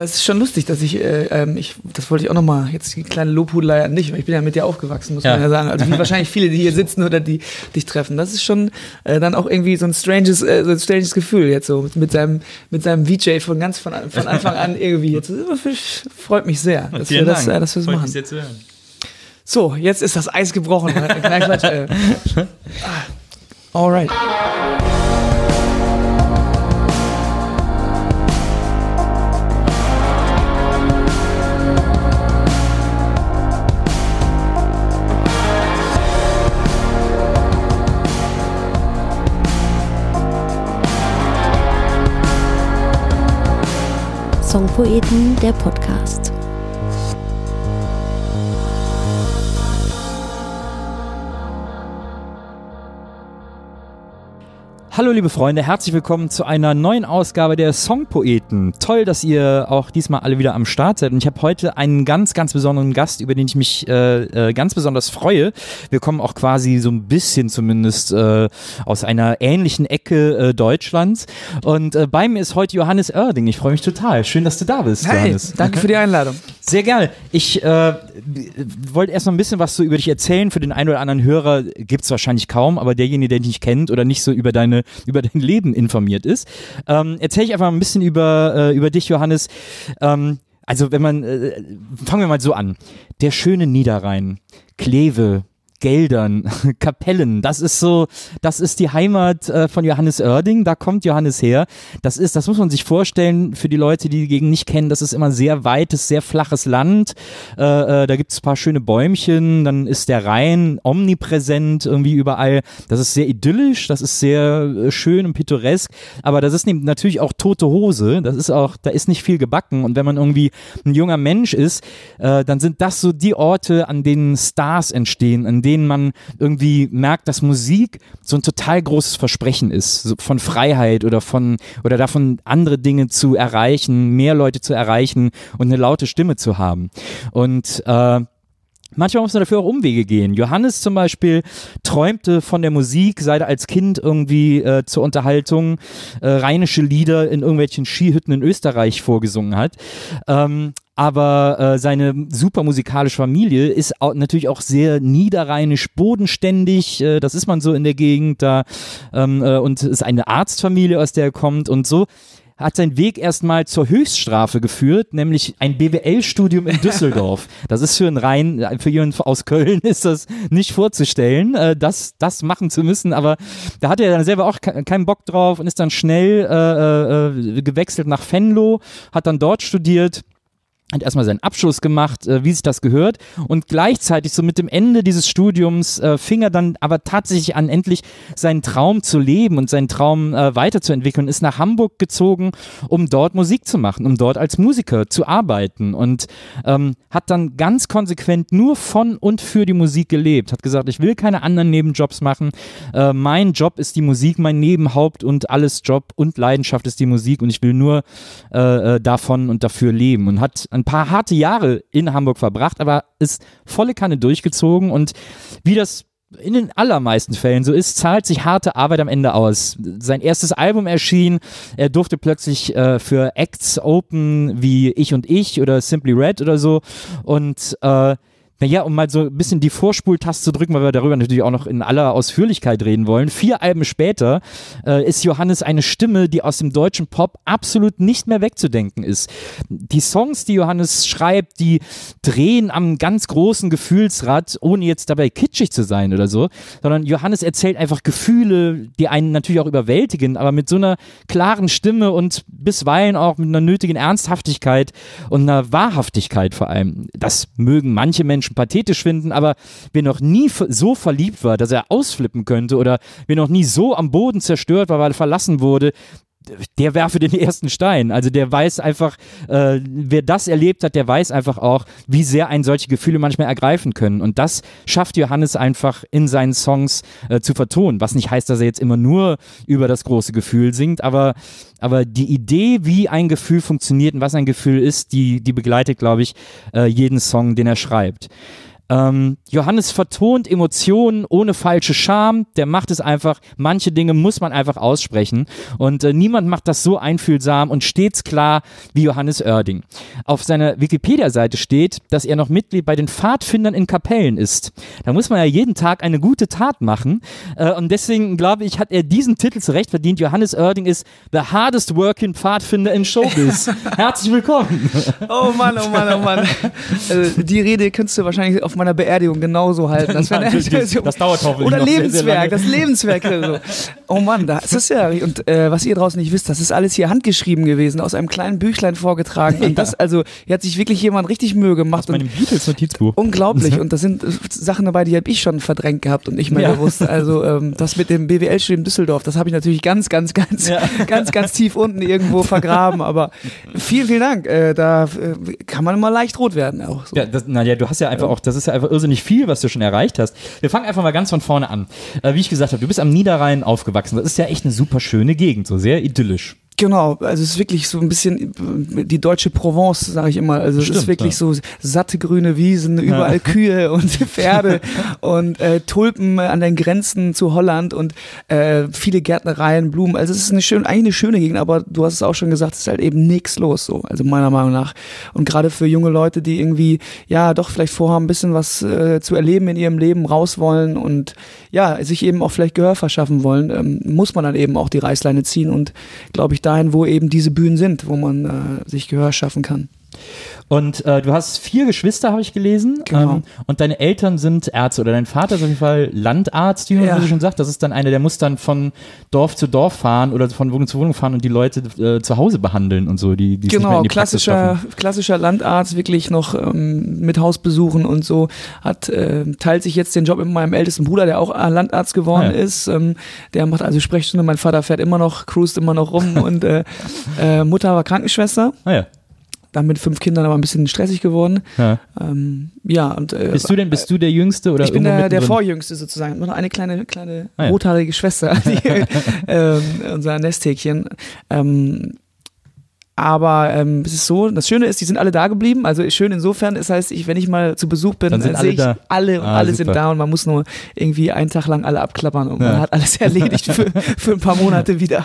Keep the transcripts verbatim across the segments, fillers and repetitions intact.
Es ist schon lustig, dass ich, äh, ähm, ich, das wollte ich auch nochmal, jetzt die kleine Lobhudelei an dich, weil ich bin ja mit dir aufgewachsen, muss ja. man ja sagen. Also wie wahrscheinlich viele, die hier sitzen oder die dich treffen. Das ist schon äh, dann auch irgendwie so ein stranges, äh, so ein stranges Gefühl jetzt so mit, mit seinem, mit seinem V J von ganz von, von Anfang an irgendwie. Jetzt freut mich sehr, dass wir das, äh, dass wir das machen. Sehr zu hören. So, jetzt ist das Eis gebrochen. Nein, Quatsch. Äh. Alright. Songpoeten, der Podcast. Hallo liebe Freunde, herzlich willkommen zu einer neuen Ausgabe der Songpoeten. Toll, dass ihr auch diesmal alle wieder am Start seid. Und ich habe heute einen ganz, ganz besonderen Gast, über den ich mich äh, äh, ganz besonders freue. Wir kommen auch quasi so ein bisschen zumindest äh, aus einer ähnlichen Ecke äh, Deutschlands. Und äh, bei mir ist heute Johannes Oerding. Ich freue mich total. Schön, dass du da bist, Hi, Johannes. Danke für die Einladung. Sehr gerne. Ich äh, wollte erst noch ein bisschen was so über dich erzählen. Für den einen oder anderen Hörer gibt es wahrscheinlich kaum, aber derjenige, der dich nicht kennt oder nicht so über deine über dein Leben informiert ist. Ähm, erzähle ich einfach ein bisschen über, äh, über dich, Johannes. Ähm, also wenn man, äh, fangen wir mal so an. Der schöne Niederrhein, Kleve, Geldern, Kapellen, das ist so, das ist die Heimat äh, von Johannes Oerding, da kommt Johannes her. Das ist, das muss man sich vorstellen, für die Leute, die die Gegend nicht kennen, das ist immer sehr weites, sehr flaches Land, äh, äh, da gibt es ein paar schöne Bäumchen, dann ist der Rhein omnipräsent irgendwie überall, das ist sehr idyllisch, das ist sehr äh, schön und pittoresk, aber das ist natürlich auch tote Hose, das ist auch, da ist nicht viel gebacken und wenn man irgendwie ein junger Mensch ist, äh, dann sind das so die Orte, an denen Stars entstehen, an denen denen man irgendwie merkt, dass Musik so ein total großes Versprechen ist, so von Freiheit oder von oder davon andere Dinge zu erreichen, mehr Leute zu erreichen und eine laute Stimme zu haben. Und äh, manchmal muss man dafür auch Umwege gehen. Johannes zum Beispiel träumte von der Musik, seit er als Kind irgendwie äh, zur Unterhaltung äh, rheinische Lieder in irgendwelchen Skihütten in Österreich vorgesungen hat. Ähm, aber äh, seine super musikalische Familie ist auch, natürlich auch sehr niederrheinisch bodenständig, äh, das ist man so in der Gegend da ähm, äh, und ist eine Arztfamilie, aus der er kommt und so. Hat seinen Weg erstmal zur Höchststrafe geführt, nämlich ein B W L-Studium in Düsseldorf. Das ist für einen Rhein, für jemanden aus Köln ist das nicht vorzustellen, äh, das, das machen zu müssen, aber da hatte er dann selber auch ke- keinen Bock drauf und ist dann schnell äh, äh, gewechselt nach Venlo, hat dann dort studiert, hat erstmal seinen Abschluss gemacht, äh, wie sich das gehört und gleichzeitig so mit dem Ende dieses Studiums äh, fing er dann aber tatsächlich an, endlich seinen Traum zu leben und seinen Traum äh, weiterzuentwickeln, ist nach Hamburg gezogen, um dort Musik zu machen, um dort als Musiker zu arbeiten und ähm, hat dann ganz konsequent nur von und für die Musik gelebt, hat gesagt, ich will keine anderen Nebenjobs machen, äh, mein Job ist die Musik, mein Nebenhaupt und alles Job und Leidenschaft ist die Musik und ich will nur äh, davon und dafür leben und hat ein paar harte Jahre in Hamburg verbracht, aber ist volle Kanne durchgezogen und wie das in den allermeisten Fällen so ist, zahlt sich harte Arbeit am Ende aus. Sein erstes Album erschien, er durfte plötzlich äh, für Acts open wie Ich und Ich oder Simply Red oder so und äh, naja, um mal so ein bisschen die Vorspultaste zu drücken, weil wir darüber natürlich auch noch in aller Ausführlichkeit reden wollen. Vier Alben später äh, ist Johannes eine Stimme, die aus dem deutschen Pop absolut nicht mehr wegzudenken ist. Die Songs, die Johannes schreibt, die drehen am ganz großen Gefühlsrad, ohne jetzt dabei kitschig zu sein oder so, sondern Johannes erzählt einfach Gefühle, die einen natürlich auch überwältigen, aber mit so einer klaren Stimme und bisweilen auch mit einer nötigen Ernsthaftigkeit und einer Wahrhaftigkeit vor allem. Das mögen manche Menschen pathetisch finden, aber wer noch nie f- so verliebt war, dass er ausflippen könnte oder wer noch nie so am Boden zerstört war, weil er verlassen wurde, der werfe den ersten Stein. Also der weiß einfach, äh, wer das erlebt hat, der weiß einfach auch, wie sehr einen solche Gefühle manchmal ergreifen können. Und das schafft Johannes einfach in seinen Songs äh, zu vertonen. Was nicht heißt, dass er jetzt immer nur über das große Gefühl singt, aber, aber die Idee, wie ein Gefühl funktioniert und was ein Gefühl ist, die, die begleitet, glaube ich, äh, jeden Song, den er schreibt. Ähm, Johannes vertont Emotionen ohne falsche Scham, der macht es einfach, manche Dinge muss man einfach aussprechen und äh, niemand macht das so einfühlsam und stets klar wie Johannes Oerding. Auf seiner Wikipedia-Seite steht, dass er noch Mitglied bei den Pfadfindern in Kapellen ist. Da muss man ja jeden Tag eine gute Tat machen äh, und deswegen glaube ich, hat er diesen Titel zurecht verdient. Johannes Oerding ist the hardest working Pfadfinder in Showbiz. Herzlich willkommen. Oh Mann, oh Mann, oh Mann. Also, die Rede könntest du wahrscheinlich auf meiner Beerdigung genauso halten. Das, Nein, das, das dauert hoffentlich Oder noch Lebenswerk, sehr, sehr das Lebenswerk. So. Oh Mann, das ist ja, und äh, was ihr draußen nicht wisst, das ist alles hier handgeschrieben gewesen, aus einem kleinen Büchlein vorgetragen. Und das, also, hier hat sich wirklich jemand richtig Mühe gemacht. Aus meinem Beatles-Notizbuch. Unglaublich. Und da sind äh, Sachen dabei, die habe ich schon verdrängt gehabt und nicht mehr ja. gewusst. Also, ähm, das mit dem B W L-Studium Düsseldorf, das habe ich natürlich ganz, ganz, ganz, ja. ganz, ganz tief unten irgendwo vergraben. Aber vielen, vielen Dank. Äh, da äh, kann man immer leicht rot werden auch. So. Ja, das, Nadja, du hast ja einfach auch, das ist ja einfach irrsinnig viel, was du schon erreicht hast. Wir fangen einfach mal ganz von vorne an. Äh, wie ich gesagt habe, du bist am Niederrhein aufgewachsen. Das ist ja echt eine super schöne Gegend, so sehr idyllisch. Genau, also es ist wirklich so ein bisschen die deutsche Provence, sage ich immer. Also Stimmt, es ist wirklich ja. so satte grüne Wiesen, überall ja. Kühe und Pferde und äh, Tulpen an den Grenzen zu Holland und äh, viele Gärtnereien, Blumen. Also es ist eine schön, eigentlich eine schöne Gegend, aber du hast es auch schon gesagt, es ist halt eben nichts los, so. Also meiner Meinung nach. Und gerade für junge Leute, die irgendwie ja doch vielleicht vorhaben, ein bisschen was äh, zu erleben in ihrem Leben, raus wollen und ja sich eben auch vielleicht Gehör verschaffen wollen, ähm, muss man dann eben auch die Reißleine ziehen und glaube ich dahin, wo eben diese Bühnen sind, wo man äh, sich Gehör schaffen kann. Und äh, du hast vier Geschwister, habe ich gelesen. Genau. Ähm, und deine Eltern sind Ärzte oder dein Vater ist auf jeden Fall Landarzt, wie man ja. so schon sagt. Das ist dann einer, der muss dann von Dorf zu Dorf fahren oder von Wohnung zu Wohnung fahren und die Leute äh, zu Hause behandeln und so. Die, die genau, nicht mehr in die klassischer, klassischer Landarzt, wirklich noch ähm, mit Hausbesuchen und so. Hat äh, teilt sich jetzt den Job mit meinem ältesten Bruder, der auch Landarzt geworden ah, ja. ist. Ähm, der macht also Sprechstunde. Mein Vater fährt immer noch, cruist immer noch rum und äh, äh, Mutter war Krankenschwester. Ah ja. Dann mit fünf Kindern aber ein bisschen stressig geworden. Ja, ähm, ja und äh, bist du denn, bist du der Jüngste oder? Ich bin der, der Vorjüngste sozusagen. Noch eine kleine, kleine ah, ja. rothaarige Schwester, die, ähm, unser Nesthäkchen. Ähm, aber ähm, es ist so, das Schöne ist, die sind alle da geblieben. Also schön insofern, das heißt, ich, wenn ich mal zu Besuch bin, dann, dann sehe ich da. alle und ah, alle super. sind da und man muss nur irgendwie einen Tag lang alle abklappern und ja. man hat alles erledigt für, für ein paar Monate wieder.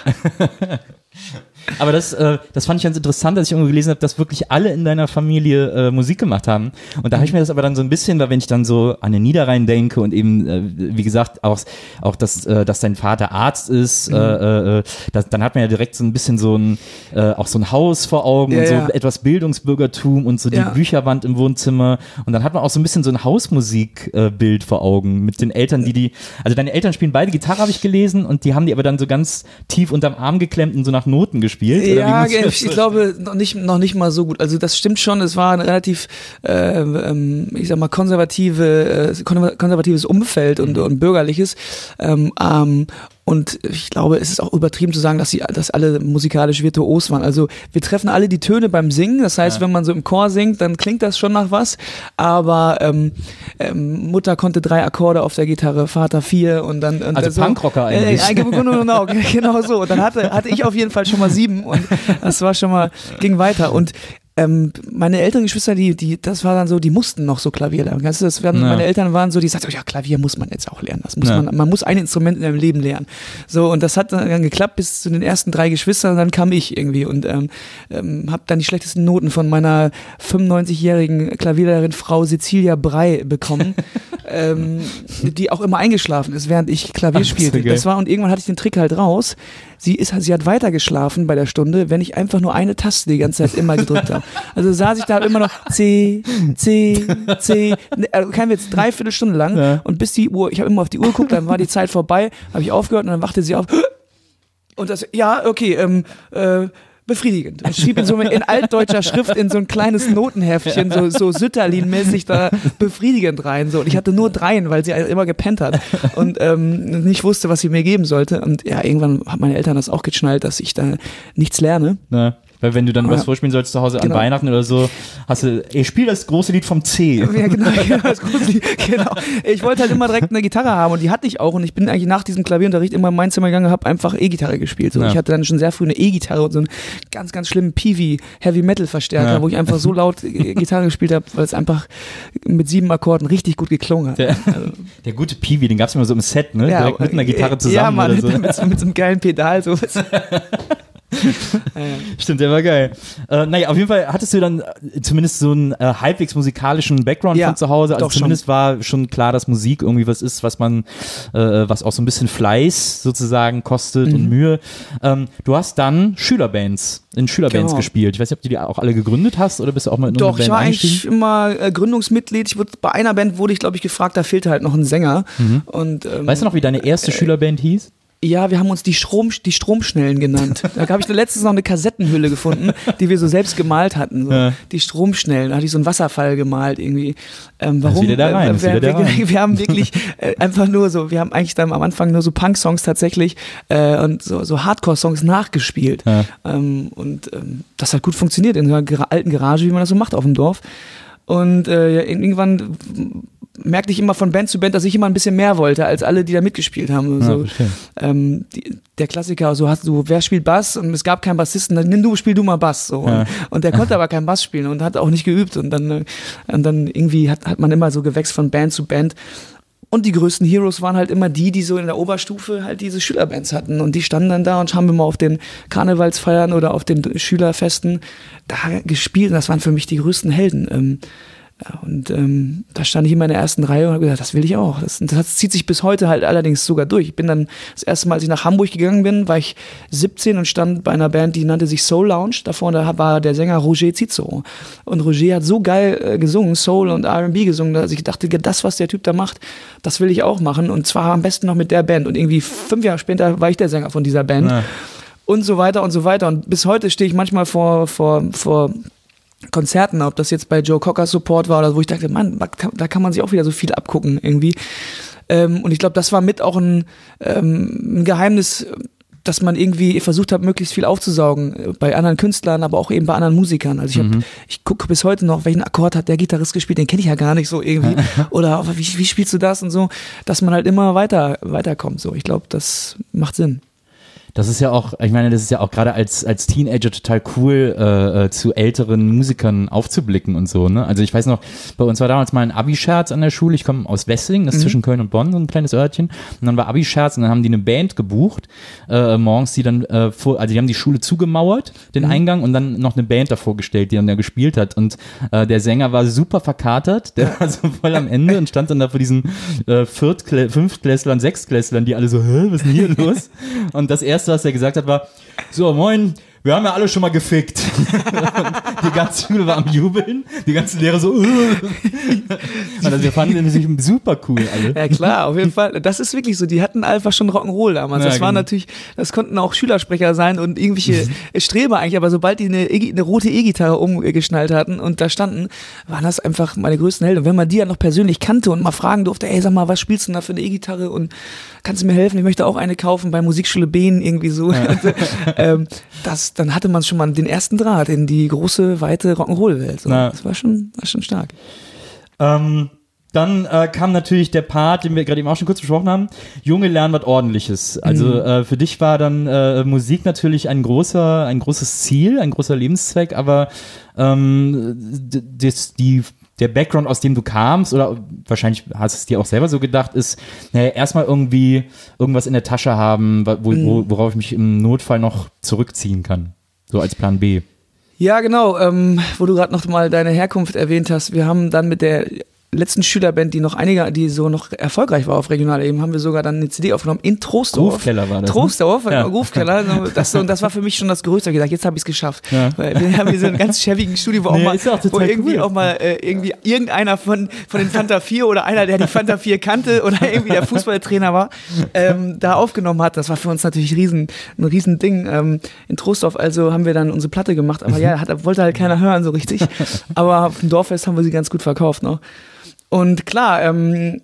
Aber das, äh, das fand ich ganz interessant, dass ich irgendwo gelesen habe, dass wirklich alle in deiner Familie äh, Musik gemacht haben. Und da habe ich mir das aber dann so ein bisschen, weil wenn ich dann so an den Niederrhein denke und eben, äh, wie gesagt, auch, auch dass, äh, dass dein Vater Arzt ist, mhm. äh, äh, das, dann hat man ja direkt so ein bisschen so ein, äh, auch so ein Haus vor Augen ja, und so ja. etwas Bildungsbürgertum und so die ja. Bücherwand im Wohnzimmer. Und dann hat man auch so ein bisschen so ein Hausmusikbild äh, vor Augen mit den Eltern, die die, also deine Eltern spielen beide Gitarre, habe ich gelesen, und die haben die aber dann so ganz tief unterm Arm geklemmt und so nach Noten gespielt. Ja, ich glaube noch nicht, noch nicht mal so gut. Also das stimmt schon, es war ein relativ, äh, ähm, ich sag mal, konservative, äh, konservatives Umfeld und, und bürgerliches. Ähm, ähm, Und ich glaube, es ist auch übertrieben zu sagen, dass sie, dass alle musikalisch virtuos waren. Also wir treffen alle die Töne beim Singen. Das heißt, ja. wenn man so im Chor singt, dann klingt das schon nach was. Aber ähm, ähm, Mutter konnte drei Akkorde auf der Gitarre, Vater vier und dann und also so, Punkrocker eigentlich. Äh, genau, genau, genau so. Und dann hatte hatte ich auf jeden Fall schon mal sieben und das war schon mal, ging weiter. Und Ähm, meine älteren Geschwister, die, die, das war dann so, die mussten noch so Klavier lernen. Weißt du, das werden, ja. Meine Eltern waren so, die sagten, ja, Klavier muss man jetzt auch lernen. Das muss ja. man, man muss ein Instrument in seinem Leben lernen. So, und das hat dann geklappt bis zu den ersten drei Geschwistern, und dann kam ich irgendwie und ähm, ähm, habe dann die schlechtesten Noten von meiner fünfundneunzigjährigen Klavierlehrerin Frau Cecilia Brey bekommen, ähm, die auch immer eingeschlafen ist, während ich Klavier Ach, spielte. Das, das war, und irgendwann hatte ich den Trick halt raus. Sie ist, sie hat weiter geschlafen bei der Stunde, wenn ich einfach nur eine Taste die ganze Zeit immer gedrückt habe. Also saß ich da immer noch C, C, C, also kein Witz, dreiviertel Stunde lang ja. und bis die Uhr, ich habe immer auf die Uhr geguckt, dann war die Zeit vorbei, habe ich aufgehört und dann wachte sie auf und das, ja, okay, ähm, äh, befriedigend. Und schrieb in so in altdeutscher Schrift in so ein kleines Notenheftchen, so, so Sütterlin-mäßig da befriedigend rein. So. Und ich hatte nur dreien, weil sie immer gepennt hat und ähm, nicht wusste, was sie mir geben sollte. Und ja, irgendwann hat meine Eltern das auch geschnallt, dass ich da nichts lerne. Ja. Weil wenn du dann ja. was vorspielen sollst zu Hause genau. an Weihnachten oder so, hast du, ey, spiel das große Lied vom C. Ja, genau, genau, das große Lied, genau. Ich wollte halt immer direkt eine Gitarre haben und die hatte ich auch und ich bin eigentlich nach diesem Klavierunterricht immer in mein Zimmer gegangen und habe einfach E-Gitarre gespielt. So. Ja. Ich hatte dann schon sehr früh eine E-Gitarre und so einen ganz, ganz schlimmen Peavey Heavy Metal Verstärker, ja. wo ich einfach so laut Gitarre gespielt habe, weil es einfach mit sieben Akkorden richtig gut geklungen hat. Der, also. der gute Peavey, den gab es immer so im Set, ne? Ja, direkt mit einer Gitarre zusammen. Ja, Mann, oder so. mit, mit, mit so einem geilen Pedal. So. Stimmt, der war geil. Äh, naja, auf jeden Fall hattest du dann zumindest so einen äh, halbwegs musikalischen Background ja, von zu Hause. Also zumindest schon. war schon klar, dass Musik irgendwie was ist, was man, äh, was auch so ein bisschen Fleiß sozusagen kostet mhm. und Mühe. Ähm, du hast dann Schülerbands, in Schülerbands genau. gespielt. Ich weiß nicht, ob du die auch alle gegründet hast oder bist du auch mal in Doch, eine Band ich war eingestiegen? eigentlich immer äh, Gründungsmitglied. Ich wurde, bei einer Band wurde ich, glaube ich, gefragt, da fehlte halt noch ein Sänger. Mhm. Und, ähm, weißt du noch, wie deine erste äh, Schülerband hieß? Ja, wir haben uns die, Strom, die Stromschnellen genannt. Da habe ich letztens noch eine Kassettenhülle gefunden, die wir so selbst gemalt hatten. So. Ja. Die Stromschnellen, da hatte ich so einen Wasserfall gemalt irgendwie. Ähm, warum? Wieder da rein, äh, wir, wieder da rein. Wir, wir haben wirklich äh, einfach nur so, wir haben eigentlich dann am Anfang nur so Punk-Songs tatsächlich äh, und so, so Hardcore-Songs nachgespielt. Ja. Ähm, und ähm, das hat gut funktioniert in so einer alten Garage, wie man das so macht auf dem Dorf. Und äh, irgendwann merkte ich immer von Band zu Band, dass ich immer ein bisschen mehr wollte, als alle, die da mitgespielt haben. So, ja, ähm, die, der Klassiker, so hast du, wer spielt Bass? Und es gab keinen Bassisten, dann nimm du, spiel du mal Bass. So. Ja. Und, und der konnte aber keinen Bass spielen und hat auch nicht geübt. Und dann, und dann irgendwie hat, hat man immer so gewechselt von Band zu Band. Und die größten Heroes waren halt immer die, die so in der Oberstufe halt diese Schülerbands hatten. Und die standen dann da und haben immer auf den Karnevalsfeiern oder auf den Schülerfesten da gespielt. Und das waren für mich die größten Helden. Ähm, Ja, und ähm, da stand ich immer in der ersten Reihe und habe gesagt, das will ich auch. Das, das zieht sich bis heute halt allerdings sogar durch. Ich bin dann das erste Mal, als ich nach Hamburg gegangen bin, war ich siebzehn und stand bei einer Band, die nannte sich Soul Lounge. Da vorne war der Sänger Roger Cicero. Und Roger hat so geil äh, gesungen, Soul und R and B gesungen, dass ich dachte, das, was der Typ da macht, das will ich auch machen. Und zwar am besten noch mit der Band. Und irgendwie fünf Jahre später war ich der Sänger von dieser Band. Ja. Und so weiter und so weiter. Und bis heute stehe ich manchmal vor, vor, vor Konzerten, ob das jetzt bei Joe Cocker Support war oder wo ich dachte, Mann, da kann man sich auch wieder so viel abgucken irgendwie. Ähm, und ich glaube, das war mit auch ein, ähm, ein Geheimnis, dass man irgendwie versucht hat, möglichst viel aufzusaugen bei anderen Künstlern, aber auch eben bei anderen Musikern. Also ich hab, mhm. ich gucke bis heute noch, welchen Akkord hat der Gitarrist gespielt, den kenne ich ja gar nicht so irgendwie. Oder wie, wie spielst du das und so, dass man halt immer weiter weiterkommt. So, ich glaube, das macht Sinn. Das ist ja auch, ich meine, das ist ja auch gerade als, als Teenager total cool, äh, zu älteren Musikern aufzublicken und so, ne? Also ich weiß noch, bei uns war damals mal ein Abi-Scherz an der Schule, ich komme aus Wesseling, das ist mhm. zwischen Köln und Bonn, so ein kleines Örtchen, und dann war Abi-Scherz und dann haben die eine Band gebucht, äh, morgens, die dann, äh, vor, also die haben die Schule zugemauert, den mhm. Eingang, und dann noch eine Band davor gestellt, die dann da gespielt hat, und äh, der Sänger war super verkatert, der war so voll am Ende und stand dann da vor diesen äh, Viertklässlern, Fünftklässlern, Sechstklässlern, die alle so, hä, was ist denn hier los? Und das erste, was er gesagt hat, war, so, moin, wir haben ja alle schon mal gefickt. Die ganze Schule war am Jubeln, die ganzen Lehrer so, uh. Also wir fanden sich super cool alle. Ja klar, auf jeden Fall. Das ist wirklich so, die hatten einfach schon Rock'n'Roll damals. Ja, das war genau. natürlich, das konnten auch Schülersprecher sein und irgendwelche Streber eigentlich, aber sobald die eine, e- eine rote E-Gitarre umgeschnallt hatten und da standen, waren das einfach meine größten Helden. Und wenn man die ja noch persönlich kannte und mal fragen durfte, ey, sag mal, was spielst du denn da für eine E-Gitarre und kannst du mir helfen? Ich möchte auch eine kaufen bei Musikschule Behn irgendwie so. Ja. Und, ähm, das, dann hatte man schon mal den ersten Draht in die große, weite Rock'n'Roll-Welt. So. Das war schon, war schon stark. Ähm, dann äh, kam natürlich der Part, den wir gerade eben auch schon kurz besprochen haben. Junge lernen was Ordentliches. Also mhm. äh, für dich war dann äh, Musik natürlich ein großer, ein großes Ziel, ein großer Lebenszweck, aber ähm, das, die der Background, aus dem du kamst, oder wahrscheinlich hast du es dir auch selber so gedacht, ist, naja, erstmal irgendwie irgendwas in der Tasche haben, wo, wo, worauf ich mich im Notfall noch zurückziehen kann. So als Plan B. Ja, genau. Ähm, wo du gerade noch mal deine Herkunft erwähnt hast. Wir haben dann mit der letzten Schülerband, die noch einiger, die so noch erfolgreich war auf regionaler Ebene, haben wir sogar dann eine C D aufgenommen in Trostorf. Groove-Keller war das. Trostorf, ne? Ja. Groove-Keller. Das, und das war für mich schon das Größte. Ich gesagt, jetzt habe ich es geschafft. Ja. Weil wir haben hier so einen ganz schäbigen Studio, wo, nee, auch mal, auch wo irgendwie cool. auch mal äh, irgendwie irgendeiner von, von den Fanta vier oder einer, der die Fanta vier kannte oder irgendwie der Fußballtrainer war, ähm, da aufgenommen hat. Das war für uns natürlich riesen, ein riesen Ding. Ähm, in Trostorf also haben wir dann unsere Platte gemacht, aber ja, hat, wollte halt keiner hören so richtig. Aber auf dem Dorffest haben wir sie ganz gut verkauft noch. Und klar, ähm,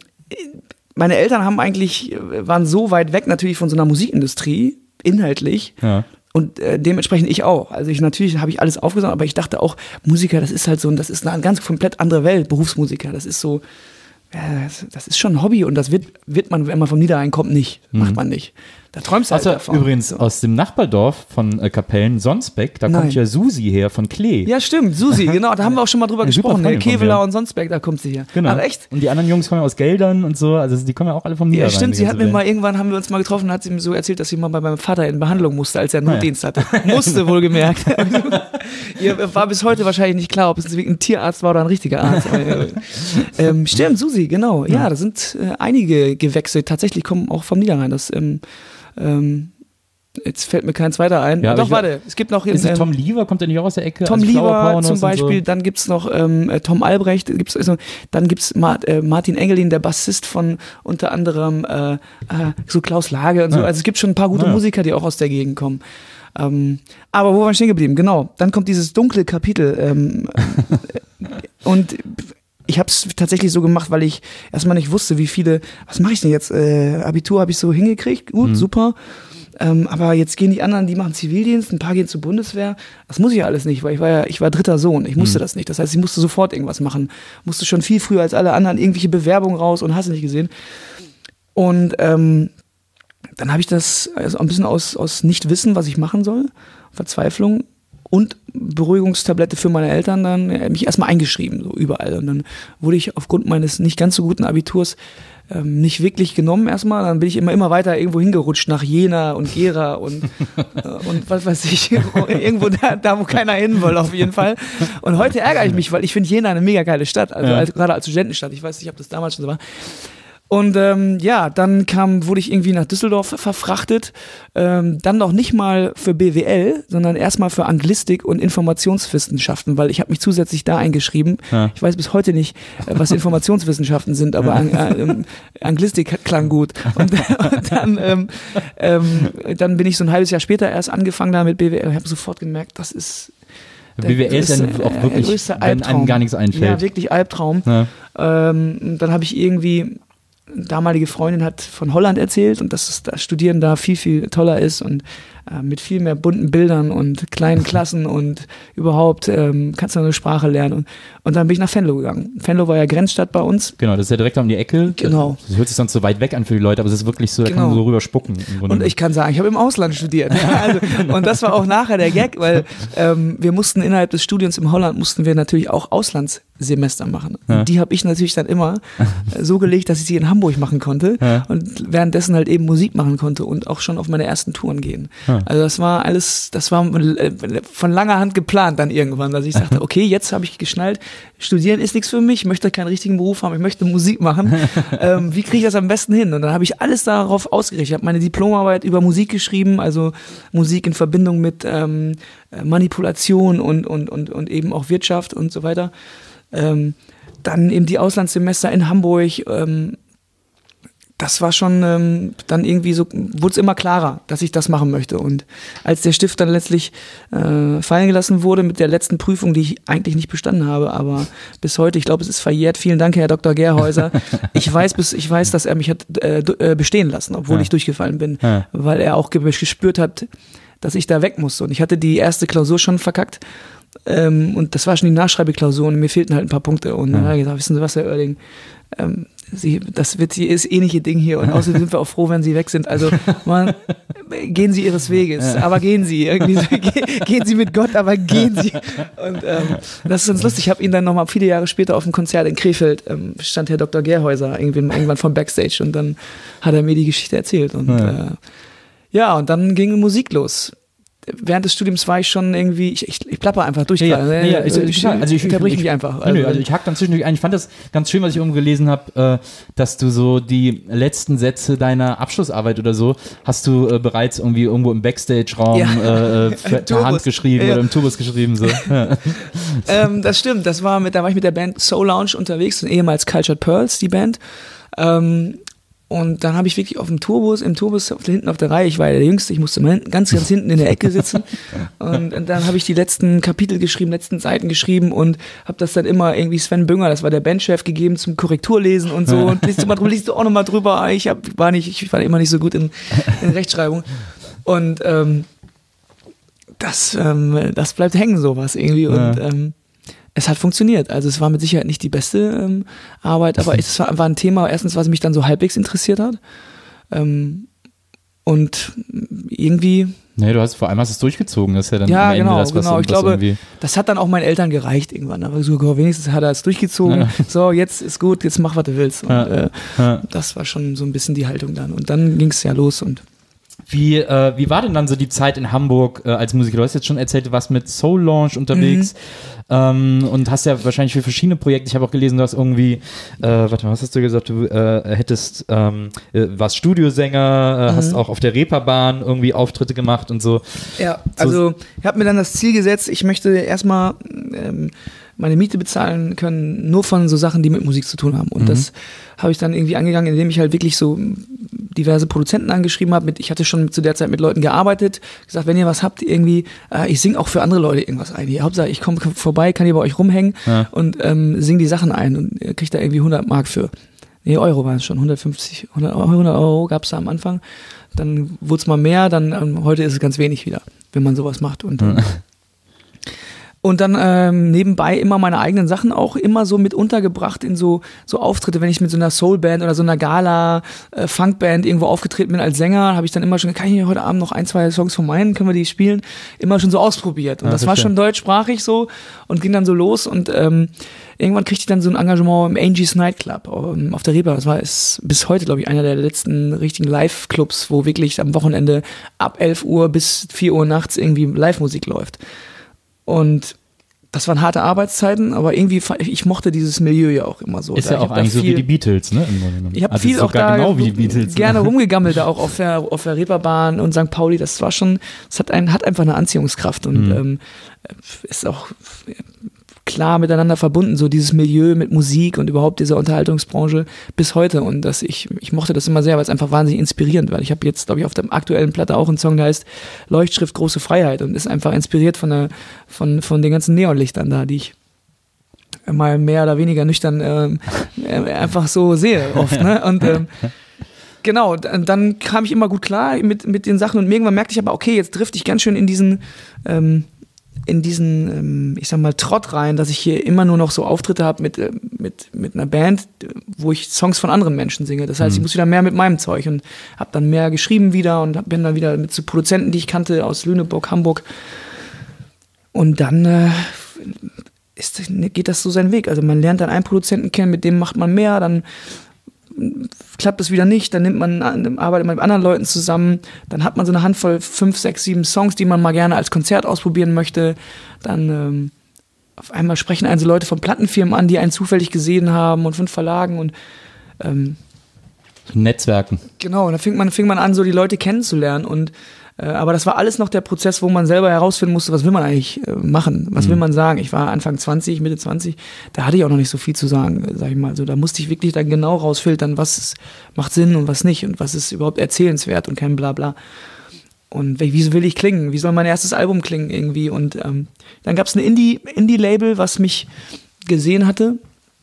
meine Eltern haben eigentlich, waren so weit weg natürlich von so einer Musikindustrie, inhaltlich, ja. Und äh, dementsprechend ich auch. Also ich natürlich habe ich alles aufgesaugt, aber ich dachte auch, Musiker, das ist halt so, das ist eine ganz komplett andere Welt, Berufsmusiker. Das ist so, ja, das, das ist schon ein Hobby und das wird, wird man, wenn man vom Niederrhein kommt, nicht. Mhm. Macht man nicht. Da träumst du halt also, davon. Übrigens so. Aus dem Nachbardorf von äh, Kapellen, Sonsbeck, da Nein. kommt ja Susi her von Klee. Ja, stimmt, Susi, genau, da haben wir auch schon mal drüber Eine super gesprochen. Ne? Freundin von Kevela mir. und Sonsbeck, da kommt sie her. Genau. Ach, echt? Und die anderen Jungs kommen ja aus Geldern und so, also die kommen ja auch alle vom Ja, Niederrhein. stimmt, die sie hat ganze mir Band. mal, irgendwann haben wir uns mal getroffen und hat sie mir so erzählt, dass sie mal bei meinem Vater in Behandlung musste, als er Notdienst hatte. Musste, wohlgemerkt. Ihr war bis heute wahrscheinlich nicht klar, ob es ein Tierarzt war oder ein richtiger Arzt. ähm, stimmt, Susi, genau. Ja, da sind äh, einige Gewächse, tatsächlich kommen auch vom Niederrhein. Das, ähm, ähm, jetzt fällt mir kein zweiter ein. Ja, Doch, ich, warte, es gibt noch... Ist ähm, Tom Lieber, kommt der nicht auch aus der Ecke? Tom Also Flower Lieber Pornos zum und so? Beispiel, dann gibt's noch ähm, Tom Albrecht, gibt's, also, dann gibt's Ma äh, Martin Engelin, der Bassist von unter anderem äh, äh, so Klaus Lage und so. Ja. Also es gibt schon ein paar gute Ja. Musiker, die auch aus der Gegend kommen. Ähm, aber wo waren wir stehen geblieben? Genau, dann kommt dieses dunkle Kapitel ähm, und ich habe es tatsächlich so gemacht, weil ich erstmal nicht wusste, wie viele, was mache ich denn jetzt? Äh, Abitur habe ich so hingekriegt, gut, mhm. super. Ähm, aber jetzt gehen die anderen, die machen Zivildienst, ein paar gehen zur Bundeswehr. Das muss ich ja alles nicht, weil ich war ja, ich war dritter Sohn. Ich musste mhm. das nicht. Das heißt, ich musste sofort irgendwas machen. Musste schon viel früher als alle anderen irgendwelche Bewerbungen raus und hast du nicht gesehen. Und ähm, dann habe ich das also ein bisschen aus, aus Nichtwissen, was ich machen soll, Verzweiflung und Beruhigungstablette für meine Eltern dann äh, mich erstmal eingeschrieben, so überall. Und dann wurde ich aufgrund meines nicht ganz so guten Abiturs ähm, nicht wirklich genommen erstmal. Dann bin ich immer, immer weiter irgendwo hingerutscht nach Jena und Gera und, äh, und was weiß ich, irgendwo da, da, wo keiner hin will auf jeden Fall. Und heute ärgere ich mich, weil ich finde Jena eine mega geile Stadt, also ja. als, gerade als Studentenstadt. Ich weiß nicht, ob das damals schon so war. Und ähm, ja, dann kam, wurde ich irgendwie nach Düsseldorf verfrachtet, ähm, dann noch nicht mal für B W L, sondern erstmal für Anglistik und Informationswissenschaften, weil ich habe mich zusätzlich da eingeschrieben. Ja. Ich weiß bis heute nicht, äh, was Informationswissenschaften sind, aber an, äh, Anglistik klang gut. Und, und dann, ähm, ähm, dann bin ich so ein halbes Jahr später erst angefangen da mit B W L und habe sofort gemerkt, das ist B W L ist dann auch wirklich, wenn einem gar nichts einfällt. Ja, wirklich Albtraum. Ja. Ähm, dann habe ich irgendwie damalige Freundin hat von Holland erzählt und dass das Studieren da viel, viel toller ist und äh, mit viel mehr bunten Bildern und kleinen Klassen und überhaupt ähm, kannst du eine Sprache lernen. Und, und dann bin ich nach Venlo gegangen. Venlo war ja Grenzstadt bei uns. Genau, das ist ja direkt um die Ecke. Genau. Das hört sich sonst so weit weg an für die Leute, aber es ist wirklich so, da genau. kann man so rüber spucken. Und ich kann sagen, ich habe im Ausland studiert. also, und das war auch nachher der Gag, weil ähm, wir mussten innerhalb des Studiums in Holland, mussten wir natürlich auch Auslandssemester machen. Ja. Und die habe ich natürlich dann immer so gelegt, dass ich sie in Hamburg machen konnte ja. und währenddessen halt eben Musik machen konnte und auch schon auf meine ersten Touren gehen. Ja. Also das war alles, das war von langer Hand geplant dann irgendwann, dass ich sagte, okay, jetzt habe ich geschnallt, Studieren ist nichts für mich, ich möchte keinen richtigen Beruf haben, ich möchte Musik machen. ähm, wie kriege ich das am besten hin? Und dann habe ich alles darauf ausgerichtet. Ich habe meine Diplomarbeit über Musik geschrieben, also Musik in Verbindung mit ähm, Manipulation und, und, und, und eben auch Wirtschaft und so weiter. Ähm, dann eben die Auslandssemester in Hamburg, ähm, das war schon ähm, dann irgendwie so, wurde es immer klarer, dass ich das machen möchte. Und als der Stift dann letztlich äh, fallen gelassen wurde mit der letzten Prüfung, die ich eigentlich nicht bestanden habe, aber bis heute, ich glaube, es ist verjährt. Vielen Dank, Herr Doktor Gerhäuser. Ich weiß, bis, ich weiß, dass er mich hat äh, bestehen lassen, obwohl ja. ich durchgefallen bin, ja. weil er auch gespürt hat, dass ich da weg musste. Und ich hatte die erste Klausur schon verkackt. Ähm, und das war schon die Nachschreibeklausur und mir fehlten halt ein paar Punkte. Und dann ja. habe ich gesagt, wissen Sie was, Herr Oerding, ähm, Sie, das wird Sie, ist eh nicht Ihr Ding hier und außerdem sind wir auch froh, wenn Sie weg sind. Also man, gehen Sie Ihres Weges, aber gehen Sie. Irgendwie so, gehen Sie mit Gott, aber gehen Sie. Und ähm, das ist ganz lustig. Ich habe ihn dann nochmal viele Jahre später auf dem Konzert in Krefeld, ähm, stand Herr Doktor Gerhäuser irgendwann, irgendwann vom Backstage und dann hat er mir die Geschichte erzählt. Und ja, äh, ja und dann ging Musik los. Während des Studiums war ich schon irgendwie, ich, ich, ich plapper einfach durch. Ja, ja, ja, ich, ich, also ich unterbrich ich, mich einfach. Also, nö, also ich hack dann zwischendurch ein. Ich fand das ganz schön, was ich irgendwo gelesen habe, äh, dass du so die letzten Sätze deiner Abschlussarbeit oder so hast du äh, bereits irgendwie irgendwo im Backstage-Raum ja. äh, per Hand geschrieben ja. oder im Tubus geschrieben. So. Ja. ähm, das stimmt, das war mit, da war ich mit der Band Soul Lounge unterwegs, ehemals Cultured Pearls, die Band. Ähm, Und dann habe ich wirklich auf dem Tourbus, im Tourbus hinten auf der Reihe, ich war ja der Jüngste, ich musste mal ganz, ganz hinten in der Ecke sitzen. Und, und dann habe ich die letzten Kapitel geschrieben, letzten Seiten geschrieben und habe das dann immer irgendwie Sven Bünger, das war der Bandchef, gegeben zum Korrekturlesen und so. Und liest du mal drüber, liest du auch nochmal drüber. Ich hab, war nicht, ich war immer nicht so gut in, in Rechtschreibung. Und ähm, das, ähm, das bleibt hängen, sowas irgendwie. Und ja. ähm, es hat funktioniert. Also es war mit Sicherheit nicht die beste ähm, Arbeit, aber es war, war ein Thema, erstens, was mich dann so halbwegs interessiert hat. Ähm, und irgendwie... Nee, du hast vor allem hast es durchgezogen, das ist ja dann ja, am Ende genau, das, was genau. Ich glaube, irgendwie das hat dann auch meinen Eltern gereicht irgendwann. Aber so, wenigstens hat er es durchgezogen. Ja. So, jetzt ist gut, jetzt mach, was du willst. Und ja. äh, ja. das war schon so ein bisschen die Haltung dann. Und dann ging es ja los und Wie, äh, wie war denn dann so die Zeit in Hamburg äh, als Musiker? Du hast jetzt schon erzählt, du warst mit Soul Launch unterwegs mhm. ähm, und hast ja wahrscheinlich für verschiedene Projekte, ich habe auch gelesen, du hast irgendwie, äh, warte mal, was hast du gesagt, du äh, hättest, ähm, äh, warst Studiosänger, äh, mhm. hast auch auf der Reeperbahn irgendwie Auftritte gemacht und so. Ja, also so. Ich habe mir dann das Ziel gesetzt, ich möchte erstmal ähm, meine Miete bezahlen können, nur von so Sachen, die mit Musik zu tun haben. Und mhm. das habe ich dann irgendwie angegangen, indem ich halt wirklich so diverse Produzenten angeschrieben habe. Mit, ich hatte schon zu der Zeit mit Leuten gearbeitet, gesagt, wenn ihr was habt, irgendwie, äh, ich singe auch für andere Leute irgendwas ein. Hauptsache, ich komme vorbei, kann hier bei euch rumhängen ja. und ähm, singe die Sachen ein und kriege da irgendwie hundert Mark für. Nee, Euro waren es schon, hundertfünfzig, hundert Euro gab es da am Anfang. Dann wurde es mal mehr, dann ähm, heute ist es ganz wenig wieder, wenn man sowas macht. Und ähm, Und dann ähm, nebenbei immer meine eigenen Sachen auch immer so mit untergebracht in so so Auftritte, wenn ich mit so einer Soulband oder so einer Gala äh, Funkband irgendwo aufgetreten bin als Sänger, habe ich dann immer schon, kann ich hier heute Abend noch ein, zwei Songs von meinen, können wir die spielen? Immer schon so ausprobiert. Und ja, das war schon deutschsprachig so und ging dann so los und ähm, irgendwann kriegte ich dann so ein Engagement im Angie's Nightclub ähm, auf der Reeperbahn. Das war ist bis heute, glaube ich, einer der letzten richtigen Live-Clubs, wo wirklich am Wochenende ab elf Uhr bis vier Uhr nachts irgendwie Live-Musik läuft. Und das waren harte Arbeitszeiten, aber irgendwie, ich mochte dieses Milieu ja auch immer so. Ist ja auch eigentlich so wie die Beatles, ne? Ich habe also viel auch da genau wie die Beatles, gerne ne? rumgegammelt, da auch auf der, auf der Reeperbahn und Sankt Pauli. Das war schon, das hat, einen, hat einfach eine Anziehungskraft und mhm. ähm, ist auch klar miteinander verbunden, so dieses Milieu mit Musik und überhaupt dieser Unterhaltungsbranche bis heute. Und das, ich, ich mochte das immer sehr, weil es einfach wahnsinnig inspirierend war. Ich habe jetzt, glaube ich, auf der aktuellen Platte auch einen Song, der heißt Leuchtschrift Große Freiheit und ist einfach inspiriert von, der, von, von den ganzen Neonlichtern da, die ich mal mehr oder weniger nüchtern äh, einfach so sehe oft. Ne? Und ähm, genau, dann kam ich immer gut klar mit, mit den Sachen und irgendwann merkte ich aber, okay, jetzt drifte ich ganz schön in diesen ähm, in diesen, ich sag mal, Trott rein, dass ich hier immer nur noch so Auftritte habe mit, mit, mit einer Band, wo ich Songs von anderen Menschen singe. Das heißt, mhm. ich muss wieder mehr mit meinem Zeug und habe dann mehr geschrieben wieder und bin dann wieder mit so Produzenten, die ich kannte aus Lüneburg, Hamburg. Und dann äh, ist, geht das so seinen Weg. Also man lernt dann einen Produzenten kennen, mit dem macht man mehr, dann klappt es wieder nicht, dann nimmt man, arbeitet man mit anderen Leuten zusammen, dann hat man so eine Handvoll, fünf, sechs, sieben Songs, die man mal gerne als Konzert ausprobieren möchte, dann ähm, auf einmal sprechen einen so Leute von Plattenfirmen an, die einen zufällig gesehen haben und von Verlagen und ähm, Netzwerken. Genau, und dann fing man, fing man an, so die Leute kennenzulernen und äh, aber das war alles noch der Prozess, wo man selber herausfinden musste, was will man eigentlich äh, machen, was mhm. will man sagen. Ich war Anfang zwanzig, Mitte zwanzig, da hatte ich auch noch nicht so viel zu sagen, sag ich mal. Also da musste ich wirklich dann genau rausfiltern, was ist, macht Sinn und was nicht und was ist überhaupt erzählenswert und kein Blabla. Und wie will ich klingen? Wie soll mein erstes Album klingen irgendwie? Und ähm, dann gab es ein Indie, Indie-Label, was mich gesehen hatte.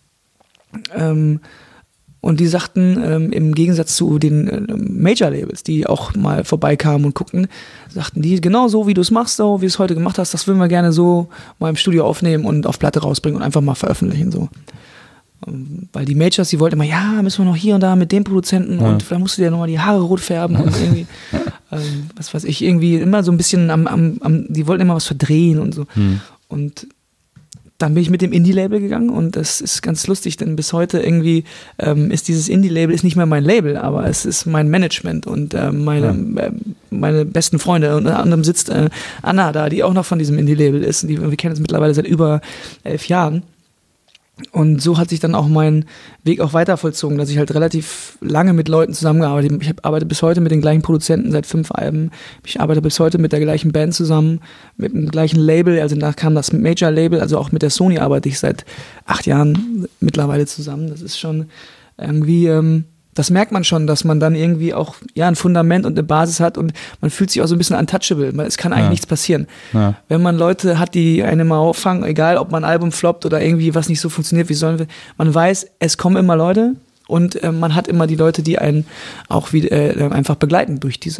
Ähm, Und die sagten, ähm, im Gegensatz zu den äh, Major-Labels, die auch mal vorbeikamen und guckten, sagten die, genau so wie du es machst, so wie du es heute gemacht hast, das würden wir gerne so mal im Studio aufnehmen und auf Platte rausbringen und einfach mal veröffentlichen. So. Ähm, weil die Majors, die wollten immer, ja, müssen wir noch hier und da mit dem Produzenten ja. und vielleicht musst du dir nochmal die Haare rot färben und irgendwie, ähm, was weiß ich, irgendwie immer so ein bisschen am, am, am die wollten immer was verdrehen und so. Hm. Und dann bin ich mit dem Indie-Label gegangen und das ist ganz lustig, denn bis heute irgendwie ähm, ist dieses Indie-Label ist nicht mehr mein Label, aber es ist mein Management und äh, meine, ja. äh, meine besten Freunde. Unter anderem sitzt äh, Anna da, die auch noch von diesem Indie-Label ist. Und die, wir kennen uns mittlerweile seit über elf Jahren. Und so hat sich dann auch mein Weg auch weiter vollzogen, dass ich halt relativ lange mit Leuten zusammengearbeitet habe. Ich arbeite bis heute mit den gleichen Produzenten seit fünf Alben. Ich arbeite bis heute mit der gleichen Band zusammen, mit dem gleichen Label. Also danach kam das Major-Label, also auch mit der Sony arbeite ich seit acht Jahren mittlerweile zusammen. Das ist schon irgendwie, ähm, das merkt man schon, dass man dann irgendwie auch ja ein Fundament und eine Basis hat und man fühlt sich auch so ein bisschen untouchable. Es kann eigentlich ja. nichts passieren. Ja. Wenn man Leute hat, die einen mal auffangen, egal ob man ein Album floppt oder irgendwie was nicht so funktioniert, wie sollen wir, man weiß, es kommen immer Leute und äh, man hat immer die Leute, die einen auch wieder, äh, einfach begleiten durch diese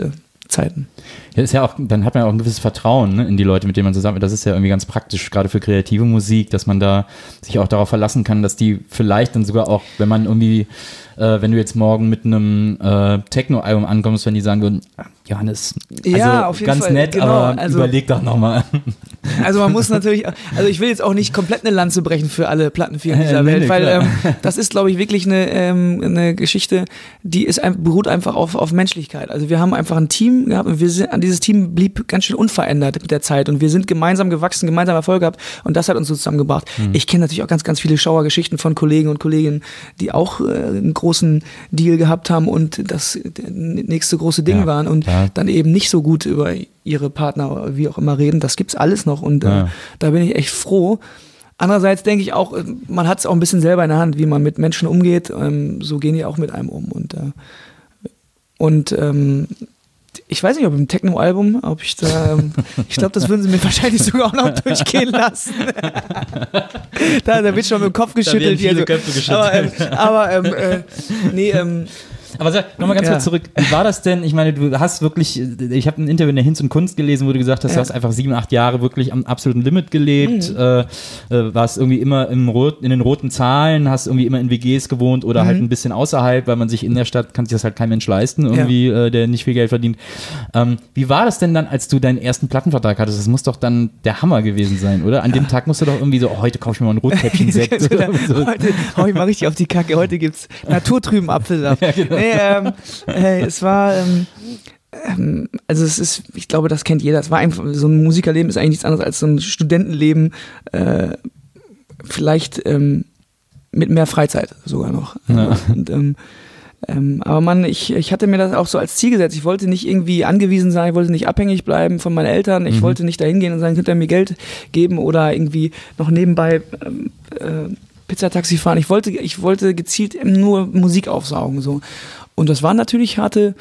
Zeiten. Ja, ist ja auch, dann hat man ja auch ein gewisses Vertrauen, ne, in die Leute, mit denen man zusammen, das ist ja irgendwie ganz praktisch, gerade für kreative Musik, dass man da sich auch darauf verlassen kann, dass die vielleicht dann sogar auch, wenn man irgendwie, äh, wenn du jetzt morgen mit einem äh, Techno-Album ankommst, wenn die sagen würden, Johannes, also ja, auf jeden ganz Fall, nett, genau, aber also, überleg doch nochmal. Also man muss natürlich, also ich will jetzt auch nicht komplett eine Lanze brechen für alle Plattenfirmen dieser Äh, nee, Welt, nee, weil klar. ähm, das ist, glaube ich, wirklich eine, ähm, eine Geschichte, die ist ein, beruht einfach auf, auf Menschlichkeit. Also wir haben einfach ein Team gehabt und wir sind, dieses Team blieb ganz schön unverändert mit der Zeit und wir sind gemeinsam gewachsen, gemeinsam Erfolg gehabt und das hat uns so zusammengebracht. Mhm. Ich kenne natürlich auch ganz, ganz viele Schauergeschichten von Kollegen und Kolleginnen, die auch äh, einen großen Deal gehabt haben und das nächste große Ding Ja, waren und klar. dann eben nicht so gut über ihre Partner, wie auch immer, reden. Das gibt's alles noch und äh, Ja. da bin ich echt froh. Andererseits denke ich auch, man hat es auch ein bisschen selber in der Hand, wie man mit Menschen umgeht. Ähm, so gehen die auch mit einem um. Und, äh, und ähm, ich weiß nicht, ob im Techno-Album, ob ich da, ähm, ich glaube, das würden sie mir wahrscheinlich sogar auch noch durchgehen lassen. da, da wird schon mit dem Kopf geschüttelt. Da werden viele hier so. Köpfe geschüttelt. Aber, ähm, aber ähm, äh, nee, ähm, Aber sag, nochmal ganz Ja. kurz zurück, wie war das denn? Ich meine, du hast wirklich, ich habe ein Interview in der Hinz und Kunst gelesen, wo du gesagt hast, Ja. du hast einfach sieben, acht Jahre wirklich am absoluten Limit gelebt, Mhm. äh, äh, warst irgendwie immer im Rot, in den roten Zahlen, hast irgendwie immer in W Gs gewohnt oder Mhm. halt ein bisschen außerhalb, weil man sich in der Stadt, kann sich das halt kein Mensch leisten, irgendwie, äh, der nicht viel Geld verdient. Ähm, wie war das denn dann, als du deinen ersten Plattenvertrag hattest? Das muss doch dann der Hammer gewesen sein, oder? An dem Tag musst du doch irgendwie so, oh, heute kaufe ich mir mal einen Rotkäppchen-Sekt. oder so. Heute hau ich mal richtig auf die Kacke. Heute gibt's naturtrüben Apfelsaft. Ja, genau. Nee, ähm, hey, es war, ähm, ähm, also es ist, ich glaube, das kennt jeder. Es war einfach, so ein Musikerleben ist eigentlich nichts anderes als so ein Studentenleben, äh, vielleicht ähm, mit mehr Freizeit sogar noch. Ja. Und, ähm, ähm, aber man, ich, ich hatte mir das auch so als Ziel gesetzt. Ich wollte nicht irgendwie angewiesen sein, ich wollte nicht abhängig bleiben von meinen Eltern. Ich Mhm. wollte nicht dahin gehen und sagen, könnt ihr mir Geld geben oder irgendwie noch nebenbei ähm, äh, Pizzataxi fahren. Ich wollte, ich wollte gezielt nur Musik aufsaugen, so. Und das waren natürlich harte,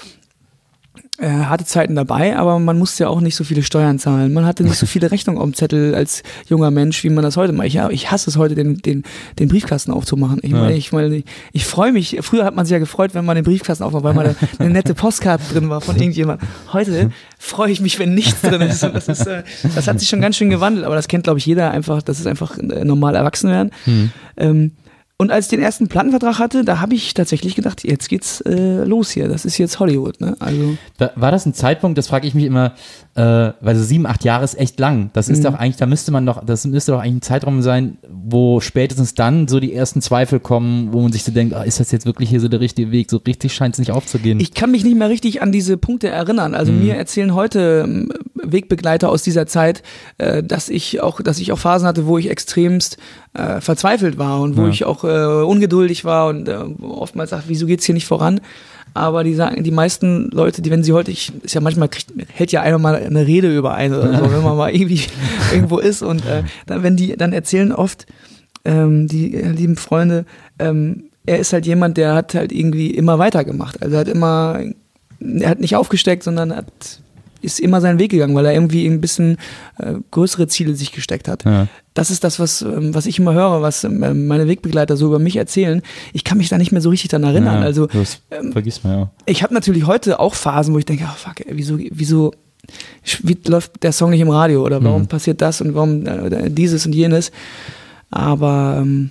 äh, harte Zeiten dabei, aber man musste ja auch nicht so viele Steuern zahlen. Man hatte nicht so viele Rechnungen auf dem Zettel als junger Mensch, wie man das heute macht. Ich, ich hasse es heute, den, den, den Briefkasten aufzumachen. Ich meine, ich, meine, ich, ich freue mich. Früher hat man sich ja gefreut, wenn man den Briefkasten aufmacht, weil mal eine, eine nette Postkarte drin war von irgendjemand. Heute freue ich mich, wenn nichts drin ist. Das, ist äh, das hat sich schon ganz schön gewandelt, aber das kennt, glaube ich, jeder einfach. Das ist einfach äh, normal erwachsen werden. Mhm. Ähm, Und als ich den ersten Plattenvertrag hatte, da habe ich tatsächlich gedacht, jetzt geht's äh, los hier. Das ist jetzt Hollywood, ne? Also Da, war das ein Zeitpunkt, das frage ich mich immer, äh, weil so sieben, acht Jahre ist echt lang. Das ist Mhm. doch eigentlich, da müsste man doch, das müsste doch eigentlich ein Zeitraum sein, wo spätestens dann so die ersten Zweifel kommen, wo man sich so denkt, ah, ist das jetzt wirklich hier so der richtige Weg? So richtig scheint es nicht aufzugehen. ich kann mich nicht mehr richtig an diese Punkte erinnern. Also Mhm. mir erzählen heute ähm, Wegbegleiter aus dieser Zeit, äh, dass ich auch, dass ich auch Phasen hatte, wo ich extremst äh, verzweifelt war und wo Ja. ich auch äh, ungeduldig war und äh, oftmals sagt, wieso geht's hier nicht voran? Aber die sagen, die meisten Leute, die, wenn sie heute, ich, ist ja manchmal, kriegt, hält ja einer mal eine Rede über einen oder so, wenn man mal irgendwie irgendwo ist und äh, dann, wenn die, dann erzählen oft, ähm, die äh, lieben Freunde, ähm, er ist halt jemand, der hat halt irgendwie immer weitergemacht. Also er hat immer, er hat nicht aufgesteckt, sondern hat, ist immer seinen Weg gegangen, weil er irgendwie ein bisschen äh, größere Ziele sich gesteckt hat. Ja. Das ist das, was, ähm, was ich immer höre, was ähm, meine Wegbegleiter so über mich erzählen. Ich kann mich da nicht mehr so richtig dran erinnern. Ja, also das ähm, vergisst man ja. ich habe natürlich heute auch Phasen, wo ich denke, oh fuck, ey, wieso, wieso wie läuft der Song nicht im Radio oder warum Mhm. passiert das und warum äh, dieses und jenes. Aber ähm,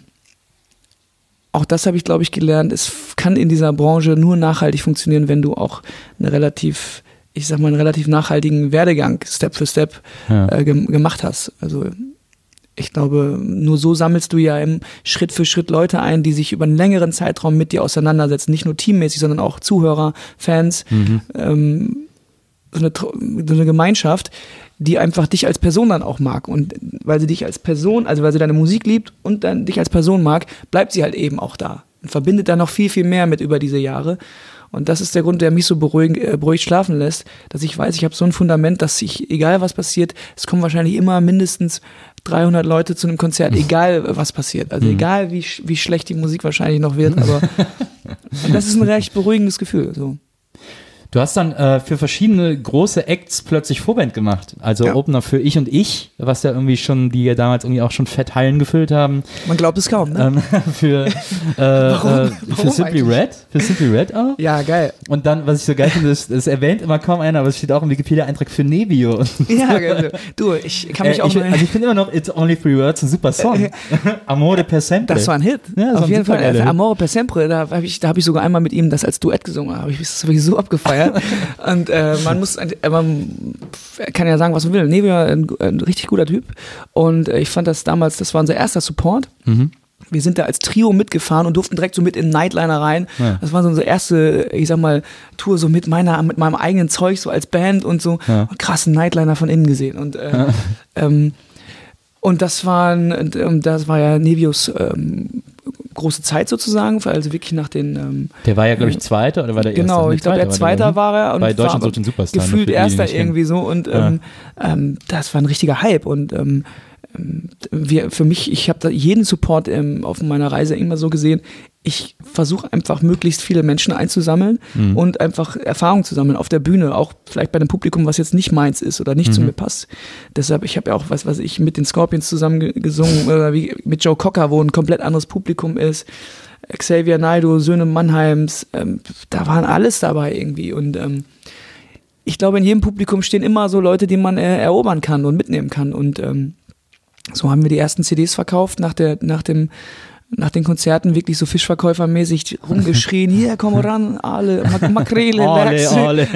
auch das habe ich, glaube ich, gelernt. Es kann in dieser Branche nur nachhaltig funktionieren, wenn du auch eine relativ, ich sag mal, einen relativ nachhaltigen Werdegang Step für Step Ja. äh, gem- gemacht hast. Also ich glaube, nur so sammelst du ja im Schritt für Schritt Leute ein, die sich über einen längeren Zeitraum mit dir auseinandersetzen. Nicht nur teammäßig, sondern auch Zuhörer, Fans, Mhm. ähm, so eine, Tro- so eine Gemeinschaft, die einfach dich als Person dann auch mag. Und weil sie dich als Person, also weil sie deine Musik liebt und dann dich als Person mag, bleibt sie halt eben auch da. Und verbindet da noch viel, viel mehr mit über diese Jahre. Und das ist der Grund, der mich so beruhig, äh, beruhigt schlafen lässt, dass ich weiß, ich habe so ein Fundament, dass ich, egal was passiert, es kommen wahrscheinlich immer mindestens dreihundert Leute zu einem Konzert, egal was passiert. Also Mhm. egal, wie, sch- wie schlecht die Musik wahrscheinlich noch wird, aber und das ist ein recht beruhigendes Gefühl. So. Du hast dann äh, für verschiedene große Acts plötzlich Vorband gemacht. Also ja. Opener für Ich und Ich, was ja irgendwie schon, die ja damals irgendwie auch schon fett Hallen gefüllt haben. Man glaubt es kaum, ne? Ähm, für, äh, Warum? Äh, für Warum Simply eigentlich? Red. Für Simply Red auch. Ja, geil. Und dann, was ich so geil finde, ist, es erwähnt immer kaum einer, aber es steht auch im Wikipedia-Eintrag für Nevio. Ja, geil. Du, ich kann mich äh, auch ich, mal... Also ich finde immer noch It's Only Three Words ein super Song. Amore per Sempre. Das war ein Hit. Ja, auf jeden Fall. Hit. Amore per Sempre, da habe ich, da hab ich sogar einmal mit ihm das als Duett gesungen. Hab ich, das habe ich so abgefeiert. Und äh, man muss, äh, man kann ja sagen, was man will. Nevio, ein, ein richtig guter Typ. Und äh, ich fand das damals, das war unser erster Support. Mhm. Wir sind da als Trio mitgefahren und durften direkt so mit in Nightliner rein. Ja. Das war so unsere erste, ich sag mal, Tour so mit meiner, mit meinem eigenen Zeug, so als Band und so. Ja. Und krassen Nightliner von innen gesehen. Und, äh, ja. ähm, und das war, das war ja Nevios ähm, große Zeit sozusagen, also wirklich nach den... Ähm, der war ja, glaube ich, Zweiter oder war der Erste? Genau, ich glaube, der Zweiter war er. Und bei Deutschland sucht den Superstar. Gefühlt Erster irgendwie so und ja. ähm, ähm, das war ein richtiger Hype und ähm, wir, für mich, ich habe da jeden Support ähm, auf meiner Reise immer so gesehen, ich versuche einfach möglichst viele Menschen einzusammeln mhm. und einfach Erfahrung zu sammeln auf der Bühne, auch vielleicht bei einem Publikum, was jetzt nicht meins ist oder nicht mhm. zu mir passt. Deshalb, ich habe ja auch, was weiß ich, mit den Scorpions zusammen gesungen, oder wie mit Joe Cocker, wo ein komplett anderes Publikum ist, Xavier Naidoo, Söhne Mannheims, ähm, da waren alles dabei irgendwie und ähm, ich glaube, in jedem Publikum stehen immer so Leute, die man äh, erobern kann und mitnehmen kann und ähm, so haben wir die ersten C Ds verkauft nach der, nach dem, nach den Konzerten wirklich so Fischverkäufermäßig rumgeschrien, hier, komm ran, alle, Mak Makrele, alle, alle.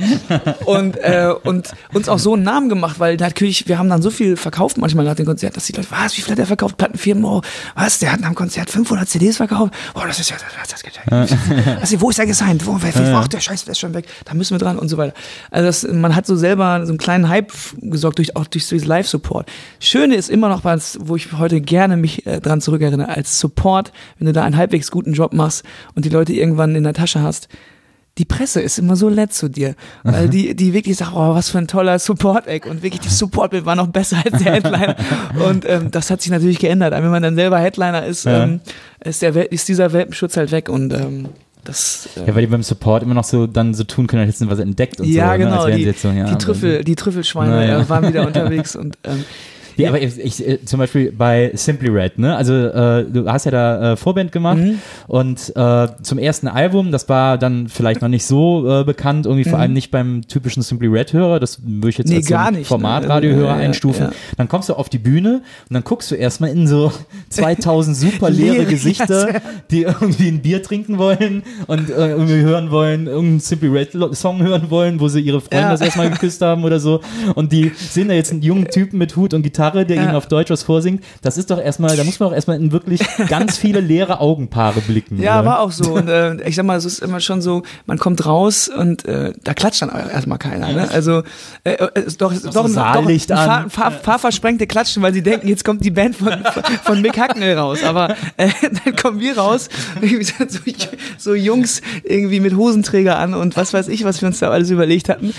und, äh, und uns auch so einen Namen gemacht, weil natürlich, wir haben dann so viel verkauft manchmal nach den Konzerten, dass die Leute, was, wie viel hat der verkauft? Plattenfirmen, oh, was, der hat nach dem Konzert fünfhundert C Ds verkauft? Oh, das ist ja, das, das geht ja. Also, wo ist er gesigned? Wo, wer, ach, der Scheiß, der ist schon weg, da müssen wir dran und so weiter. Also das, man hat so selber so einen kleinen Hype gesorgt, durch, auch durch, durch Live-Support. Schöne ist immer noch was, wo ich heute gerne mich äh, dran zurückerinnere, als Support, wenn du da einen halbwegs guten Job machst und die Leute irgendwann in der Tasche hast, die Presse ist immer so nett zu dir, weil die, die wirklich sagt, oh, was für ein toller Support-Act und wirklich das Support-Bild war noch besser als der Headliner und ähm, das hat sich natürlich geändert, wenn man dann selber Headliner ist, ja. ähm, ist, der, ist dieser Welpenschutz halt weg und ähm, das, äh ja, weil die beim Support immer noch so dann so tun können, als hätten sie was entdeckt und ja, so. Genau, ne? die, jetzt so, ja, die, Trüffel, die Trüffelschweine na, ja. waren wieder unterwegs und ähm, Ja, aber ich, ich, zum Beispiel bei Simply Red, ne? Also äh, du hast ja da äh, Vorband gemacht mhm. und äh, zum ersten Album, das war dann vielleicht noch nicht so äh, bekannt, irgendwie vor mhm. allem nicht beim typischen Simply Red-Hörer, das würde ich jetzt nee, als so ein Formatradiohörer ne? einstufen. Ja, ja. Dann kommst du auf die Bühne und dann guckst du erstmal in so zweitausend super leere Gesichter, die irgendwie ein Bier trinken wollen und äh, irgendwie hören wollen, irgendeinen Simply Red-Song hören wollen, wo sie ihre Freunde ja. das erstmal geküsst haben oder so und die sehen da jetzt einen jungen Typen mit Hut und Gitarre, der ja. ihnen auf Deutsch was vorsingt, das ist doch erstmal, da muss man doch erstmal in wirklich ganz viele leere Augenpaare blicken. Ja, oder? War auch so. Und äh, ich sag mal, es ist immer schon so, man kommt raus und äh, da klatscht dann erstmal keiner. Ne? Also äh, äh, doch, doch, doch, so doch ein fahr, fahr, fahr versprengte Klatschen, weil sie denken, jetzt kommt die Band von, von Mick Hacknell raus. Aber äh, dann kommen wir raus, so, so Jungs irgendwie mit Hosenträger an und was weiß ich, was wir uns da alles überlegt hatten.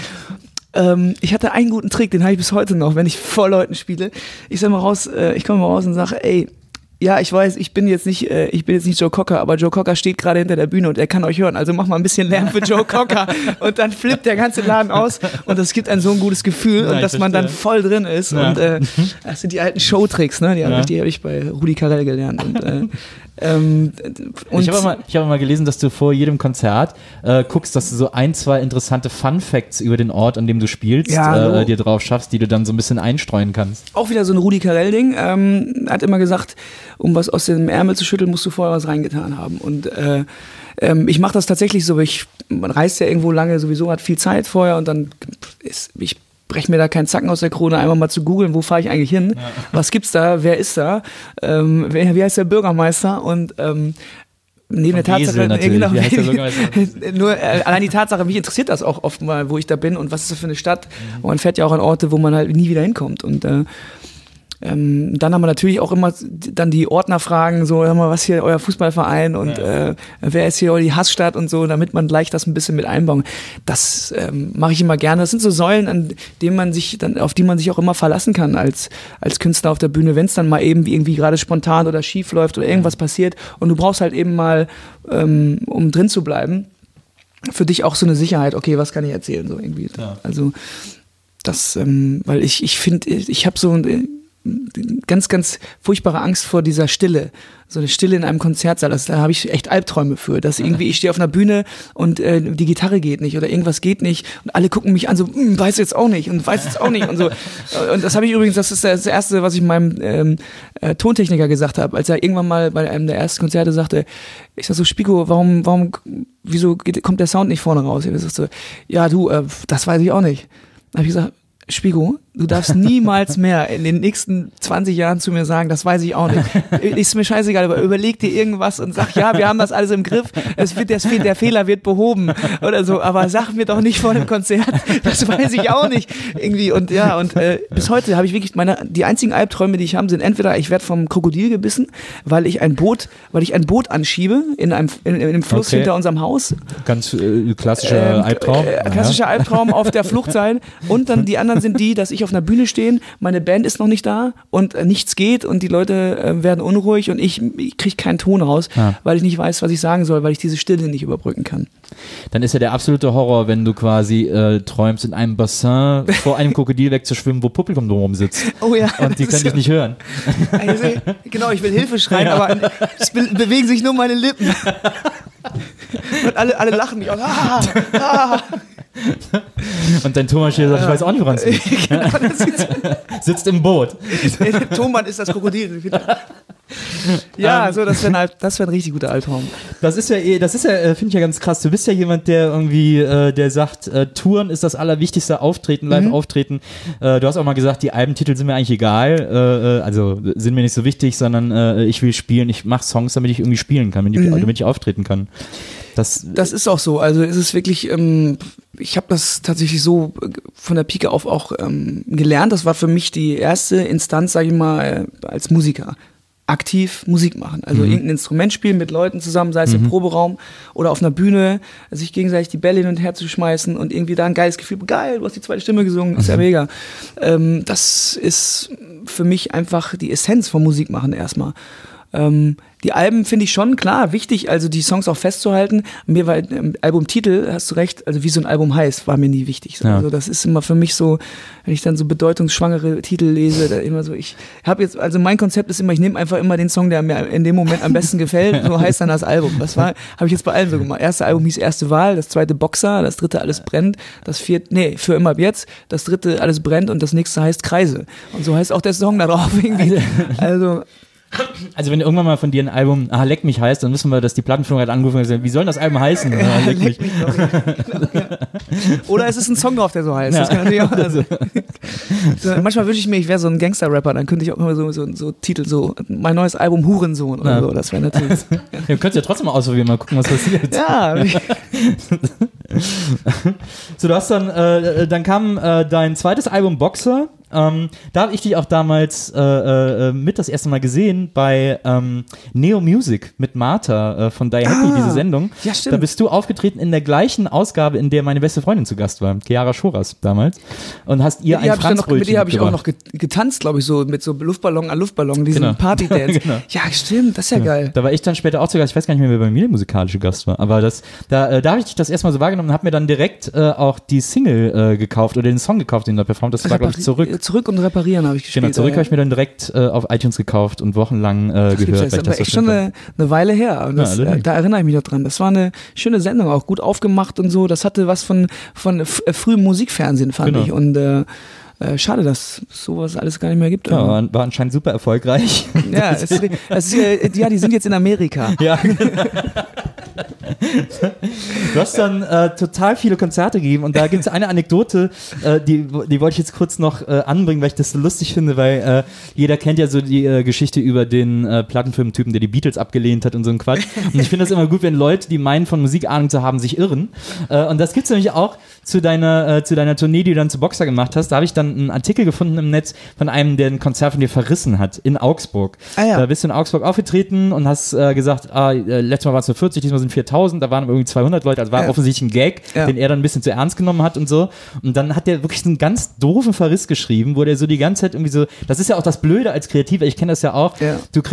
Ähm, ich hatte einen guten Trick, den habe ich bis heute noch, wenn ich vor Leuten spiele. Ich sag mal raus, äh, ich komme mal raus und sage, ey, ja, ich weiß, ich bin jetzt nicht, äh, ich bin jetzt nicht Joe Cocker, aber Joe Cocker steht gerade hinter der Bühne und er kann euch hören. Also mach mal ein bisschen Lärm für Joe Cocker und dann flippt der ganze Laden aus und das gibt einem so ein gutes Gefühl ja, und dass man dann voll drin ist. Ja. Und äh, das sind die alten Showtricks, ne? Die, ja. die habe ich bei Rudi Carrell gelernt. Und, äh, Ähm, und ich habe mal, ich hab mal gelesen, dass du vor jedem Konzert äh, guckst, dass du so ein, zwei interessante Fun-Facts über den Ort, an dem du spielst, ja, äh, dir drauf schaffst, die du dann so ein bisschen einstreuen kannst. Auch wieder so ein Rudi Carrell-Ding. Ähm, hat immer gesagt, um was aus dem Ärmel zu schütteln, musst du vorher was reingetan haben. Und äh, ähm, ich mache das tatsächlich so. Ich, man reist ja irgendwo lange, sowieso hat viel Zeit vorher und dann ist ich breche mir da keinen Zacken aus der Krone, einfach mal zu googeln, wo fahre ich eigentlich hin, ja. Was gibt's da, wer ist da, ähm, wer, wie heißt der Bürgermeister und ähm, neben der Tatsache, äh, genau, wie heißt der Bürgermeister? Nur äh, allein die Tatsache, mich interessiert das auch oft mal, wo ich da bin und was ist das für eine Stadt, mhm. und man fährt ja auch an Orte, wo man halt nie wieder hinkommt und äh, Ähm, dann haben wir natürlich auch immer dann die Ordnerfragen, so, hör mal, was hier euer Fußballverein und ja. äh, wer ist hier die Hassstadt und so, damit man gleich das ein bisschen mit einbauen. Das ähm, mache ich immer gerne. Das sind so Säulen, an denen man sich dann, auf die man sich auch immer verlassen kann als als Künstler auf der Bühne, wenn es dann mal eben irgendwie gerade spontan oder schief läuft oder irgendwas passiert und du brauchst halt eben mal, ähm, um drin zu bleiben. für dich auch so eine Sicherheit, okay, was kann ich erzählen, so irgendwie. Ja. Also das, ähm, weil ich, ich finde, ich habe so ein ganz, ganz furchtbare Angst vor dieser Stille. So eine Stille in einem Konzertsaal, das, da habe ich echt Albträume für, dass irgendwie ich stehe auf einer Bühne und äh, die Gitarre geht nicht oder irgendwas geht nicht und alle gucken mich an so, hm, weiß jetzt auch nicht und weiß jetzt auch nicht und so. Und das habe ich übrigens, das ist das Erste, was ich meinem ähm, äh, Tontechniker gesagt habe, als er irgendwann mal bei einem der ersten Konzerte sagte, ich sag so, Spiko, warum, warum, wieso geht, kommt der Sound nicht vorne raus? Ich sag so, ja du, äh, das weiß ich auch nicht. Dann habe ich gesagt, Spigo, du darfst niemals mehr in den nächsten zwanzig Jahren zu mir sagen, das weiß ich auch nicht. Ist mir scheißegal, aber überleg dir irgendwas und sag, ja, wir haben das alles im Griff, es wird, das, der Fehler wird behoben oder so, aber sag mir doch nicht vor dem Konzert, das weiß ich auch nicht. Irgendwie und ja, und äh, bis heute habe ich wirklich meine, die einzigen Albträume, die ich habe, sind entweder ich werde vom Krokodil gebissen, weil ich ein Boot, weil ich ein Boot anschiebe in einem, in, in einem Fluss okay. hinter unserem Haus. Ganz äh, klassischer ähm, Albtraum. Äh, klassischer Albtraum auf der Flucht sein und dann die anderen sind die, dass ich auf einer Bühne stehe, meine Band ist noch nicht da und äh, nichts geht und die Leute äh, werden unruhig und ich, ich kriege keinen Ton raus, ja. weil ich nicht weiß, was ich sagen soll, weil ich diese Stille nicht überbrücken kann. Dann ist ja der absolute Horror, wenn du quasi äh, träumst, in einem Bassin vor einem Krokodil wegzuschwimmen, wo Publikum drumherum sitzt. Oh ja. Und die können dich nicht hören. Also, genau, ich will Hilfe schreien, ja. aber es be- bewegen sich nur meine Lippen. Und alle, alle lachen mich aus. Ah, ah. Und dein Thomas hier sagt, ich weiß auch nicht, woran es liegt. Genau, sitzt im Boot. Thomas ist das Krokodil. Ja, so, das wäre ein, das wär ein richtig guter Albtraum. Das ist ja, das ist ja, finde ich ja ganz krass. Du bist ja jemand, der irgendwie, äh, der sagt, äh, Touren ist das allerwichtigste, Auftreten, Live-Auftreten. Mhm. Äh, du hast auch mal gesagt, die Albentitel sind mir eigentlich egal, äh, also sind mir nicht so wichtig, sondern äh, ich will spielen, ich mache Songs, damit ich irgendwie spielen kann, damit ich, mhm. damit ich auftreten kann. Das, das ist auch so. Also es ist wirklich, ähm, ich habe das tatsächlich so von der Pike auf auch ähm, gelernt. Das war für mich die erste Instanz, sage ich mal, als Musiker. Aktiv Musik machen. Also mhm. irgendein Instrument spielen mit Leuten zusammen, sei es mhm. im Proberaum oder auf einer Bühne, sich gegenseitig die Bälle hin und her zu schmeißen und irgendwie da ein geiles Gefühl, geil, du hast die zweite Stimme gesungen, ist mhm. ja mega. Ähm, das ist für mich einfach die Essenz vom Musikmachen erstmal. Ähm, die Alben finde ich schon, klar, wichtig, also die Songs auch festzuhalten. Mir war im Albumtitel, hast du recht, also wie so ein Album heißt, war mir nie wichtig. Ja. Also das ist immer für mich so, wenn ich dann so bedeutungsschwangere Titel lese, da immer so, ich habe jetzt, also mein Konzept ist immer, ich nehme einfach immer den Song, der mir in dem Moment am besten gefällt, so heißt dann das Album. Das war, habe ich jetzt bei allen so gemacht. Erste Album hieß Erste Wahl, das zweite Boxer, das dritte Alles brennt, das vierte, nee, für immer ab jetzt, das dritte Alles brennt und das nächste heißt Kreise. Und so heißt auch der Song da drauf irgendwie. Also, Also wenn irgendwann mal von dir ein Album Ah, leck mich heißt, dann wissen wir, dass die Plattenfirma hat angerufen und gesagt, wie soll das Album heißen? Ah, leck mich. mich Oder es ist ein Song drauf, der so heißt. Ja. Das kann natürlich auch, also, so, manchmal wünsche ich mir, ich wäre so ein Gangster-Rapper, dann könnte ich auch immer so, so, so Titel, so mein neues Album Hurensohn oder ja. so, das wäre natürlich. Ja. Du könntest ja trotzdem mal ausprobieren, mal gucken, was passiert. Ja. So, du hast dann, äh, dann kam äh, dein zweites Album Boxer. Ähm, da habe ich dich auch damals äh, äh, mit das erste Mal gesehen bei ähm, Neo Music mit Martha äh, von Die Happy, ah, diese Sendung. Ja, stimmt. Da bist du aufgetreten in der gleichen Ausgabe, in der meine beste Freundin zu Gast war, Chiara Schoras damals. Und hast ihr ein Franzbrötchen Mit ihr habe ich auch noch getanzt, glaube ich, so mit so Luftballon an Luftballon, diesen genau. Party-Dance. Genau. Ja, stimmt, das ist ja, ja geil. Da war ich dann später auch zu Gast, ich weiß gar nicht mehr, wer bei mir der musikalische Gast war, aber das, da, äh, da habe ich dich das erstmal so wahrgenommen und habe mir dann direkt äh, auch die Single äh, gekauft oder den Song gekauft, den du da performt hast. Das war, glaube ich, Zurück. Zurück und reparieren habe ich gespielt. Genau, Zurück ja. habe ich mir dann direkt äh, auf iTunes gekauft und wochenlang äh, gehört. Das ist aber echt schon eine, eine Weile her. Und das, ja, äh, da erinnere ich mich noch dran. Das war eine schöne Sendung, auch gut aufgemacht und so. Das hatte was von, von f- frühem Musikfernsehen, fand genau. ich. Und äh, äh, schade, dass sowas alles gar nicht mehr gibt. Ja, war, war anscheinend super erfolgreich. Ja, es, es, es, ja, die sind jetzt in Amerika. Ja, Du hast dann äh, total viele Konzerte gegeben und da gibt es eine Anekdote, äh, die, die wollte ich jetzt kurz noch äh, anbringen, weil ich das so lustig finde, weil äh, jeder kennt ja so die äh, Geschichte über den äh, Plattenfirmentypen, der die Beatles abgelehnt hat und so ein Quatsch. Und ich finde das immer gut, wenn Leute, die meinen, von Musik Ahnung zu haben, sich irren. Äh, und das gibt es nämlich auch zu deiner, äh, zu deiner Tournee, die du dann zu Boxer gemacht hast. Da habe ich dann einen Artikel gefunden im Netz von einem, der ein Konzert von dir verrissen hat in Augsburg. Ah, ja. Da bist du in Augsburg aufgetreten und hast äh, gesagt, ah, äh, letztes Mal waren es nur vierzig, diesmal sind viertausend, da waren irgendwie zweihundert Leute, also war ja. offensichtlich ein Gag, ja. den er dann ein bisschen zu ernst genommen hat und so. Und dann hat der wirklich einen ganz doofen Verriss geschrieben, wo der so die ganze Zeit irgendwie so, das ist ja auch das Blöde als Kreativer, ich kenne das ja auch, ja. du kriegst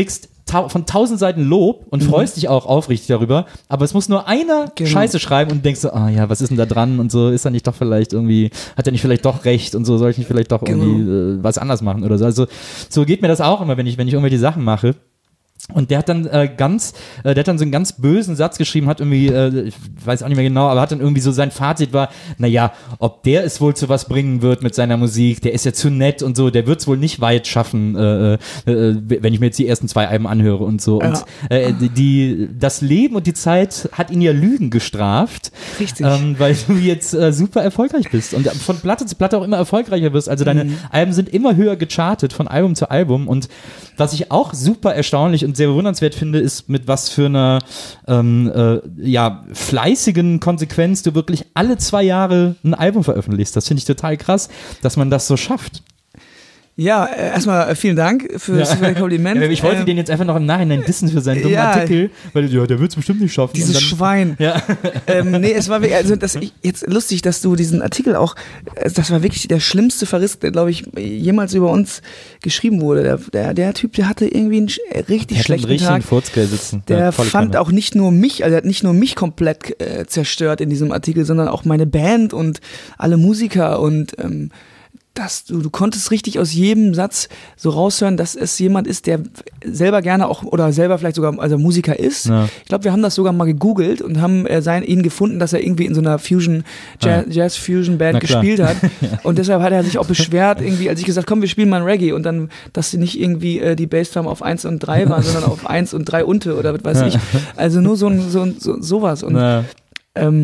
ta- von tausend Seiten Lob und mhm. freust dich auch aufrichtig darüber, aber es muss nur einer genau. Scheiße schreiben und du denkst so, ah ja, was ist denn da dran und so, ist er nicht doch vielleicht irgendwie, hat er nicht vielleicht doch recht und so, soll ich nicht vielleicht doch genau. irgendwie äh, was anders machen oder so. Also so geht mir das auch immer, wenn ich, wenn ich irgendwelche Sachen mache. Und der hat dann äh, ganz, äh, der hat dann so einen ganz bösen Satz geschrieben, hat irgendwie, äh, ich weiß auch nicht mehr genau, aber hat dann irgendwie so, sein Fazit war, naja, ob der es wohl zu was bringen wird mit seiner Musik, der ist ja zu nett und so, der wird es wohl nicht weit schaffen, äh, äh, wenn ich mir jetzt die ersten zwei Alben anhöre und so. Ja. Und äh, die, das Leben und die Zeit hat ihn ja Lügen gestraft. Richtig. Ähm, weil du jetzt äh, super erfolgreich bist und von Platte zu Platte auch immer erfolgreicher wirst. Also deine mhm. Alben sind immer höher gechartet von Album zu Album und was ich auch super erstaunlich und sehr bewundernswert finde, ist, mit was für einer ähm, äh, ja, fleißigen Konsequenz du wirklich alle zwei Jahre ein Album veröffentlichst. Das finde ich total krass, dass man das so schafft. Ja, äh, erstmal vielen Dank für das ja. Kompliment. Ja, ich wollte ähm, den jetzt einfach noch im Nachhinein dissen für seinen dummen ja, Artikel, weil ja, der wird es bestimmt nicht schaffen. Dieses dann, Schwein. Ja. Ähm, nee, es war wirklich, also das, ich, jetzt lustig, dass du diesen Artikel auch, das war wirklich der schlimmste Verriss, der, glaube ich, jemals über uns geschrieben wurde. Der, der, der Typ, der hatte irgendwie einen richtig der schlechten einen Tag. Furzgeil sitzen. Der ja, fand auch nicht nur mich, also er hat nicht nur mich komplett äh, zerstört in diesem Artikel, sondern auch meine Band und alle Musiker und ähm, dass du, du konntest richtig aus jedem Satz so raushören, dass es jemand ist, der selber gerne auch oder selber vielleicht sogar also Musiker ist. Ja. Ich glaube, wir haben das sogar mal gegoogelt und haben äh, sein, ihn gefunden, dass er irgendwie in so einer Fusion Jazz, ja. Jazz Fusion Band gespielt hat. Und deshalb hat er sich auch beschwert, irgendwie, als ich gesagt, komm, wir spielen mal ein Reggae und dann, dass sie nicht irgendwie äh, die Bassdrum auf eins und drei waren, sondern auf eins und drei unte oder was weiß ich. Also nur so ein so, so sowas. Und ja. ähm,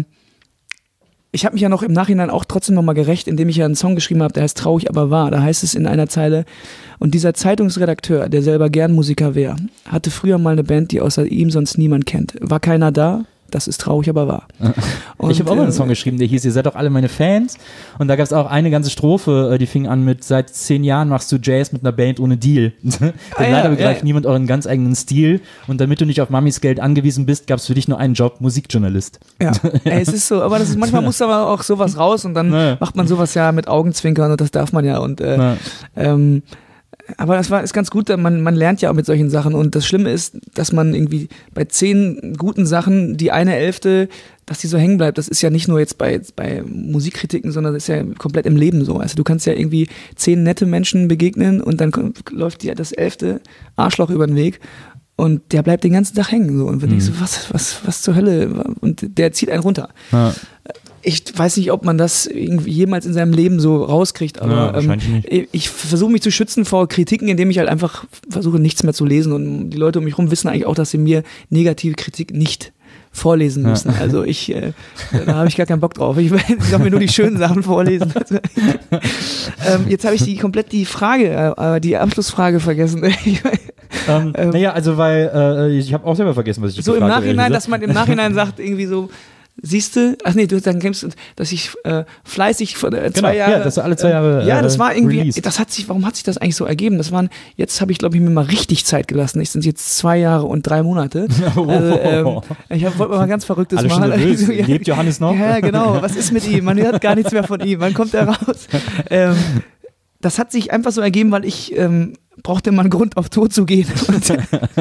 ich habe mich ja noch im Nachhinein auch trotzdem nochmal gerecht, indem ich ja einen Song geschrieben habe, der heißt Traurig, aber wahr. Da heißt es in einer Zeile, und dieser Zeitungsredakteur, der selber gern Musiker wäre, hatte früher mal eine Band, die außer ihm sonst niemand kennt. War keiner da? Das ist traurig, aber wahr. Und, ich habe auch mal einen Song geschrieben, der hieß, ihr seid doch alle meine Fans. Und da gab es auch eine ganze Strophe, die fing an mit, seit zehn Jahren machst du Jazz mit einer Band ohne Deal. Denn ah, ja, leider begreift ja. niemand euren ganz eigenen Stil. Und damit du nicht auf Mamis Geld angewiesen bist, gab es für dich nur einen Job, Musikjournalist. Ja, Ey, es ist so. Aber das ist, manchmal muss aber auch sowas raus und dann naja. macht man sowas ja mit Augenzwinkern und das darf man ja. Und äh, ähm, aber das war, ist ganz gut, man, man lernt ja auch mit solchen Sachen und das Schlimme ist, dass man irgendwie bei zehn guten Sachen die eine Elfte, dass die so hängen bleibt, das ist ja nicht nur jetzt bei, bei Musikkritiken, sondern das ist ja komplett im Leben so. Also du kannst ja irgendwie zehn nette Menschen begegnen und dann läuft dir das elfte Arschloch über den Weg und der bleibt den ganzen Tag hängen so und wenn mhm. ich so, was, was, was zur Hölle und der zieht einen runter. Ja. Ich weiß nicht, ob man das irgendwie jemals in seinem Leben so rauskriegt, aber ja, ähm, ich, ich versuche mich zu schützen vor Kritiken, indem ich halt einfach versuche, nichts mehr zu lesen und die Leute um mich herum wissen eigentlich auch, dass sie mir negative Kritik nicht vorlesen müssen. Ja. Also ich, äh, da habe ich gar keinen Bock drauf. Ich will mir nur die schönen Sachen vorlesen. ähm, jetzt habe ich die komplett die Frage, äh, die Abschlussfrage vergessen. ähm, ähm, naja, also weil äh, ich habe auch selber vergessen, was ich so im Nachhinein, dass man im Nachhinein sagt irgendwie so, siehst du, ach nee, du dann kennst, dass ich äh, fleißig vor äh, zwei genau, Jahre. Ja, dass du alle zwei Jahre. Äh, ja, das war irgendwie, released. das hat sich, warum hat sich das eigentlich so ergeben? Das waren, jetzt habe ich, glaube ich, mir mal richtig Zeit gelassen. Es sind jetzt zwei Jahre und drei Monate. Oh. Also, ähm, ich wollte mal ganz Verrücktes alle machen. Also, ja, lebt Johannes noch? Ja, genau. Was ist mit ihm? Man hört gar nichts mehr von ihm. Wann kommt er raus? ähm, das hat sich einfach so ergeben, weil ich ähm, brauchte mal einen Grund, auf Tour zu gehen. Und,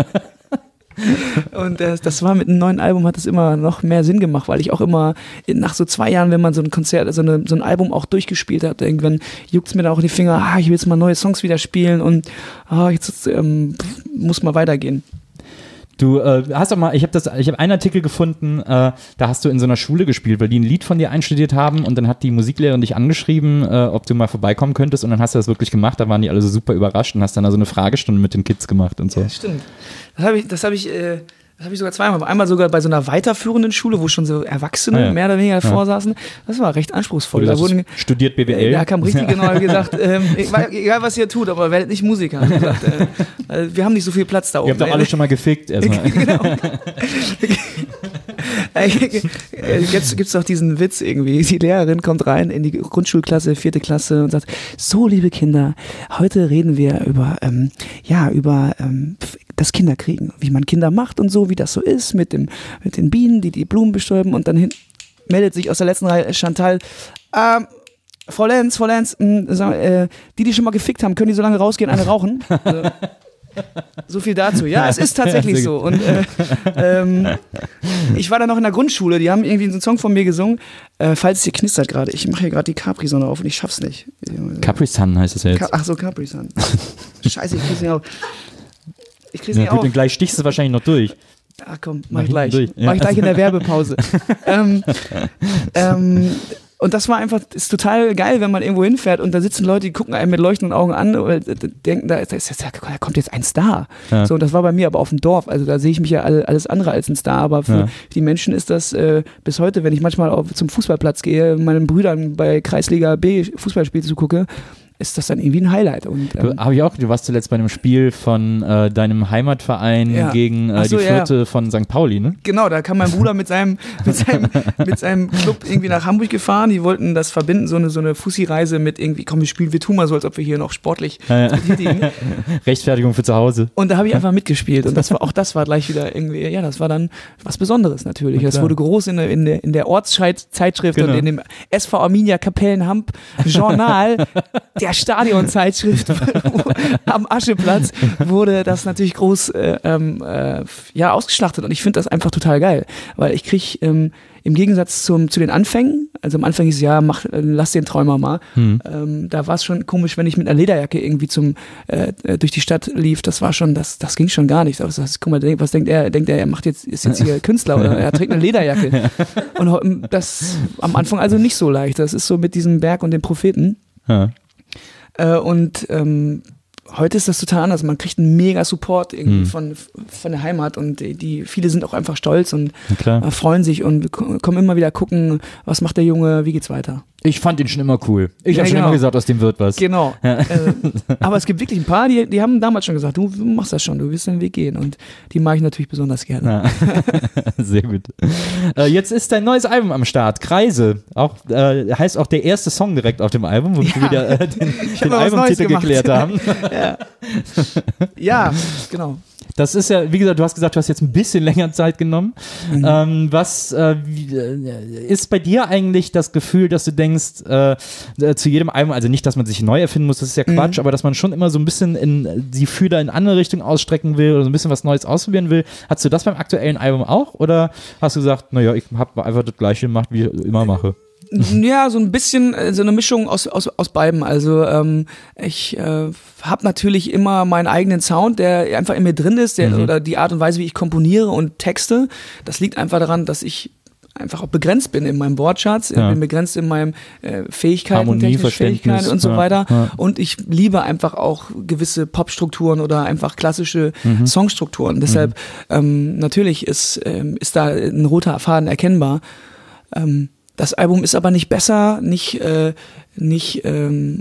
Und das, das war mit einem neuen Album, hat es immer noch mehr Sinn gemacht, weil ich auch immer nach so zwei Jahren, wenn man so ein Konzert, so, eine, so ein Album auch durchgespielt hat, irgendwann juckt es mir da auch in die Finger, ah, ich will jetzt mal neue Songs wieder spielen und ah, jetzt ähm, muss mal weitergehen. Du äh, hast doch mal, ich habe das, ich habe einen Artikel gefunden, äh, da hast du in so einer Schule gespielt, weil die ein Lied von dir einstudiert haben und dann hat die Musiklehrerin dich angeschrieben, äh, ob du mal vorbeikommen könntest und dann hast du das wirklich gemacht, da waren die alle so super überrascht und hast dann also eine Fragestunde mit den Kids gemacht und so. Ja, stimmt. Das habe ich, das habe ich, äh, das habe ich sogar zweimal. Einmal sogar bei so einer weiterführenden Schule, wo schon so Erwachsene ah, ja. mehr oder weniger davor ja. saßen. Das war recht anspruchsvoll. Da wurden, studiert B W L. Da kam richtig genau gesagt, ähm, egal was ihr tut, aber werdet nicht Musiker. Gesagt, äh, wir haben nicht so viel Platz da oben. Ihr habt doch alle schon mal gefickt erstmal. Genau. Jetzt gibt's doch diesen Witz irgendwie. Die Lehrerin kommt rein in die Grundschulklasse, vierte Klasse und sagt, so liebe Kinder, heute reden wir über, ähm, ja, über ähm, das Kinderkriegen, wie man Kinder macht und so, wie das so ist mit dem, mit den Bienen, die die Blumen bestäuben und dann hin, meldet sich aus der letzten Reihe Chantal, ähm, Frau Lenz, Frau Lenz, mh, sag, äh, die, die schon mal gefickt haben, können die so lange rausgehen, eine rauchen? Also, So viel dazu. Ja, es ist tatsächlich so. Und äh, ähm, ich war dann noch in der Grundschule, die haben irgendwie einen Song von mir gesungen. Äh, falls es hier knistert gerade, ich mache hier gerade die Capri-Sonne auf und ich schaff's nicht. Capri-Sun heißt es ja jetzt. Ka- Ach so, Capri-Sun. Scheiße, ich krieg's nicht auf. Ich krieg's nicht ja, gut, auf. Und gleich stichst du wahrscheinlich noch durch. Ach komm, mach ich gleich. Durch. Ja. Mach ich gleich in der Werbepause. ähm, ähm, und das war einfach, ist total geil, wenn man irgendwo hinfährt und da sitzen Leute, die gucken einem mit leuchtenden Augen an und denken, da, ist, da kommt jetzt ein Star. Ja. So, und das war bei mir aber auf dem Dorf. Also da sehe ich mich ja alles andere als ein Star. Aber für ja. die Menschen ist das äh, bis heute, wenn ich manchmal auf, zum Fußballplatz gehe, meinen Brüdern bei Kreisliga B Fußballspiel zugucke, ist das dann irgendwie ein Highlight. Und, ähm, du, hab ich auch, du warst zuletzt bei einem Spiel von äh, deinem Heimatverein ja. gegen äh, so, die ja. Vierte von Sankt Pauli, ne? Genau, da kam mein Bruder mit seinem, mit seinem, mit seinem Club irgendwie nach Hamburg gefahren. Die wollten das verbinden, so eine, so eine Fussi-Reise mit irgendwie, komm, wir spielen, wir tun mal so, als ob wir hier noch sportlich ja, ja. tätigen. Rechtfertigung für zu Hause. Und da habe ich einfach mitgespielt. Und das war, auch das war gleich wieder irgendwie, ja, das war dann was Besonderes natürlich. Das wurde groß in der, in der, in der Ortszeitschrift genau. und in dem S V Arminia Kapellenhamp Journal der Stadionzeitschrift am Ascheplatz wurde das natürlich groß äh, äh, ja, ausgeschlachtet. Und ich finde das einfach total geil. Weil ich kriege ähm, im Gegensatz zum, zu den Anfängen, also am Anfang hieß es ja, mach, lass den Träumer mal. Hm. Ähm, da war es schon komisch, wenn ich mit einer Lederjacke irgendwie zum äh, durch die Stadt lief. Das war schon, das, das ging schon gar nicht. Also, das, guck mal, was denkt er? Denkt er, er macht jetzt, ist jetzt hier Künstler oder er trägt eine Lederjacke. Und das am Anfang also nicht so leicht. Das ist so mit diesem Berg und den Propheten. Ja. Äh, und ähm, heute ist das total anders. Man kriegt einen mega Support irgendwie hm. von, von der Heimat und die, die viele sind auch einfach stolz und äh, freuen sich und k- kommen immer wieder gucken, was macht der Junge, wie geht's weiter. Ich fand ihn schon immer cool. Ich ja, habe schon genau. immer gesagt, aus dem wird was. Genau. Ja. Äh, aber es gibt wirklich ein paar, die, die haben damals schon gesagt, du machst das schon, du wirst den Weg gehen. Und die mag ich natürlich besonders gerne. Ja. Sehr gut. Äh, jetzt ist dein neues Album am Start, Kreise. Auch, äh, heißt auch der erste Song direkt auf dem Album, womit ja. wir wieder äh, den, den Albumtitel geklärt haben. ja. ja, genau. Das ist ja, wie gesagt, du hast gesagt, du hast jetzt ein bisschen länger Zeit genommen. Mhm. Ähm, was äh, wie, äh, ist bei dir eigentlich das Gefühl, dass du denkst, äh, äh, zu jedem Album, also nicht, dass man sich neu erfinden muss, das ist ja Quatsch, mhm. aber dass man schon immer so ein bisschen in die Fühler in andere Richtung ausstrecken will oder so ein bisschen was Neues ausprobieren will. Hast du das beim aktuellen Album auch? Oder hast du gesagt, naja, ich habe einfach das Gleiche gemacht, wie ich immer mache? Ja, so ein bisschen, so eine Mischung aus, aus, aus beidem. Also ähm, ich äh, habe natürlich immer meinen eigenen Sound, der einfach in mir drin ist, der, mhm. oder die Art und Weise, wie ich komponiere und texte. Das liegt einfach daran, dass ich einfach auch begrenzt bin in meinem Wortschatz, ja. bin begrenzt in meinen äh, Fähigkeiten, technische Fähigkeiten und so ja. weiter. Ja. Und ich liebe einfach auch gewisse Popstrukturen oder einfach klassische mhm. Songstrukturen. Deshalb mhm. ähm, natürlich ist, ähm, ist da ein roter Faden erkennbar. Ähm, Das Album ist aber nicht besser, nicht, äh, nicht ähm,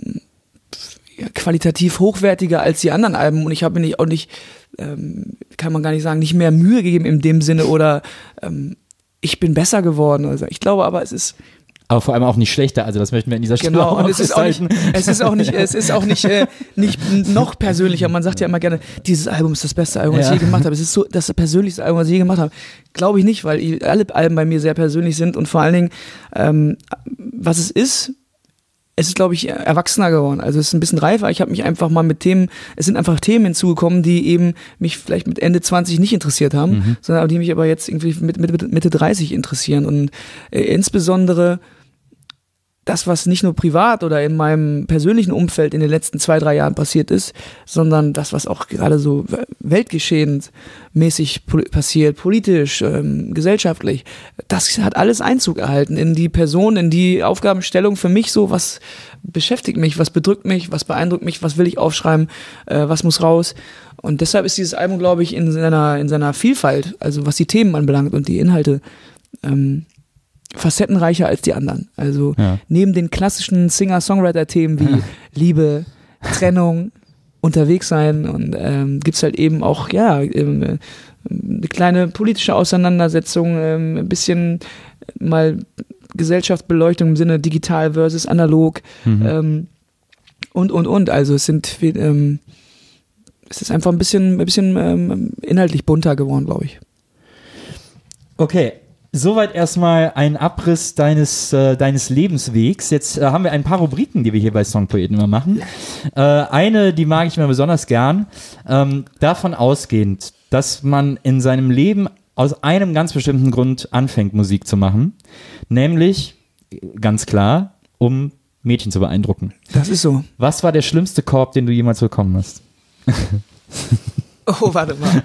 qualitativ hochwertiger als die anderen Alben und ich habe mir nicht, auch nicht, ähm, kann man gar nicht sagen, nicht mehr Mühe gegeben in dem Sinne oder ähm, ich bin besser geworden. Also ich glaube aber, es ist aber vor allem auch nicht schlechter, also das möchten wir in dieser Stelle genau, auch und es ist auch nicht, es ist auch nicht, es ist auch nicht, äh, nicht noch persönlicher. Man sagt ja immer gerne, dieses Album ist das beste Album, was ja. ich je gemacht habe. Es ist so das persönlichste Album, was ich je gemacht habe. Glaube ich nicht, weil alle Alben bei mir sehr persönlich sind und vor allen Dingen, ähm, was es ist, es ist, glaube ich, erwachsener geworden. Also es ist ein bisschen reifer. Ich habe mich einfach mal mit Themen, es sind einfach Themen hinzugekommen, die eben mich vielleicht mit Ende zwanzig nicht interessiert haben, mhm. sondern die mich aber jetzt irgendwie mit, mit Mitte dreißig interessieren. Und äh, insbesondere das, was nicht nur privat oder in meinem persönlichen Umfeld in den letzten zwei, drei Jahren passiert ist, sondern das, was auch gerade so weltgeschehensmäßig pol- passiert, politisch, ähm, gesellschaftlich, das hat alles Einzug erhalten in die Person, in die Aufgabenstellung für mich so, was beschäftigt mich, was bedrückt mich, was beeindruckt mich, was will ich aufschreiben, äh, was muss raus. Und deshalb ist dieses Album, glaube ich, in seiner, in seiner Vielfalt, also was die Themen anbelangt und die Inhalte, ähm, facettenreicher als die anderen. Also ja. neben den klassischen Singer-Songwriter-Themen wie Liebe, Trennung, unterwegs sein und ähm, gibt's halt eben auch ja ähm, eine kleine politische Auseinandersetzung, ähm, ein bisschen mal Gesellschaftsbeleuchtung im Sinne digital versus analog mhm. ähm, und und und. Also es sind ähm, es ist einfach ein bisschen ein bisschen ähm, inhaltlich bunter geworden, glaube ich. Okay. Soweit erstmal ein Abriss deines, äh, deines Lebenswegs. Jetzt äh, haben wir ein paar Rubriken, die wir hier bei Songpoeten immer machen. Äh, eine, die mag ich immer besonders gern. Ähm, davon ausgehend, dass man in seinem Leben aus einem ganz bestimmten Grund anfängt, Musik zu machen. Nämlich, ganz klar, um Mädchen zu beeindrucken. Das ist so. Was war der schlimmste Korb, den du jemals bekommen hast? Oh, warte mal.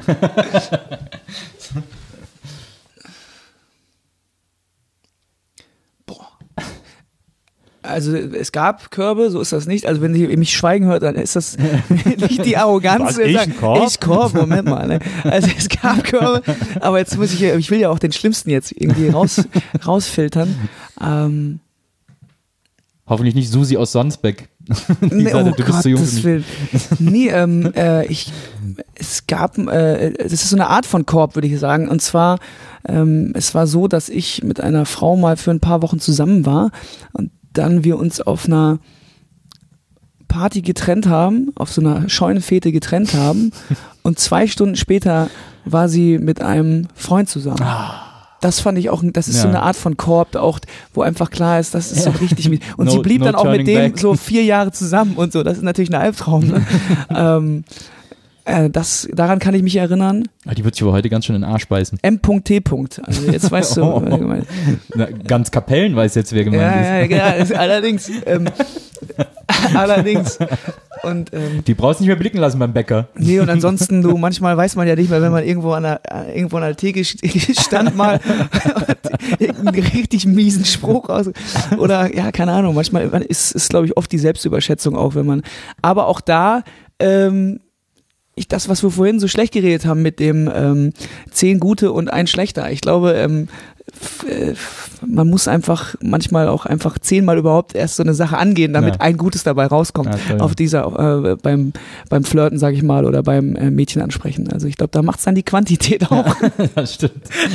Also es gab Körbe, so ist das nicht. Also wenn ihr mich schweigen hört, dann ist das nicht die Arroganz. Was, ich sagen, Korb? Ich Korb, Moment mal. Ne? Also es gab Körbe, aber jetzt muss ich, ich will ja auch den Schlimmsten jetzt irgendwie raus, rausfiltern. Ähm, Hoffentlich nicht Susi aus Sonsbeck. nee, oh du bist Gott, zu jung das will. Nee, ähm, äh, ich, es gab, äh, das ist so eine Art von Korb, würde ich sagen. Und zwar, ähm, es war so, dass ich mit einer Frau mal für ein paar Wochen zusammen war und dann wir uns auf einer Party getrennt haben, auf so einer Scheunenfete getrennt haben und zwei Stunden später war sie mit einem Freund zusammen. Das fand ich auch, das ist ja. so eine Art von Korb, auch, wo einfach klar ist, das ist so richtig. Und no, sie blieb no dann auch mit dem back. so vier Jahre zusammen und so. Das ist natürlich ein Albtraum. Ne? ähm, äh, das, daran kann ich mich erinnern. Die wird sich aber heute ganz schön in den Arsch beißen. M T Also jetzt weißt du. oh. äh, Na, ganz Kapellen weiß jetzt, wer gemeint ja, ist. Ja, ja, allerdings. Ähm, allerdings. Und, ähm, die brauchst du nicht mehr blicken lassen beim Bäcker. Nee, und ansonsten, du, manchmal weiß man ja nicht mehr, wenn man irgendwo an der, irgendwo an der Theke stand mal und irgendeinen richtig miesen Spruch aus. Oder, ja, keine Ahnung, manchmal ist, ist glaube ich, oft die Selbstüberschätzung auch, wenn man, aber auch da, ähm, ich, das, was wir vorhin so schlecht geredet haben mit dem ähm, zehn gute und ein schlechter. Ich glaube, ähm, f- f- man muss einfach manchmal auch einfach zehnmal überhaupt erst so eine Sache angehen, damit ja. ein Gutes dabei rauskommt. Ja, auf dieser, äh, beim, beim Flirten, sag ich mal, oder beim äh, Mädchen ansprechen. Also ich glaube, da macht es dann die Quantität auch. Ja, das stimmt.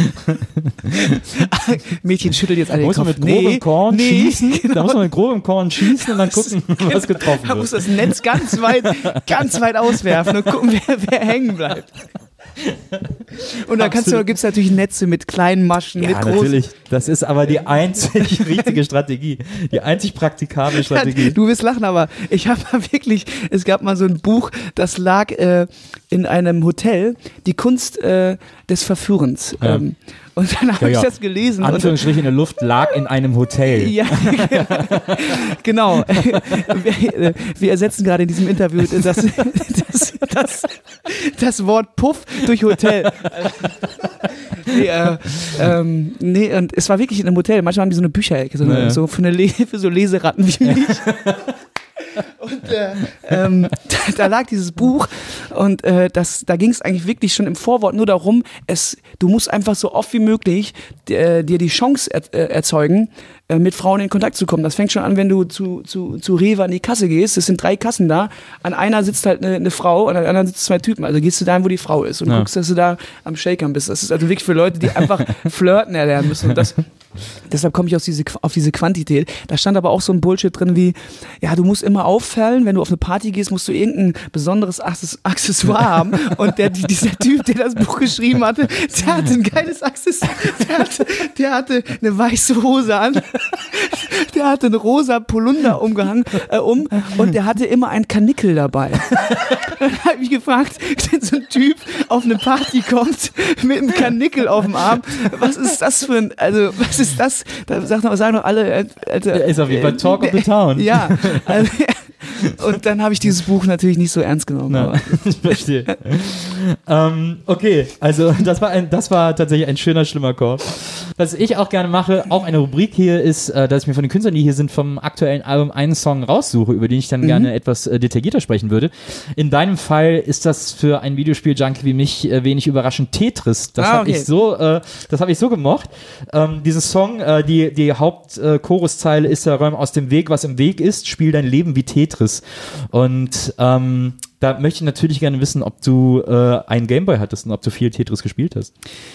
Mädchen schüttelt jetzt alle den Kopf. Kopf. Muss man mit grobem nee, Korn nee, schießen? Genau. Da muss man mit grobem Korn schießen und dann gucken, was getroffen wird. Da muss das Netz ganz weit, ganz weit auswerfen und gucken, wer, wer hängen bleibt. Und dann kannst du, gibt's natürlich Netze mit kleinen Maschen, ja, mit großen. Natürlich. Das ist aber die einzig richtige Strategie. Die einzig praktikable Strategie. Du wirst lachen, aber ich habe mal wirklich, es gab mal so ein Buch, das lag äh, in einem Hotel, die Kunst äh, des Verführens. Ja. Ähm, und dann habe ja, ja. ich das gelesen. Anführungsstrich in der Luft lag in einem Hotel. Ja, genau. Wir, wir ersetzen gerade in diesem Interview das, das, das, das Wort Puff durch Hotel. Nee, äh, ähm, nee, und es war wirklich in einem Hotel. Manchmal haben die so eine Bücherecke, so, naja. so für, eine Le- für so Leseratten wie mich. Und äh, ähm, da, da lag dieses Buch und äh, das, da ging es eigentlich wirklich schon im Vorwort nur darum, es, du musst einfach so oft wie möglich äh, dir die Chance er, äh, erzeugen, äh, mit Frauen in Kontakt zu kommen. Das fängt schon an, wenn du zu, zu, zu Rewe an die Kasse gehst. Es sind drei Kassen da. An einer sitzt halt eine, eine Frau und an der anderen sitzen zwei Typen. Also gehst du dahin, wo die Frau ist und ja. guckst, dass du da am Shakern bist. Das ist also wirklich für Leute, die einfach flirten erlernen müssen. Und das, deshalb komme ich aus diese, auf diese Quantität. Da stand aber auch so ein Bullshit drin wie, ja, du musst immer auffallen, wenn du auf eine Party gehst, musst du irgendein besonderes Accessoire haben. Und der, dieser Typ, der das Buch geschrieben hatte, der hatte ein geiles Accessoire. Der hatte, der hatte eine weiße Hose an. Der hatte einen rosa Polunder umgehangen, äh, um und der hatte immer ein Karnickel dabei. Dann habe ich mich gefragt, wenn so ein Typ auf eine Party kommt mit einem Karnickel auf dem Arm, was ist das für ein, also was ist das? Da sagt man, sagen doch alle, äh, äh, ist auf jeden Fall Talk of the Town. Ja, also, und dann habe ich dieses Buch natürlich nicht so ernst genommen. Na, ich verstehe. ähm, okay, also das war, ein, das war tatsächlich ein schöner, schlimmer Korb. Was ich auch gerne mache, auch eine Rubrik hier ist, äh, dass ich mir von den Künstlern, die hier sind, vom aktuellen Album einen Song raussuche, über den ich dann mhm. gerne etwas äh, detaillierter sprechen würde. In deinem Fall ist das für ein Videospiel-Junkie wie mich äh, wenig überraschend Tetris. Das ah, habe okay. ich so, äh, das habe ich so gemocht. Ähm, diesen Song, äh, die, die Hauptchoruszeile äh, ist ja, räum aus dem Weg, was im Weg ist, spiel dein Leben wie Tetris. Und ähm, da möchte ich natürlich gerne wissen, ob du äh, einen Gameboy hattest und ob du viel Tetris gespielt hast.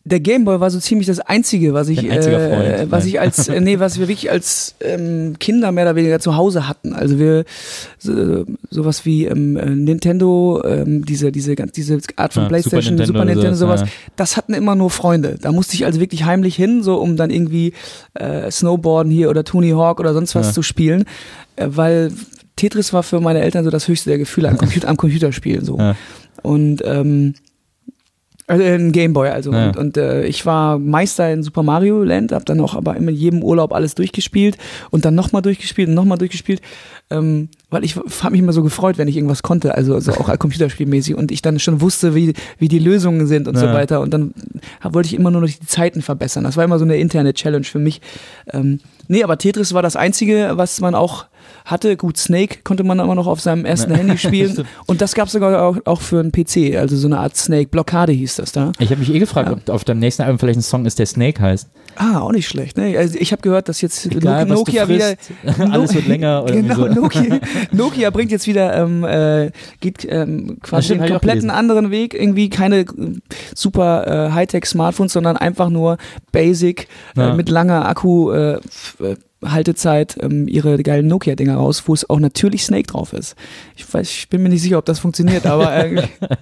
Der Gameboy war so ziemlich das Einzige, was ich, äh, was ich als, äh, nee, was wir wirklich als ähm, Kinder mehr oder weniger zu Hause hatten. Also wir so, sowas wie ähm, Nintendo, ähm, diese diese diese Art von ja, PlayStation, Super Nintendo, Super Nintendo sowas, ja. Das hatten immer nur Freunde. Da musste ich also wirklich heimlich hin, so um dann irgendwie äh, Snowboarden hier oder Tony Hawk oder sonst was ja. zu spielen, äh, weil Tetris war für meine Eltern so das höchste der Gefühle am Computer, am Computerspielen so. Ja. Und ähm, Also ein Gameboy, also ja. und, und äh, ich war Meister in Super Mario Land, hab dann auch aber immer in jedem Urlaub alles durchgespielt und dann nochmal durchgespielt und nochmal durchgespielt, ähm, weil ich habe mich immer so gefreut, wenn ich irgendwas konnte, also, also auch computerspielmäßig und ich dann schon wusste, wie wie die Lösungen sind und ja. so weiter und dann hab, wollte ich immer nur noch die Zeiten verbessern. Das war immer so eine interne Challenge für mich. Ähm, nee, aber Tetris war das Einzige, was man auch hatte. Gut, Snake konnte man immer noch auf seinem ersten Handy spielen und das gab es sogar auch, auch für einen P C, also so eine Art Snake-Blockade hieß das da. Ich habe mich eh gefragt, ja. ob auf deinem nächsten Album vielleicht ein Song ist, der Snake heißt. Ah, auch nicht schlecht. Ne? Also ich habe gehört, dass jetzt Egal, Nokia wieder alles wird länger. Oder genau, so. Nokia, Nokia bringt jetzt wieder ähm, äh, geht ähm, quasi stimmt, einen kompletten anderen Weg, irgendwie keine super äh, Hightech-Smartphones, sondern einfach nur Basic ja. äh, mit langer Akku äh, Haltezeit ähm, ihre geilen Nokia-Dinger raus, wo es auch natürlich Snake drauf ist. Ich weiß, ich bin mir nicht sicher, ob das funktioniert, aber äh,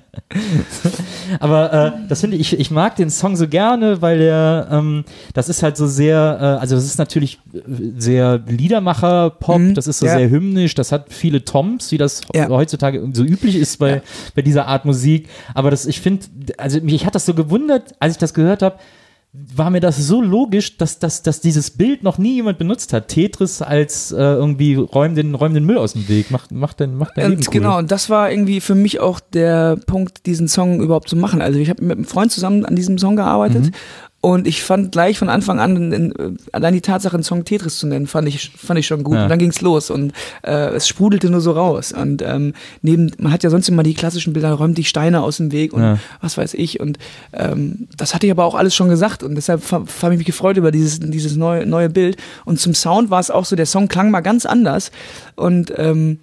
aber äh, das finde ich, ich mag den Song so gerne, weil der, ähm, das ist halt so sehr, äh, also das ist natürlich sehr Liedermacher-Pop, mhm, das ist so ja. sehr hymnisch, das hat viele Toms, wie das ja. heutzutage so üblich ist bei, ja. bei dieser Art Musik, aber das, ich finde, also mich hat das so gewundert, als ich das gehört habe, war mir das so logisch, dass, dass, dass dieses Bild noch nie jemand benutzt hat. Tetris als äh, irgendwie räum den, räum den Müll aus dem Weg, macht, macht dein, macht dein Leben cool. Genau, und das war irgendwie für mich auch der Punkt, diesen Song überhaupt zu machen. Also ich habe mit einem Freund zusammen an diesem Song gearbeitet. Mhm. Und ich fand gleich von Anfang an, in, in, allein die Tatsache, einen Song Tetris zu nennen, fand ich, fand ich schon gut. Ja. Und dann ging's los und äh, es sprudelte nur so raus. Und ähm, neben, man hat ja sonst immer die klassischen Bilder, räumt die Steine aus dem Weg und ja. was weiß ich. Und ähm, das hatte ich aber auch alles schon gesagt. Und deshalb habe ich mich gefreut über dieses, dieses neue, neue Bild. Und zum Sound war es auch so, der Song klang mal ganz anders. Und ähm,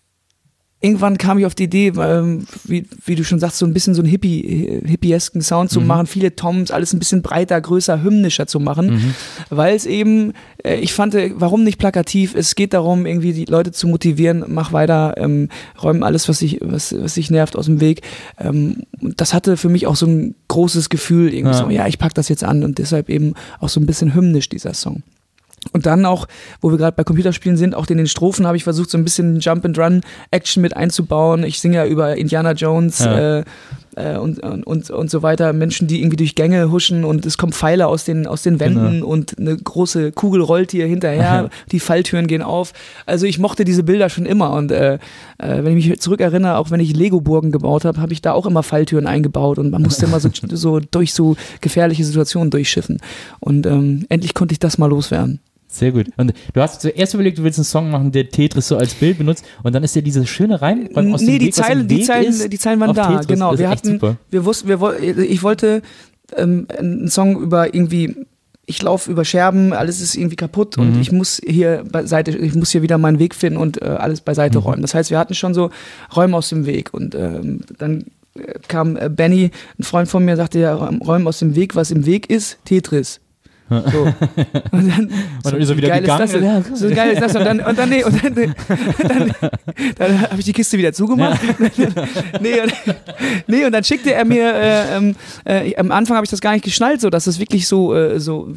irgendwann kam ich auf die Idee, ähm, wie, wie du schon sagst, so ein bisschen so einen Hippie, hippiesken Sound zu mhm. machen, viele Toms, alles ein bisschen breiter, größer, hymnischer zu machen, mhm. weil es eben, äh, ich fand, warum nicht plakativ, es geht darum, irgendwie die Leute zu motivieren, mach weiter, ähm, räumen alles, was sich was, was sich nervt, aus dem Weg. Ähm, das hatte für mich auch so ein großes Gefühl, irgendwie ja. so, ja, ich pack das jetzt an und deshalb eben auch so ein bisschen hymnisch, dieser Song. Und dann auch, wo wir gerade bei Computerspielen sind, auch in den Strophen habe ich versucht, so ein bisschen Jump-and-Run-Action mit einzubauen. Ich singe ja über Indiana Jones ja. äh, äh, und, und, und so weiter. Menschen, die irgendwie durch Gänge huschen und es kommen Pfeile aus den, aus den Wänden genau. und eine große Kugel rollt hier hinterher, Aha. die Falltüren gehen auf. Also ich mochte diese Bilder schon immer und äh, äh, wenn ich mich zurückerinnere, auch wenn ich Lego-Burgen gebaut habe, habe ich da auch immer Falltüren eingebaut und man musste immer so, so durch so gefährliche Situationen durchschiffen. Und ähm, endlich konnte ich das mal loswerden. Sehr gut. Und du hast zuerst überlegt, du willst einen Song machen, der Tetris so als Bild benutzt und dann ist dir diese schöne Reim aus nee, dem die Weg, Zeilen, die Zeilen, die Zeilen waren da, Tetris. genau. Wir hatten, super. wir wussten, wir ich wollte ähm, einen Song über irgendwie, ich laufe über Scherben, alles ist irgendwie kaputt mhm. und ich muss hier beiseite, ich muss hier wieder meinen Weg finden und äh, alles beiseite mhm. räumen. Das heißt, wir hatten schon so Räume aus dem Weg und ähm, dann kam äh, Benny, ein Freund von mir, sagte ja, Räumen aus dem Weg, was im Weg ist, Tetris. So. Und dann, und dann ist er wieder gegangen. Das, ja, so geil ist das. Und dann, und dann, nee, und dann, dann, dann, dann habe ich die Kiste wieder zugemacht. Ja. nee, und, nee, und dann schickte er mir, äh, äh, am Anfang habe ich das gar nicht geschnallt, so dass es wirklich so, äh, so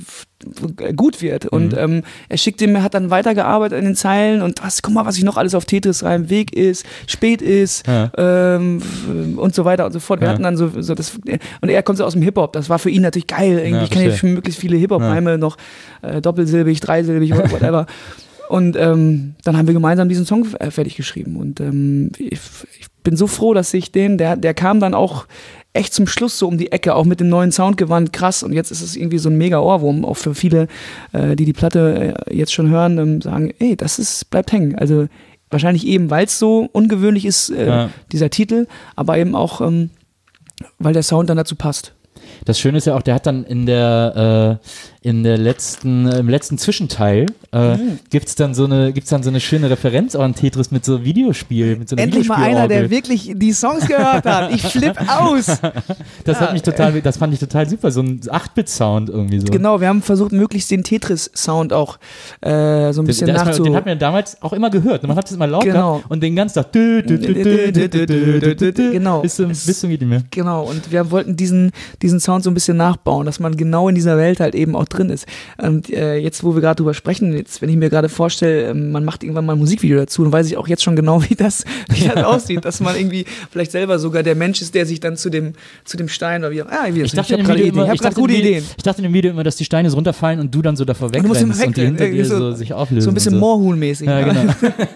gut wird. Und mhm. ähm, er schickte mir, hat dann weitergearbeitet in den Zeilen und was, guck mal, was ich noch alles auf Tetris rein, Weg ist, spät ist ja. ähm, und so weiter und so fort. Wir ja. hatten dann so, so das, und er kommt so aus dem Hip-Hop, das war für ihn natürlich geil. Irgendwie, ja, ich kann jetzt möglichst viele Hip-Hop-Reime ja. noch äh, doppelsilbig, dreisilbig, whatever. Und ähm, dann haben wir gemeinsam diesen Song äh, fertig geschrieben. Und ähm, ich, ich bin so froh, dass ich den, der, der kam dann auch echt zum Schluss so um die Ecke, auch mit dem neuen Soundgewand, krass. Und jetzt ist es irgendwie so ein mega Ohrwurm, auch für viele, äh, die die Platte äh, jetzt schon hören, ähm, sagen, ey, das ist, bleibt hängen. Also wahrscheinlich eben, weil es so ungewöhnlich ist, äh, ja. dieser Titel, aber eben auch, ähm, weil der Sound dann dazu passt. Das Schöne ist ja auch, der hat dann in der, äh, in der letzten, im letzten Zwischenteil äh, mhm. gibt's dann so eine, gibt's dann so eine schöne Referenz auch an Tetris mit so Videospiel, mit so einer Endlich mal einer, der wirklich die Songs gehört hat. Ich flipp aus. Das ja. hat mich total, das fand ich total super, so ein acht-Bit-Sound irgendwie so. Genau, wir haben versucht, möglichst den Tetris-Sound auch äh, so ein bisschen nachzu... Den hat man damals auch immer gehört. Man hat es immer laut genau. gehabt und den ganzen Tag genau. bis zum, bis zum geht nicht mehr. Genau, und wir wollten diesen, diesen Sound so ein bisschen nachbauen, dass man genau in dieser Welt halt eben auch drin ist. Und äh, jetzt, wo wir gerade drüber sprechen, jetzt, wenn ich mir gerade vorstelle, äh, man macht irgendwann mal ein Musikvideo dazu, dann weiß ich auch jetzt schon genau, wie das, wie das aussieht, dass man irgendwie vielleicht selber sogar der Mensch ist, der sich dann zu dem, zu dem Stein oder wie auch ah, ich, ich, dachte ich habe gerade hab hab gute Ideen. Ich dachte in dem Video immer, dass die Steine so runterfallen und du dann so davor wegrennst und, und die hinter dir so, so sich auflösen. So ein bisschen so. Moorhuhn-mäßig. Ja, genau.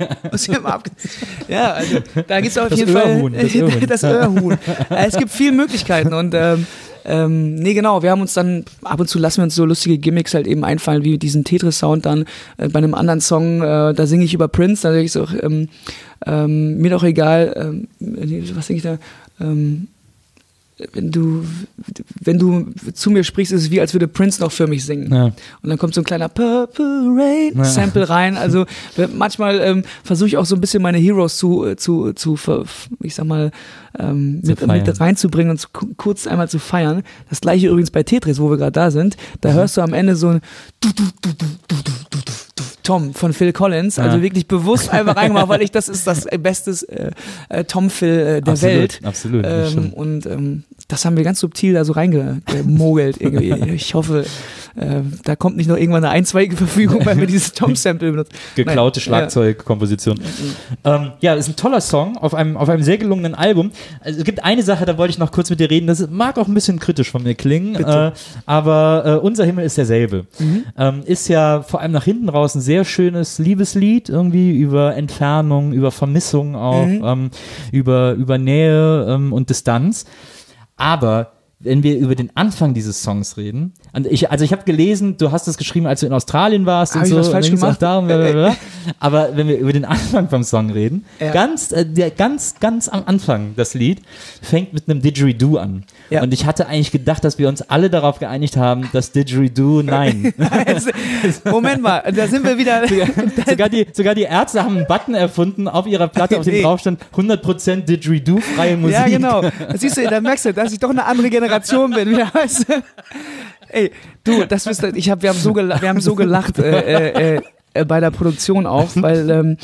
ja, also da gibt es auf das jeden Öhrhuhn, Fall das Öhrhuhn. das Öhrhuhn. Es gibt viele Möglichkeiten und ähm, Ähm, nee, genau, wir haben uns dann, ab und zu lassen wir uns so lustige Gimmicks halt eben einfallen, wie diesen Tetris-Sound dann äh, bei einem anderen Song, äh, da singe ich über Prince, da denke ich so, ähm, ähm, mir doch egal, ähm, was singe ich da, ähm, wenn du, wenn du zu mir sprichst, ist es wie, als würde Prince noch für mich singen. Ja. Und dann kommt so ein kleiner Purple Rain ja. Sample rein. Also manchmal ähm, versuche ich auch so ein bisschen meine Heroes zu, zu, zu ich sag mal, ähm, mit, mit reinzubringen und zu, kurz einmal zu feiern. Das gleiche übrigens bei Tetris, wo wir gerade da sind. Da mhm. hörst du am Ende so ein Tom von Phil Collins, also ja. wirklich bewusst einfach reingemacht, weil ich, das ist das beste äh, äh, Tom-Phil äh, der absolut, Welt. Absolut, ähm, und ähm, das haben wir ganz subtil da so reingemogelt irgendwie. Ich hoffe, äh, da kommt nicht noch irgendwann eine einstweilige Verfügung, weil wir dieses Tom-Sample benutzen. Geklaute Schlagzeugkomposition. Ja. Ähm, ja, ist ein toller Song auf einem, auf einem sehr gelungenen Album. Also, es gibt eine Sache, da wollte ich noch kurz mit dir reden, das mag auch ein bisschen kritisch von mir klingen, äh, aber äh, Unser Himmel ist derselbe. Mhm. Ähm, ist ja vor allem nach hinten raus ein sehr schönes Liebeslied, irgendwie über Entfernung, über Vermissung auch, mhm. ähm, über, über Nähe ähm, und Distanz. Aber wenn wir über den Anfang dieses Songs reden, und ich, also ich habe gelesen, du hast das geschrieben, als du in Australien warst hab und ich so. Was falsch gemacht? Darum, aber wenn wir über den Anfang vom Song reden, ja. ganz, äh, der, ganz, ganz am Anfang das Lied fängt mit einem Didgeridoo an. Ja. Und ich hatte eigentlich gedacht, dass wir uns alle darauf geeinigt haben, dass Didgeridoo nein. Moment mal, da sind wir wieder. sogar, sogar, die, sogar die Ärzte haben einen Button erfunden auf ihrer Platte, auf dem nee. drauf stand hundert Prozent Didgeridoo-freie Musik. Ja, genau. Das siehst du, da merkst du, dass ich doch eine andere Generation bin. Wieder, weißt du? Ey, du, das wisst ihr, ich hab, wir haben so gelacht, wir haben so gelacht äh, äh, äh, bei der Produktion auch, weil ähm,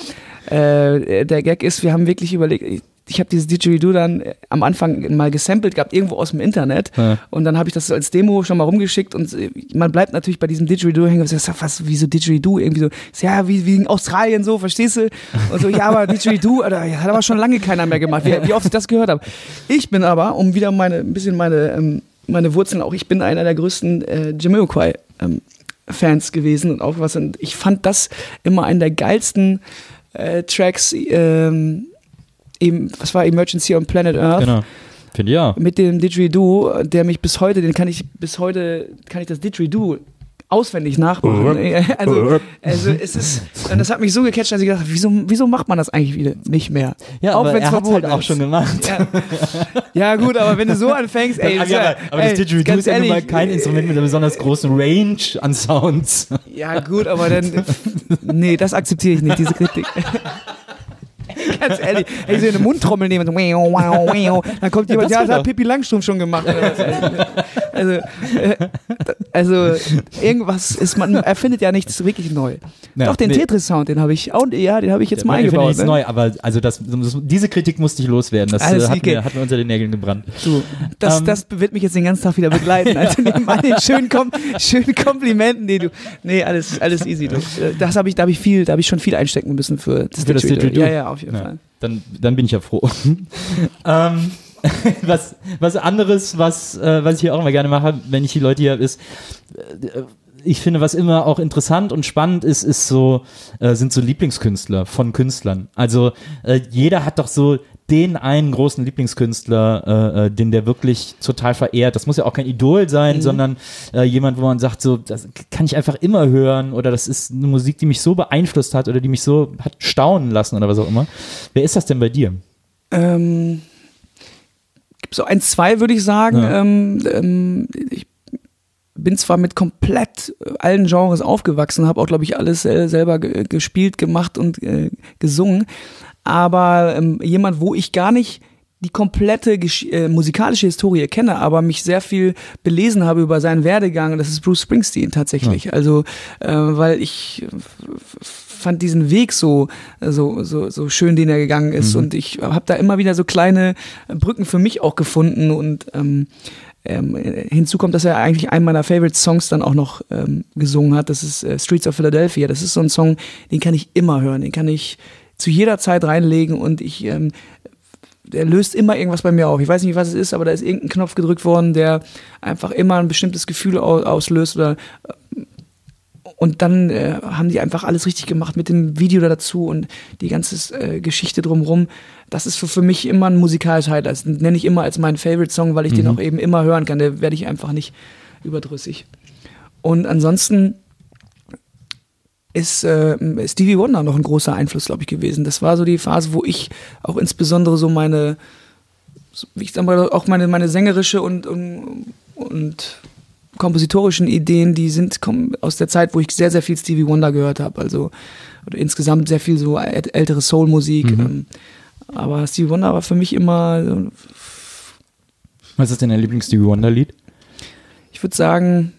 äh, der Gag ist, wir haben wirklich überlegt, ich, ich habe dieses Didgeridoo dann am Anfang mal gesampelt gehabt, irgendwo aus dem Internet ja. und dann habe ich das als Demo schon mal rumgeschickt und man bleibt natürlich bei diesem Didgeridoo hängen und sagt, was, wieso Didgeridoo? Irgendwie so, ja, wie, wie in Australien so, verstehst du? Und so, ja, aber Didgeridoo, oder, ja, hat aber schon lange keiner mehr gemacht, wie, wie oft ich das gehört habe. Ich bin aber, um wieder meine, ein bisschen meine, ähm, meine Wurzeln auch, ich bin einer der größten äh, Jamiroquai ähm, Fans gewesen und auch was, und ich fand das immer einen der geilsten äh, Tracks, ähm, eben, was war Emergency on Planet Earth? Genau. Finde ich ja. Mit dem Didgeridoo, der mich bis heute, den kann ich bis heute, kann ich das Didgeridoo auswendig nachmachen. Also, also es ist, und das hat mich so gecatcht, dass ich gedacht habe, wieso, wieso macht man das eigentlich wieder nicht mehr? Ja, auch aber er hat es halt auch schon gemacht. Ja. Ja gut, aber wenn du so anfängst, ey, aber, ja, aber ey, das Didgeridoo ist ja nun mal kein Instrument mit einer besonders großen Range an Sounds. Ja gut, aber dann, nee, das akzeptiere ich nicht, diese Kritik. Ganz ehrlich, ey, so eine Mundtrommel nehmen, so, wow, wow, wow, dann kommt jemand, ja, das hat Pippi Langstrumpf schon gemacht. Also, äh, also irgendwas ist, man erfindet ja nichts wirklich neu. Ja, Doch, den nee. Tetris-Sound, den habe ich, auch, ja, den habe ich jetzt ja, mal eingebaut. Ich finde ne? neu, aber also das, das, diese Kritik musste ich loswerden, das äh, hat, mir, hat mir unter den Nägeln gebrannt. Du, das, um, das wird mich jetzt den ganzen Tag wieder begleiten, also neben all den schönen, Kom schönen Komplimenten, die du, nee, alles, alles easy, du. Das habe ich, da habe ich viel, da habe ich schon viel einstecken müssen für das für Didgeridoo. Ja, ja, auf jeden ja. Fall. Dann, dann bin ich ja froh. ähm, was, was anderes, was, äh, was ich hier auch immer gerne mache, wenn ich die Leute hier habe, ist, äh, ich finde, was immer auch interessant und spannend ist, ist so, äh, sind so Lieblingskünstler von Künstlern. Also äh, jeder hat doch so den einen großen Lieblingskünstler, äh, den der wirklich total verehrt. Das muss ja auch kein Idol sein, mhm. sondern äh, jemand, wo man sagt, so, das kann ich einfach immer hören oder das ist eine Musik, die mich so beeinflusst hat oder die mich so hat staunen lassen oder was auch immer. Wer ist das denn bei dir? Ähm, gibt so ein, zwei, würde ich sagen. Ja. Ähm, ähm, ich bin zwar mit komplett allen Genres aufgewachsen, habe auch, glaube ich, alles äh, selber g- gespielt, gemacht und äh, gesungen, aber ähm, jemand, wo ich gar nicht die komplette Gesch- äh, musikalische Historie kenne, aber mich sehr viel belesen habe über seinen Werdegang, und das ist Bruce Springsteen tatsächlich. Ja. Also, äh, weil ich f- fand diesen Weg so so so so schön, den er gegangen ist, mhm. und ich habe da immer wieder so kleine Brücken für mich auch gefunden, und ähm, ähm, hinzu kommt, dass er eigentlich einen meiner Favorite Songs dann auch noch ähm, gesungen hat. Das ist äh, Streets of Philadelphia. Das ist so ein Song, den kann ich immer hören, den kann ich zu jeder Zeit reinlegen, und ich ähm, der löst immer irgendwas bei mir auf. Ich weiß nicht, was es ist, aber da ist irgendein Knopf gedrückt worden, der einfach immer ein bestimmtes Gefühl auslöst. Oder, und dann äh, haben die einfach alles richtig gemacht mit dem Video dazu und die ganze äh, Geschichte drumherum. Das ist für, für mich immer ein musikalisches Highlight. Das nenne ich immer als meinen Favorite-Song, weil ich mhm. den auch eben immer hören kann. Da werde ich einfach nicht überdrüssig. Und ansonsten ist äh, Stevie Wonder noch ein großer Einfluss, glaube ich, gewesen. Das war so die Phase, wo ich auch insbesondere so meine, so, wie ich sag mal, auch meine, meine sängerische und, und, und kompositorischen Ideen, die sind kommen aus der Zeit, wo ich sehr, sehr viel Stevie Wonder gehört habe. Also oder insgesamt sehr viel so ältere Soul-Musik. Mhm. Ähm, aber Stevie Wonder war für mich immer. So, was ist denn dein Lieblings-Stevie Wonder-Lied? Ich würde sagen,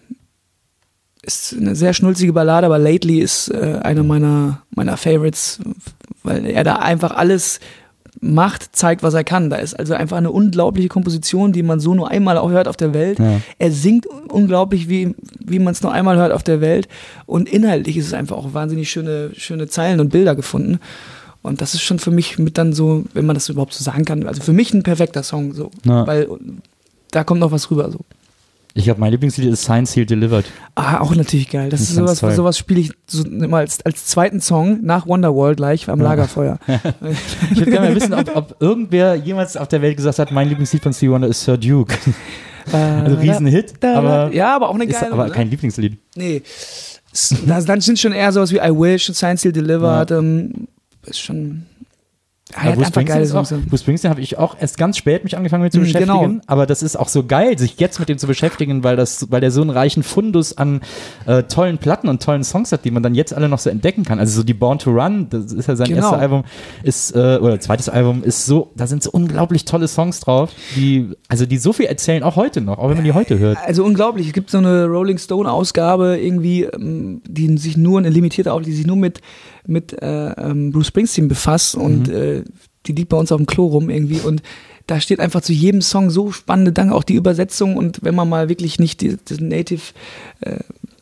ist eine sehr schnulzige Ballade, aber Lately ist äh, einer meiner, meiner Favorites, weil er da einfach alles macht, zeigt, was er kann. Da ist also einfach eine unglaubliche Komposition, die man so nur einmal auch hört auf der Welt. Ja. Er singt unglaublich, wie, wie man es nur einmal hört auf der Welt. Und inhaltlich ist es einfach auch wahnsinnig schöne, schöne Zeilen und Bilder gefunden. Und das ist schon für mich mit dann so, wenn man das überhaupt so sagen kann, also für mich ein perfekter Song, so. Ja. Weil da kommt noch was rüber, so. Ich glaube, mein Lieblingslied ist Signed, Sealed, Delivered. Ah, auch natürlich geil. Das, das ist sowas, sowas spiele ich so immer als, als zweiten Song nach Wonderwall gleich am ja. Lagerfeuer. Ich würde gerne mal wissen, ob, ob irgendwer jemals auf der Welt gesagt hat, mein Lieblingslied von Stevie Wonder ist Sir Duke. Also Riesenhit, da, da, aber, ja, aber auch eine geile. Ist aber kein Lieblingslied. Nee. Das, dann sind schon eher sowas wie I Wish, Signed, Sealed, Delivered. Ja. Ähm, ist schon... Ja, ja, Bruce Springsteen, Bruce Springsteen habe ich auch erst ganz spät mich angefangen mit zu beschäftigen, genau. Aber das ist auch so geil, sich jetzt mit dem zu beschäftigen, weil das, weil der so einen reichen Fundus an äh, tollen Platten und tollen Songs hat, die man dann jetzt alle noch so entdecken kann. Also so die Born to Run, das ist ja sein genau. erstes Album, ist äh, oder zweites Album ist so, da sind so unglaublich tolle Songs drauf, die also die so viel erzählen, auch heute noch, auch wenn man die heute hört. Also unglaublich. Es gibt so eine Rolling Stone Ausgabe irgendwie, die sich nur eine limitierte Ausgabe, die sich nur mit mit äh, ähm, Bruce Springsteen befasst und mhm. äh, die liegt bei uns auf dem Klo rum irgendwie und da steht einfach zu jedem Song so spannende Dinge, auch die Übersetzung und wenn man mal wirklich nicht die, die Native äh,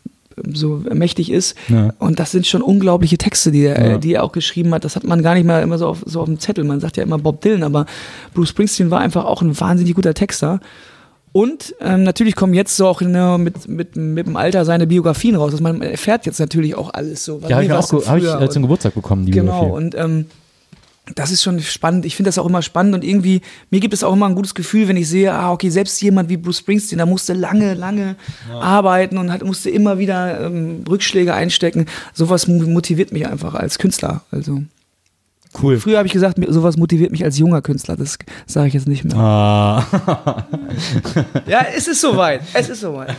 so mächtig ist ja. und das sind schon unglaubliche Texte, die er, ja. die er auch geschrieben hat, das hat man gar nicht mehr immer so auf, so auf dem Zettel, man sagt ja immer Bob Dylan, aber Bruce Springsteen war einfach auch ein wahnsinnig guter Texter. Und ähm, natürlich kommen jetzt so auch ne, mit, mit, mit dem Alter seine Biografien raus. Also man erfährt jetzt natürlich auch alles so. Ja, habe ich, auch, hab ich äh, zum Geburtstag bekommen, die Genau, Biografie. Und ähm, das ist schon spannend. Ich finde das auch immer spannend und irgendwie, mir gibt es auch immer ein gutes Gefühl, wenn ich sehe, ah, okay, selbst jemand wie Bruce Springsteen, der musste lange, lange ja. arbeiten und hat, musste immer wieder ähm, Rückschläge einstecken. Sowas motiviert mich einfach als Künstler. Also cool. Früher habe ich gesagt, sowas motiviert mich als junger Künstler. Das sage ich jetzt nicht mehr. Ah. Ja, es ist soweit. Es ist soweit.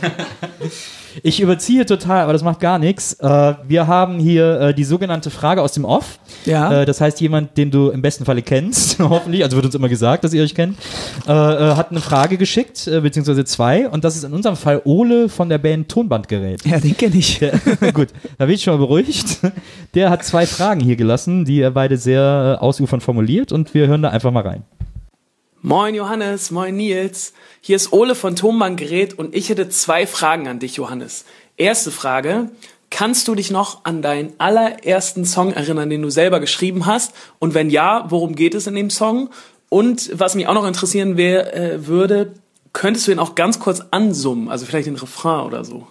Ich überziehe total, aber das macht gar nichts. Äh, wir haben hier äh, die sogenannte Frage aus dem Off. Ja. Äh, das heißt, jemand, den du im besten Falle kennst, hoffentlich, also wird uns immer gesagt, dass ihr euch kennt, äh, äh, hat eine Frage geschickt, äh, beziehungsweise zwei. Und das ist in unserem Fall Ole von der Band Tonbandgerät. Ja, den kenne ich. Der, gut, da bin ich schon mal beruhigt. Der hat zwei Fragen hier gelassen, die er beide sehr äh, ausufernd formuliert. Und wir hören da einfach mal rein. Moin Johannes, moin Nils. Hier ist Ole von Tonbandgerät und ich hätte zwei Fragen an dich, Johannes. Erste Frage, kannst du dich noch an deinen allerersten Song erinnern, den du selber geschrieben hast? Und wenn ja, worum geht es in dem Song? Und was mich auch noch interessieren wär, äh, würde, könntest du ihn auch ganz kurz ansummen, also vielleicht den Refrain oder so?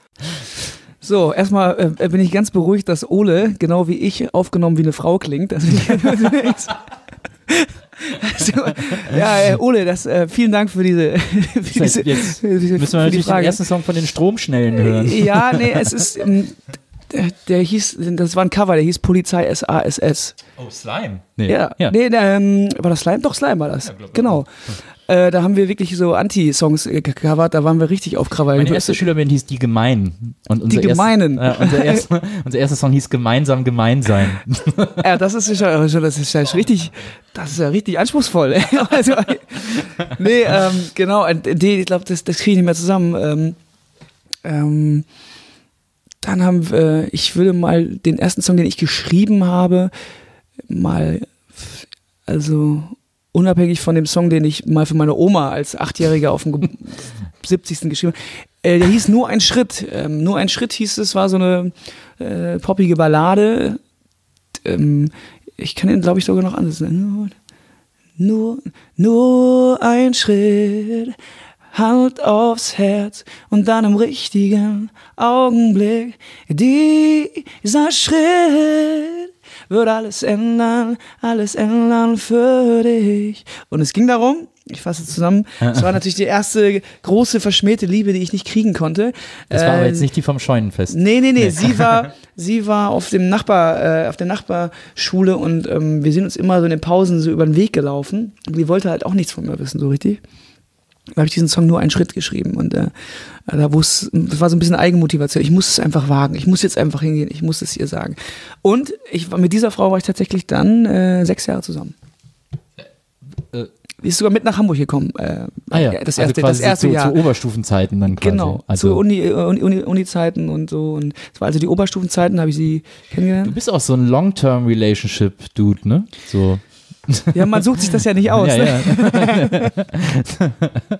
So, erstmal äh, bin ich ganz beruhigt, dass Ole, genau wie ich, aufgenommen wie eine Frau klingt. Also, Also, ja, äh, Ole, das, äh, vielen Dank für diese, für das heißt, diese jetzt für diese, müssen wir natürlich den ersten Song von den Stromschnellen hören. Ja, nee, es ist, ähm, der, der hieß, das war ein Cover, der hieß Polizei S A S S. Oh, Slime. Nee. Ja, ja. Nee, ähm, war das Slime? Doch, Slime war das. Ja, genau. Äh, da haben wir wirklich so Anti-Songs gecovert, da waren wir richtig auf Krawall. Meine erste Schülerband hieß Die Gemeinen. Und unser Die Gemeinen. Erst, äh, unser, erster, unser erster Song hieß Gemeinsam gemein sein. Ja, das ist ja schon, das ist ja richtig, das ist ja richtig anspruchsvoll. Also, nee, ähm, genau, die, ich glaube, das, das kriege ich nicht mehr zusammen. Ähm, ähm, dann haben wir, ich würde mal den ersten Song, den ich geschrieben habe, mal, also unabhängig von dem Song, den ich mal für meine Oma als Achtjähriger auf dem siebzigsten geschrieben habe, äh, der hieß Nur ein Schritt. Ähm, Nur ein Schritt hieß es, war so eine äh, poppige Ballade. Ähm, ich kann ihn, glaube ich, sogar noch anders nennen. Nur, nur, nur ein Schritt, Hand aufs Herz und dann im richtigen Augenblick. Dieser Schritt wird alles ändern, alles ändern für dich. Und es ging darum, ich fasse zusammen, es war natürlich die erste große verschmähte Liebe, die ich nicht kriegen konnte. Das war äh, aber jetzt nicht die vom Scheunenfest. Nee, nee, nee, nee. sie war, sie war auf dem Nachbar, äh, auf der Nachbarschule und ähm, wir sind uns immer so in den Pausen so über den Weg gelaufen. Und die wollte halt auch nichts von mir wissen, so richtig. Da habe ich diesen Song Nur einen Schritt geschrieben und äh, da wusste, das war so ein bisschen Eigenmotivation. Ich muss es einfach wagen. Ich muss jetzt einfach hingehen. Ich muss es ihr sagen. Und ich mit dieser Frau war ich tatsächlich dann äh, sechs Jahre zusammen. Äh, Die ist sogar mit nach Hamburg gekommen. Äh, ah ja, das also erste, quasi das erste zu, Jahr. zu Oberstufenzeiten dann quasi. Genau, also zu Uni, Uni, Uni, Uni-Zeiten und so. Und es war also die Oberstufenzeiten, habe ich sie kennengelernt. Du bist auch so ein Long-Term-Relationship-Dude, ne? So. Ja, man sucht sich das ja nicht aus. Ja, ne? ja.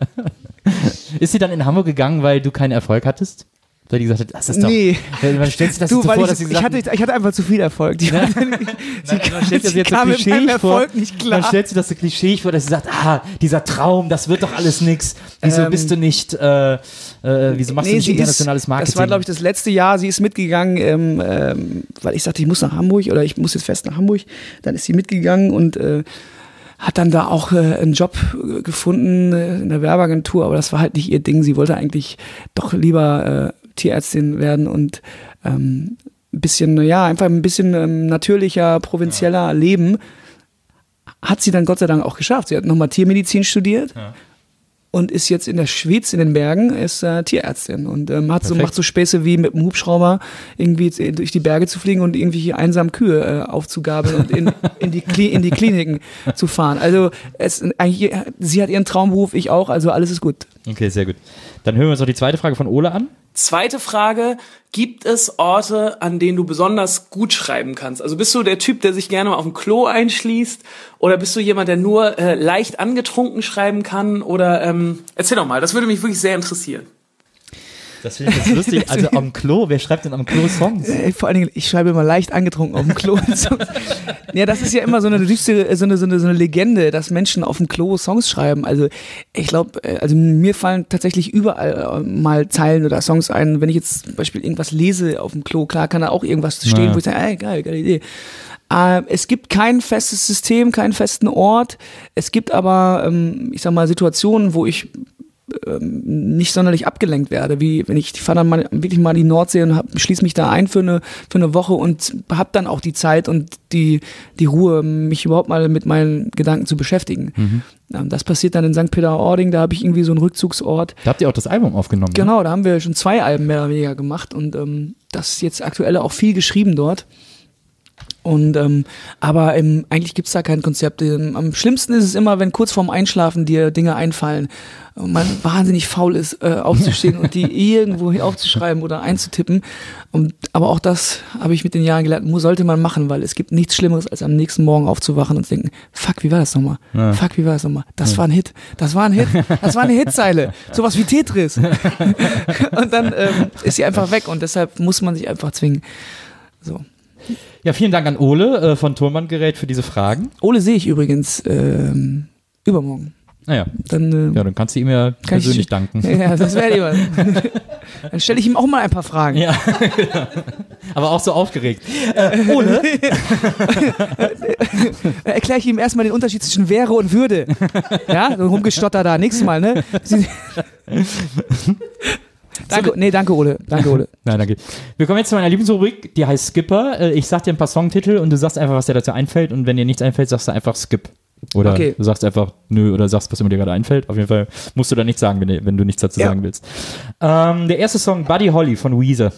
Ist sie dann in Hamburg gegangen, weil du keinen Erfolg hattest? Weil die gesagt hat, das ist doch. Nee. Man stellt sich das du, so weil vor, ich, dass sie ich, gesagt hatte, ich hatte einfach zu viel Erfolg. Die, Nein, sie man stellt sich das jetzt so kam mit meinem klischeeig vor. Erfolg nicht klar. Man stellt sich das so klischeeig vor, dass sie sagt, ah, dieser Traum, das wird doch alles nix. Wieso Ähm, bist du nicht, äh, äh, wieso machst nee, du nicht sie internationales ist, Marketing? Das war, glaube ich, das letzte Jahr. Sie ist mitgegangen, ähm, ähm, weil ich sagte, ich muss nach Hamburg oder ich muss jetzt fest nach Hamburg. Dann ist sie mitgegangen und äh, hat dann da auch äh, einen Job äh, gefunden äh, in der Werbeagentur, aber das war halt nicht ihr Ding. Sie wollte eigentlich doch lieber äh, Tierärztin werden und ähm, ein bisschen, ja, einfach ein bisschen ähm, natürlicher, provinzieller ja. leben. Hat sie dann Gott sei Dank auch geschafft. Sie hat nochmal Tiermedizin studiert. Ja. Und ist jetzt in der Schweiz, in den Bergen, ist äh, Tierärztin und ähm, hat so, macht so Späße wie mit dem Hubschrauber irgendwie durch die Berge zu fliegen und irgendwelche einsamen Kühe äh, aufzugabeln und in, in, die Kli- in die Kliniken zu fahren. Also es, eigentlich, sie hat ihren Traumberuf, ich auch, also alles ist gut. Okay, sehr gut. Dann hören wir uns noch die zweite Frage von Ole an. Zweite Frage, gibt es Orte, an denen du besonders gut schreiben kannst? Also bist du der Typ, der sich gerne mal auf dem Klo einschließt oder bist du jemand, der nur äh, leicht angetrunken schreiben kann? Oder ähm, erzähl doch mal, das würde mich wirklich sehr interessieren. Das finde ich jetzt lustig. Also am Klo, wer schreibt denn am Klo Songs? Äh, vor allen Dingen, ich schreibe immer leicht angetrunken auf dem Klo. Ja, das ist ja immer so eine düstere, so eine, so eine, so eine Legende, dass Menschen auf dem Klo Songs schreiben. Also ich glaube, also mir fallen tatsächlich überall mal Zeilen oder Songs ein. Wenn ich jetzt zum Beispiel irgendwas lese auf dem Klo, klar kann da auch irgendwas stehen, naja. wo ich sage, ey, geil, geile Idee. Äh, es gibt kein festes System, keinen festen Ort. Es gibt aber, ähm, ich sag mal, Situationen, wo ich nicht sonderlich abgelenkt werde, wie wenn ich, ich fahre dann mal, wirklich mal die Nordsee und hab, schließe mich da ein für eine, für eine Woche und habe dann auch die Zeit und die, die Ruhe, mich überhaupt mal mit meinen Gedanken zu beschäftigen. Mhm. Das passiert dann in Sankt Peter-Ording, da habe ich irgendwie so einen Rückzugsort. Da habt ihr auch das Album aufgenommen. Genau, ne? Da haben wir schon zwei Alben mehr oder weniger gemacht und ähm, das ist jetzt aktuell auch viel geschrieben dort. Und ähm, aber ähm, eigentlich gibt's da kein Konzept. Ähm, am schlimmsten ist es immer, wenn kurz vorm Einschlafen dir Dinge einfallen und man wahnsinnig faul ist, äh, aufzustehen und die irgendwo aufzuschreiben oder einzutippen. Und, aber auch das habe ich mit den Jahren gelernt, sollte man machen, weil es gibt nichts Schlimmeres, als am nächsten Morgen aufzuwachen und zu denken, fuck, wie war das nochmal? Ja. Fuck, wie war das nochmal? Das ja. war ein Hit. Das war ein Hit. Das war eine Hitzeile. Sowas wie Tetris. Und dann ähm, ist sie einfach weg und deshalb muss man sich einfach zwingen. So. Ja, vielen Dank an Ole äh, von Tonbandgerät für diese Fragen. Ole sehe ich übrigens ähm, übermorgen. Naja, dann, äh, ja, dann kannst du ihm ja persönlich ich, danken. Ja, das wäre lieber. Dann stelle ich ihm auch mal ein paar Fragen. Ja, aber auch so aufgeregt. Äh, Ole? Erkläre ich ihm erstmal den Unterschied zwischen Wäre und Würde. Ja, so rumgestotter da. Nächstes Mal, ne? Danke, nee, danke Ole. Danke Ole. Nein, danke. Wir kommen jetzt zu meiner Lieblingsrubrik, die heißt Skipper. Ich sag dir ein paar Songtitel und du sagst einfach, was dir dazu einfällt und wenn dir nichts einfällt, sagst du einfach Skip. Oder Okay. du sagst einfach nö oder sagst, was immer dir gerade einfällt. Auf jeden Fall musst du da nichts sagen, wenn, wenn du nichts dazu Ja. sagen willst. Ähm, der erste Song, Buddy Holly von Weezer.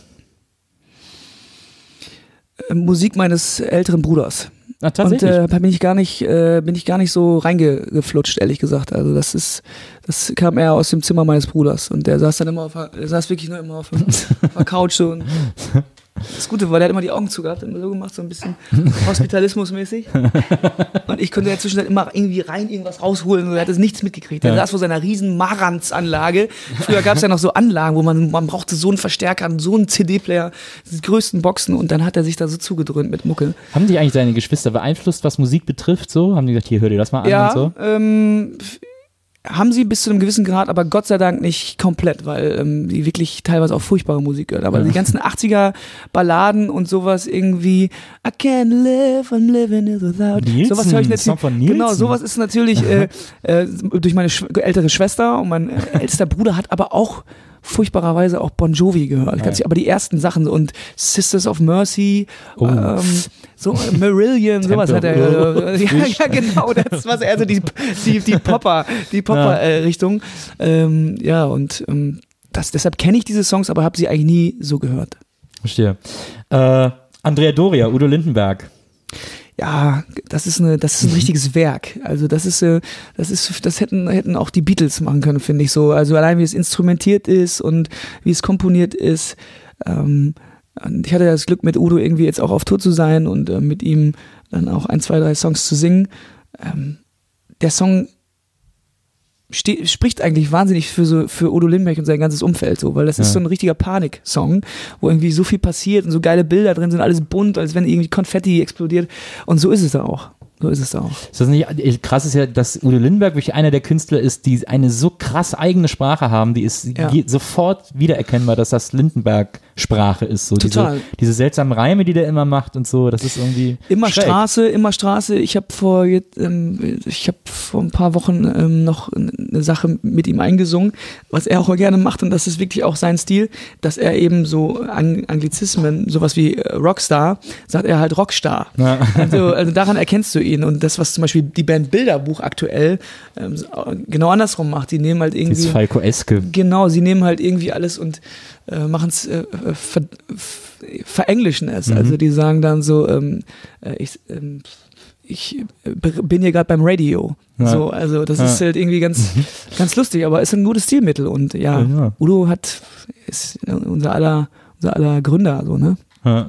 Äh, Musik meines älteren Bruders. Ah, Und tatsächlich. äh, da bin ich gar nicht, äh, bin ich gar nicht so reingeflutscht, ehrlich gesagt. Also das ist, das kam eher aus dem Zimmer meines Bruders und der saß dann immer auf, der- der saß wirklich nur immer auf, der- auf der Couch so und das Gute war, der hat immer die Augen zugehabt, immer so gemacht, so ein bisschen Hospitalismus-mäßig. Und ich konnte ja zwischendurch immer irgendwie rein irgendwas rausholen und er hat das nichts mitgekriegt. Der Ja. saß vor seiner riesen Marantz-Anlage. Früher gab es ja noch so Anlagen, wo man, man brauchte so einen Verstärker, so einen C D-Player, die größten Boxen und dann hat er sich da so zugedröhnt mit Mucke. Haben dich eigentlich deine Geschwister beeinflusst, was Musik betrifft? So? Haben die gesagt, hier, hör dir das mal an Ja, und so? ähm, f- haben sie bis zu einem gewissen Grad, aber Gott sei Dank nicht komplett, weil ähm, die wirklich teilweise auch furchtbare Musik hört. Aber Ja. die ganzen achtziger Balladen und sowas irgendwie, I can't live, I'm living it without. Nielsen, Sowas höre ich Song natürlich. von Nielsen. Genau, sowas ist natürlich äh, äh, durch meine Schw ältere Schwester und mein äh, ältester Bruder hat aber auch furchtbarerweise auch Bon Jovi gehört. Ja. Aber die ersten Sachen so und Sisters of Mercy, Oh. ähm, so äh, Marillion, sowas hat er. Tempel. Äh, ja, ja, genau, das war eher so die, die, die Popper, die Popper-Richtung. Ähm, ja, und ähm, das, deshalb kenne ich diese Songs, aber habe sie eigentlich nie so gehört. Verstehe. Äh, Andrea Doria, Udo Lindenberg. Ja, das ist eine, das ist ein richtiges Werk. Also das ist, äh, das ist, das hätten, hätten auch die Beatles machen können, finde ich so. Also allein wie es instrumentiert ist und wie es komponiert ist. Ähm, und ich hatte das Glück, mit Udo irgendwie jetzt auch auf Tour zu sein und äh, mit ihm dann auch ein, zwei, drei Songs zu singen. Ähm, der Song ste- spricht eigentlich wahnsinnig für so für Udo Lindenberg und sein ganzes Umfeld so, weil das Ja. ist so ein richtiger Panik-Song, wo irgendwie so viel passiert und so geile Bilder drin sind, alles bunt, als wenn irgendwie Konfetti explodiert und so ist es da auch. So ist es da auch. Ist das nicht krass ist ja, dass Udo Lindenberg wirklich einer der Künstler ist, die eine so krass eigene Sprache haben, die ist Ja. je, sofort wiedererkennbar, dass das Lindenberg-Sprache ist. So Total. Diese, diese seltsamen Reime, die der immer macht und so, das ist irgendwie Immer schräg. Straße, immer Straße. Ich habe vor jetzt, ähm, ich habe vor ein paar Wochen ähm, noch eine Sache mit ihm eingesungen, was er auch gerne macht und das ist wirklich auch sein Stil, dass er eben so Ang Anglizismen, sowas wie äh, Rockstar, sagt er halt Rockstar. Ja. Also, also daran erkennst du ihn und das, was zum Beispiel die Band Bilderbuch aktuell ähm, genau andersrum macht, die nehmen halt irgendwie Dieses Falco-eske. genau, sie nehmen halt irgendwie alles und äh, machen es, äh, ver, ver, verenglischen es. Mhm. Also die sagen dann so, ähm, äh, ich, ähm, ich äh, bin hier gerade beim Radio. Ja. So, also das Ja. ist halt irgendwie ganz, ganz lustig, aber ist ein gutes Stilmittel und ja, Ja, ja. Udo hat ist unser aller, unser aller Gründer, so, ne? Ja.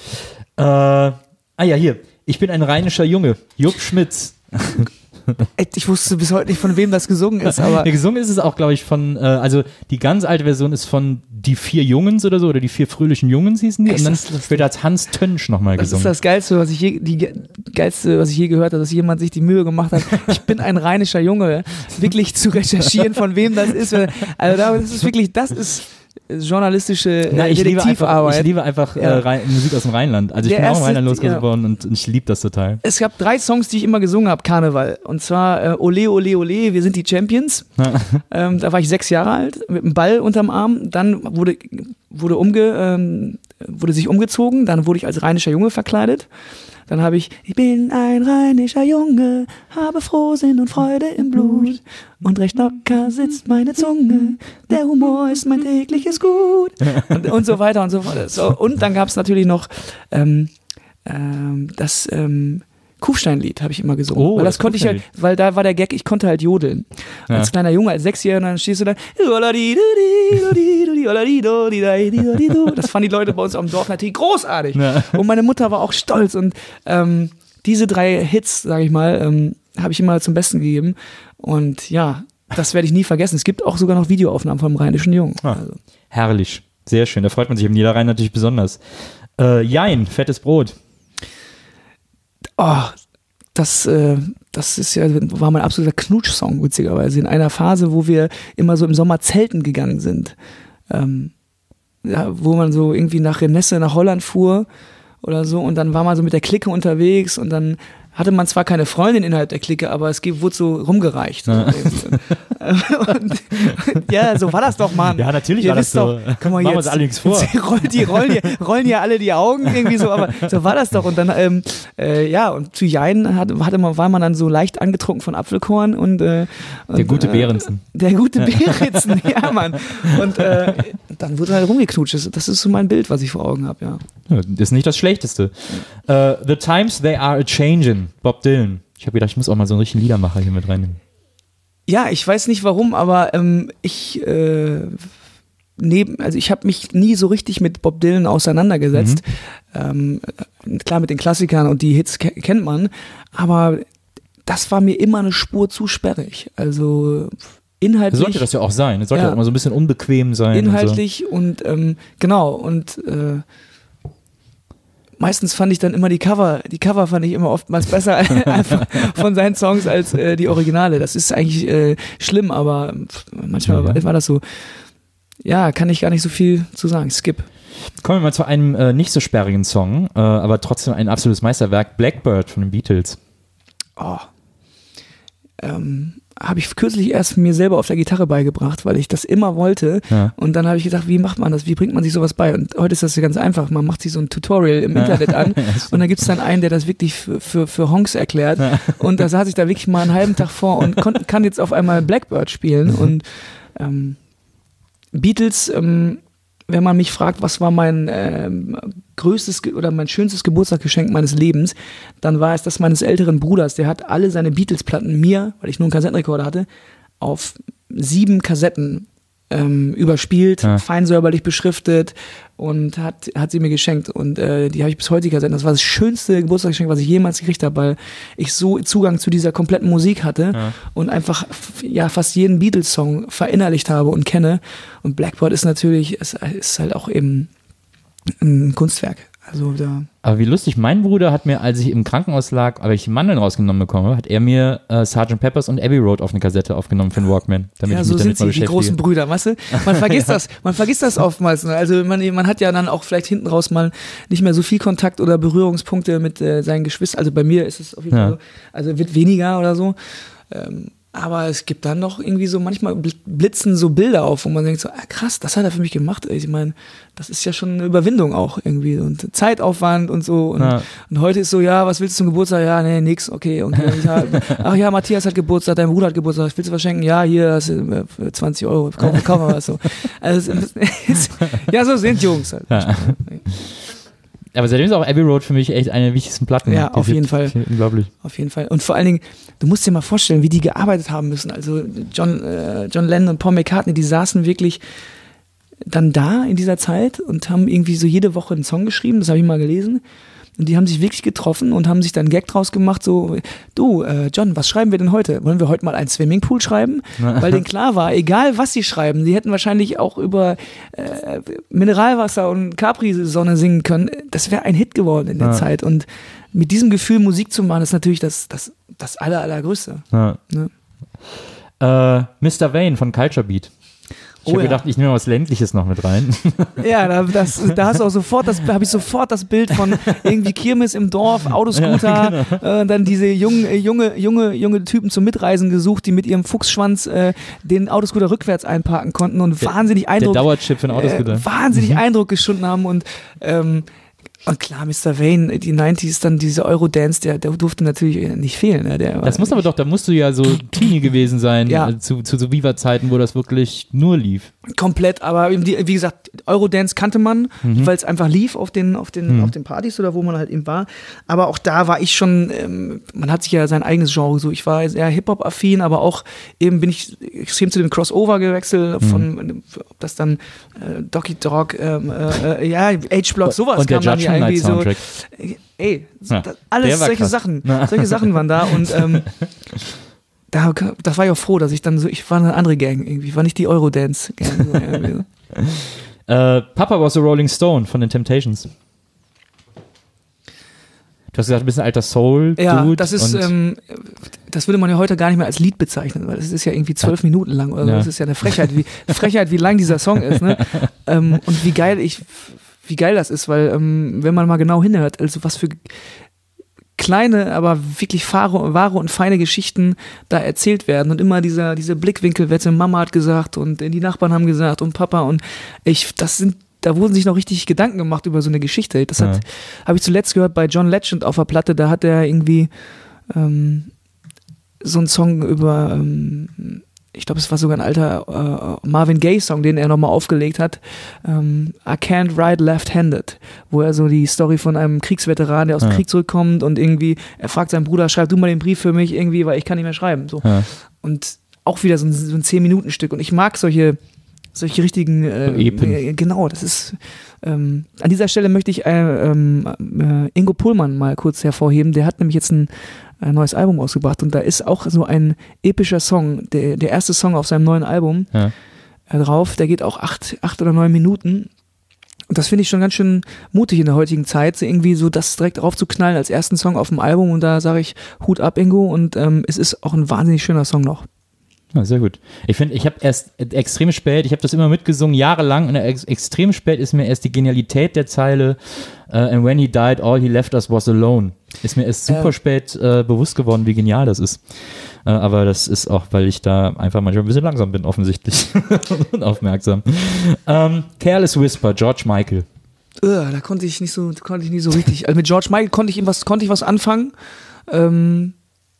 Äh, ah ja, hier. Ich bin ein rheinischer Junge. Jupp Schmitz. Ey, ich wusste bis heute nicht, von wem das gesungen ist, aber Ja, gesungen ist es auch, glaube ich, von, äh, also die ganz alte Version ist von Die vier Jungens oder so, oder die vier fröhlichen Jungens hießen die. Ist Und dann das lustig. wird als Hans Tönsch nochmal das gesungen. ist das Geilste, was ich je, die ge- Geilste, was ich je gehört habe, dass jemand sich die Mühe gemacht hat. Ich bin ein rheinischer Junge, wirklich zu recherchieren, von wem das ist. Also das ist wirklich, das ist journalistische äh, Na, ich liebe einfach, Detektivarbeit. ich liebe einfach Ja. äh, Rhein, Musik aus dem Rheinland. Also ich Der bin auch im erste- Rheinland losgeworden ja. und, und ich liebe das total. Es gab drei Songs, die ich immer gesungen habe, Karneval. Und zwar äh, Ole, Ole, Ole, wir sind die Champions. ähm, da war ich sechs Jahre alt, mit einem Ball unterm Arm. Dann wurde, wurde, umge, ähm, wurde sich umgezogen. Dann wurde ich als rheinischer Junge verkleidet. Dann habe ich, ich bin ein rheinischer Junge, habe Frohsinn und Freude im Blut. Und recht locker sitzt meine Zunge, der Humor ist mein tägliches Gut. Und, und so weiter und so fort. So, und dann gab es natürlich noch ähm, ähm, das ähm, Kufsteinlied habe ich immer gesungen. Oh, weil das, das konnte ich halt, weil da war der Gag, ich konnte halt jodeln. Ja. Als kleiner Junge, als Sechsjähriger, dann stehst du da. Das fanden die Leute bei uns am Dorf natürlich großartig. Ja. Und meine Mutter war auch stolz. Und ähm, diese drei Hits, sage ich mal, ähm, habe ich immer zum Besten gegeben. Und ja, das werde ich nie vergessen. Es gibt auch sogar noch Videoaufnahmen vom Rheinischen Jungen. Ah. Also. Herrlich. Sehr schön. Da freut man sich im Niederrhein natürlich besonders. Äh, Jein, fettes Brot. Oh, das, äh, das ist ja, war mein absoluter Knutsch-Song, witzigerweise. In einer Phase, wo wir immer so im Sommer zelten gegangen sind. Ähm, ja, wo man so irgendwie nach Renesse nach Holland fuhr oder so und dann war man so mit der Clique unterwegs und dann hatte man zwar keine Freundin innerhalb der Clique, aber es wurde so rumgereicht. So. und, und, ja, so war das doch, Mann. Ja, natürlich Ihr war das wisst so. Doch, guck mal, Machen wir jetzt, uns alle nichts vor. Jetzt rollen, die, rollen, hier, rollen hier alle die Augen irgendwie so, aber so war das doch. Und dann, ähm, äh, ja, und zu Jein hat, hatte man, war man dann so leicht angetrunken von Apfelkorn und, äh, und der gute äh, Behrensen. Der gute Behrensen, ja, Mann. Und äh, dann wurde halt rumgeknutscht. Das ist so mein Bild, was ich vor Augen habe, ja. ja. Das ist nicht das Schlechteste. Uh, The Times They Are A-Changin', Bob Dylan. Ich habe gedacht, ich muss auch mal so einen richtigen Liedermacher hier mit reinnehmen. Ja, ich weiß nicht warum, aber ähm, ich äh, neben, also ich habe mich nie so richtig mit Bob Dylan auseinandergesetzt. Mhm. Ähm, klar, mit den Klassikern und die Hits ke- kennt man, aber das war mir immer eine Spur zu sperrig. Also inhaltlich. Sollte das ja auch sein. Es sollte ja, auch immer so ein bisschen unbequem sein. Inhaltlich und, so. und ähm, genau und äh, meistens fand ich dann immer die Cover, die Cover fand ich immer oftmals besser einfach von seinen Songs als äh, die Originale. Das ist eigentlich äh, schlimm, aber manchmal ja. war das so. Ja, kann ich gar nicht so viel zu sagen. Skip. Kommen wir mal zu einem äh, nicht so sperrigen Song, äh, aber trotzdem ein absolutes Meisterwerk, Blackbird von den Beatles. Oh. Ähm, habe ich kürzlich erst mir selber auf der Gitarre beigebracht, weil ich das immer wollte. Ja. Und dann habe ich gedacht, wie macht man das? Wie bringt man sich sowas bei? Und heute ist das ja ganz einfach. Man macht sich so ein Tutorial im Internet an und dann gibt es dann einen, der das wirklich für, für, für Honks erklärt. Ja. Und da saß ich da wirklich mal einen halben Tag vor und kon- kann jetzt auf einmal Blackbird spielen. Und ähm, Beatles, ähm, wenn man mich fragt, was war mein ähm, größtes Ge- oder mein schönstes Geburtstagsgeschenk meines Lebens, dann war es das meines älteren Bruders. Der hat alle seine Beatles-Platten mir, weil ich nur einen Kassettenrekorder hatte, auf sieben Kassetten ähm, überspielt, ja. fein säuberlich beschriftet und hat, hat sie mir geschenkt. Und äh, die habe ich bis heute, die Kassetten. Das war das schönste Geburtstagsgeschenk, was ich jemals gekriegt habe, weil ich so Zugang zu dieser kompletten Musik hatte ja. und einfach ja fast jeden Beatles-Song verinnerlicht habe und kenne. Und Blackbird ist natürlich, ist, ist halt auch eben ein Kunstwerk. Also da. Aber wie lustig, mein Bruder hat mir, als ich im Krankenhaus lag, aber ich Mandeln rausgenommen bekomme, hat er mir äh, Sergeant Peppers und Abbey Road auf eine Kassette aufgenommen für den Walkman. Damit ja, ich so mich sind damit sie, die großen Brüder, weißt du? Man vergisst das, man vergisst das oftmals. Ne? Also man, man hat ja dann auch vielleicht hinten raus mal nicht mehr so viel Kontakt oder Berührungspunkte mit äh, seinen Geschwistern. Also bei mir ist es auf jeden Fall ja. so, also wird weniger oder so. Ähm, aber es gibt dann noch irgendwie so, manchmal blitzen so Bilder auf, wo man denkt so, ah, krass, das hat er für mich gemacht. Ich meine, das ist ja schon eine Überwindung auch irgendwie und Zeitaufwand und so. Und, ja. und heute ist so, ja, was willst du zum Geburtstag? Ja, nee, nix, okay. okay. Ja, ach ja, Matthias hat Geburtstag, dein Bruder hat Geburtstag, was willst du was schenken? Ja, hier, hast du für zwanzig Euro, kauf, kauf mal was so. Also, ja, so sind Jungs halt. Ja. Aber seitdem ist auch Abbey Road für mich echt eine der wichtigsten Platten. Ja, auf jeden Fall. Unglaublich. Auf jeden Fall. Und vor allen Dingen, du musst dir mal vorstellen, wie die gearbeitet haben müssen. Also John, äh, John Lennon und Paul McCartney, die saßen wirklich dann da in dieser Zeit und haben irgendwie so jede Woche einen Song geschrieben, das habe ich mal gelesen. Und die haben sich wirklich getroffen und haben sich dann einen Gag draus gemacht, so, du, äh, John, was schreiben wir denn heute? Wollen wir heute mal einen Swimmingpool schreiben? Weil denen klar war, egal was sie schreiben, die hätten wahrscheinlich auch über äh, Mineralwasser und Capri-Sonne singen können. Das wäre ein Hit geworden in der ja. Zeit. Und mit diesem Gefühl Musik zu machen, ist natürlich das, das, das aller, allergrößte. Ja. Ne? Äh, Mister Vane von Culture Beat. Ich oh, habe ja. gedacht, ich nehme was Ländliches noch mit rein. Ja, da, das, da hast du auch sofort, das habe ich sofort das Bild von irgendwie Kirmes im Dorf, Autoscooter, ja, genau. äh, dann diese jungen, junge, junge, junge Typen zum Mitreisen gesucht, die mit ihrem Fuchsschwanz äh, den Autoscooter rückwärts einparken konnten und der, wahnsinnig Eindruck, der Dauerchip für den Autoscooter. Äh, wahnsinnig mhm. Eindruck geschunden haben und ähm, und klar, Mister Vane, die neunziger, dann diese Eurodance, der, der durfte natürlich nicht fehlen. Ne? Der das muss aber doch, da musst du ja so Teenie gewesen sein, ja. äh, zu, zu so Viva-Zeiten, wo das wirklich nur lief. Komplett, aber eben die, wie gesagt, Eurodance kannte man, mhm. weil es einfach lief auf den, auf, den, mhm. auf den Partys oder wo man halt eben war. Aber auch da war ich schon, ähm, man hat sich ja sein eigenes Genre so. Ich war sehr Hip-Hop-affin, aber auch eben bin ich extrem zu dem Crossover gewechselt, von, mhm. ob das dann äh, Doggy Dog, ähm, äh, ja, H-Block, sowas und der kam dann ja irgendwie so. Ey, ja, das, alles solche krass. Sachen, solche Sachen waren da und ähm, da, das war ich auch froh, dass ich dann so, ich war eine andere Gang irgendwie, war nicht die Eurodance-Gang. So irgendwie. äh, Papa was a Rolling Stone von den Temptations. Du hast gesagt, du bist ein alter Soul-Dude. Ja, das ist, ähm, das würde man ja heute gar nicht mehr als Lied bezeichnen, weil das ist ja irgendwie zwölf ja. Minuten lang oder so. Ja. Das ist ja eine Frechheit, wie, Frechheit, wie lang dieser Song ist, ne? ähm, und wie geil ich, wie geil das ist, weil, ähm, wenn man mal genau hinhört, also was für kleine, aber wirklich wahre, wahre und feine Geschichten da erzählt werden und immer dieser, diese Blickwinkel, wer Mama hat gesagt und die Nachbarn haben gesagt und Papa und ich, das sind, da wurden sich noch richtig Gedanken gemacht über so eine Geschichte. Das hat, ja. habe ich zuletzt gehört bei John Legend auf der Platte, da hat er irgendwie ähm, so einen Song über, ähm, ich glaube, es war sogar ein alter äh, Marvin Gaye-Song, den er nochmal aufgelegt hat, ähm, I Can't Write Left-Handed, wo er so die Story von einem Kriegsveteran, der aus dem ja. Krieg zurückkommt und irgendwie, er fragt seinen Bruder, schreib du mal den Brief für mich irgendwie, weil ich kann nicht mehr schreiben. So. Ja. Und auch wieder so ein, so ein zehn-Minuten-Stück und ich mag solche solche richtigen äh, äh, genau, das ist ähm, an dieser Stelle möchte ich äh, äh, Ingo Pohlmann mal kurz hervorheben, der hat nämlich jetzt ein ein neues Album ausgebracht und da ist auch so ein epischer Song, der, der erste Song auf seinem neuen Album ja. äh, drauf, der geht auch acht, acht oder neun Minuten und das finde ich schon ganz schön mutig in der heutigen Zeit, so irgendwie so das direkt drauf zu knallen als ersten Song auf dem Album und da sage ich Hut ab Ingo und ähm, es ist auch ein wahnsinnig schöner Song noch. Ja, sehr gut. Ich finde, ich habe erst extrem spät, ich habe das immer mitgesungen, jahrelang, und ex- extrem spät ist mir erst die Genialität der Zeile uh, and when he died, all he left us was alone. Ist mir erst super äh. spät äh, bewusst geworden, wie genial das ist. Äh, aber das ist auch, weil ich da einfach manchmal ein bisschen langsam bin, offensichtlich. Unaufmerksam. Ähm, Careless Whisper, George Michael. Uh, da konnte ich nicht so, konnte ich nicht so richtig. Also mit George Michael konnte ich was, konnte ich was anfangen. Ähm,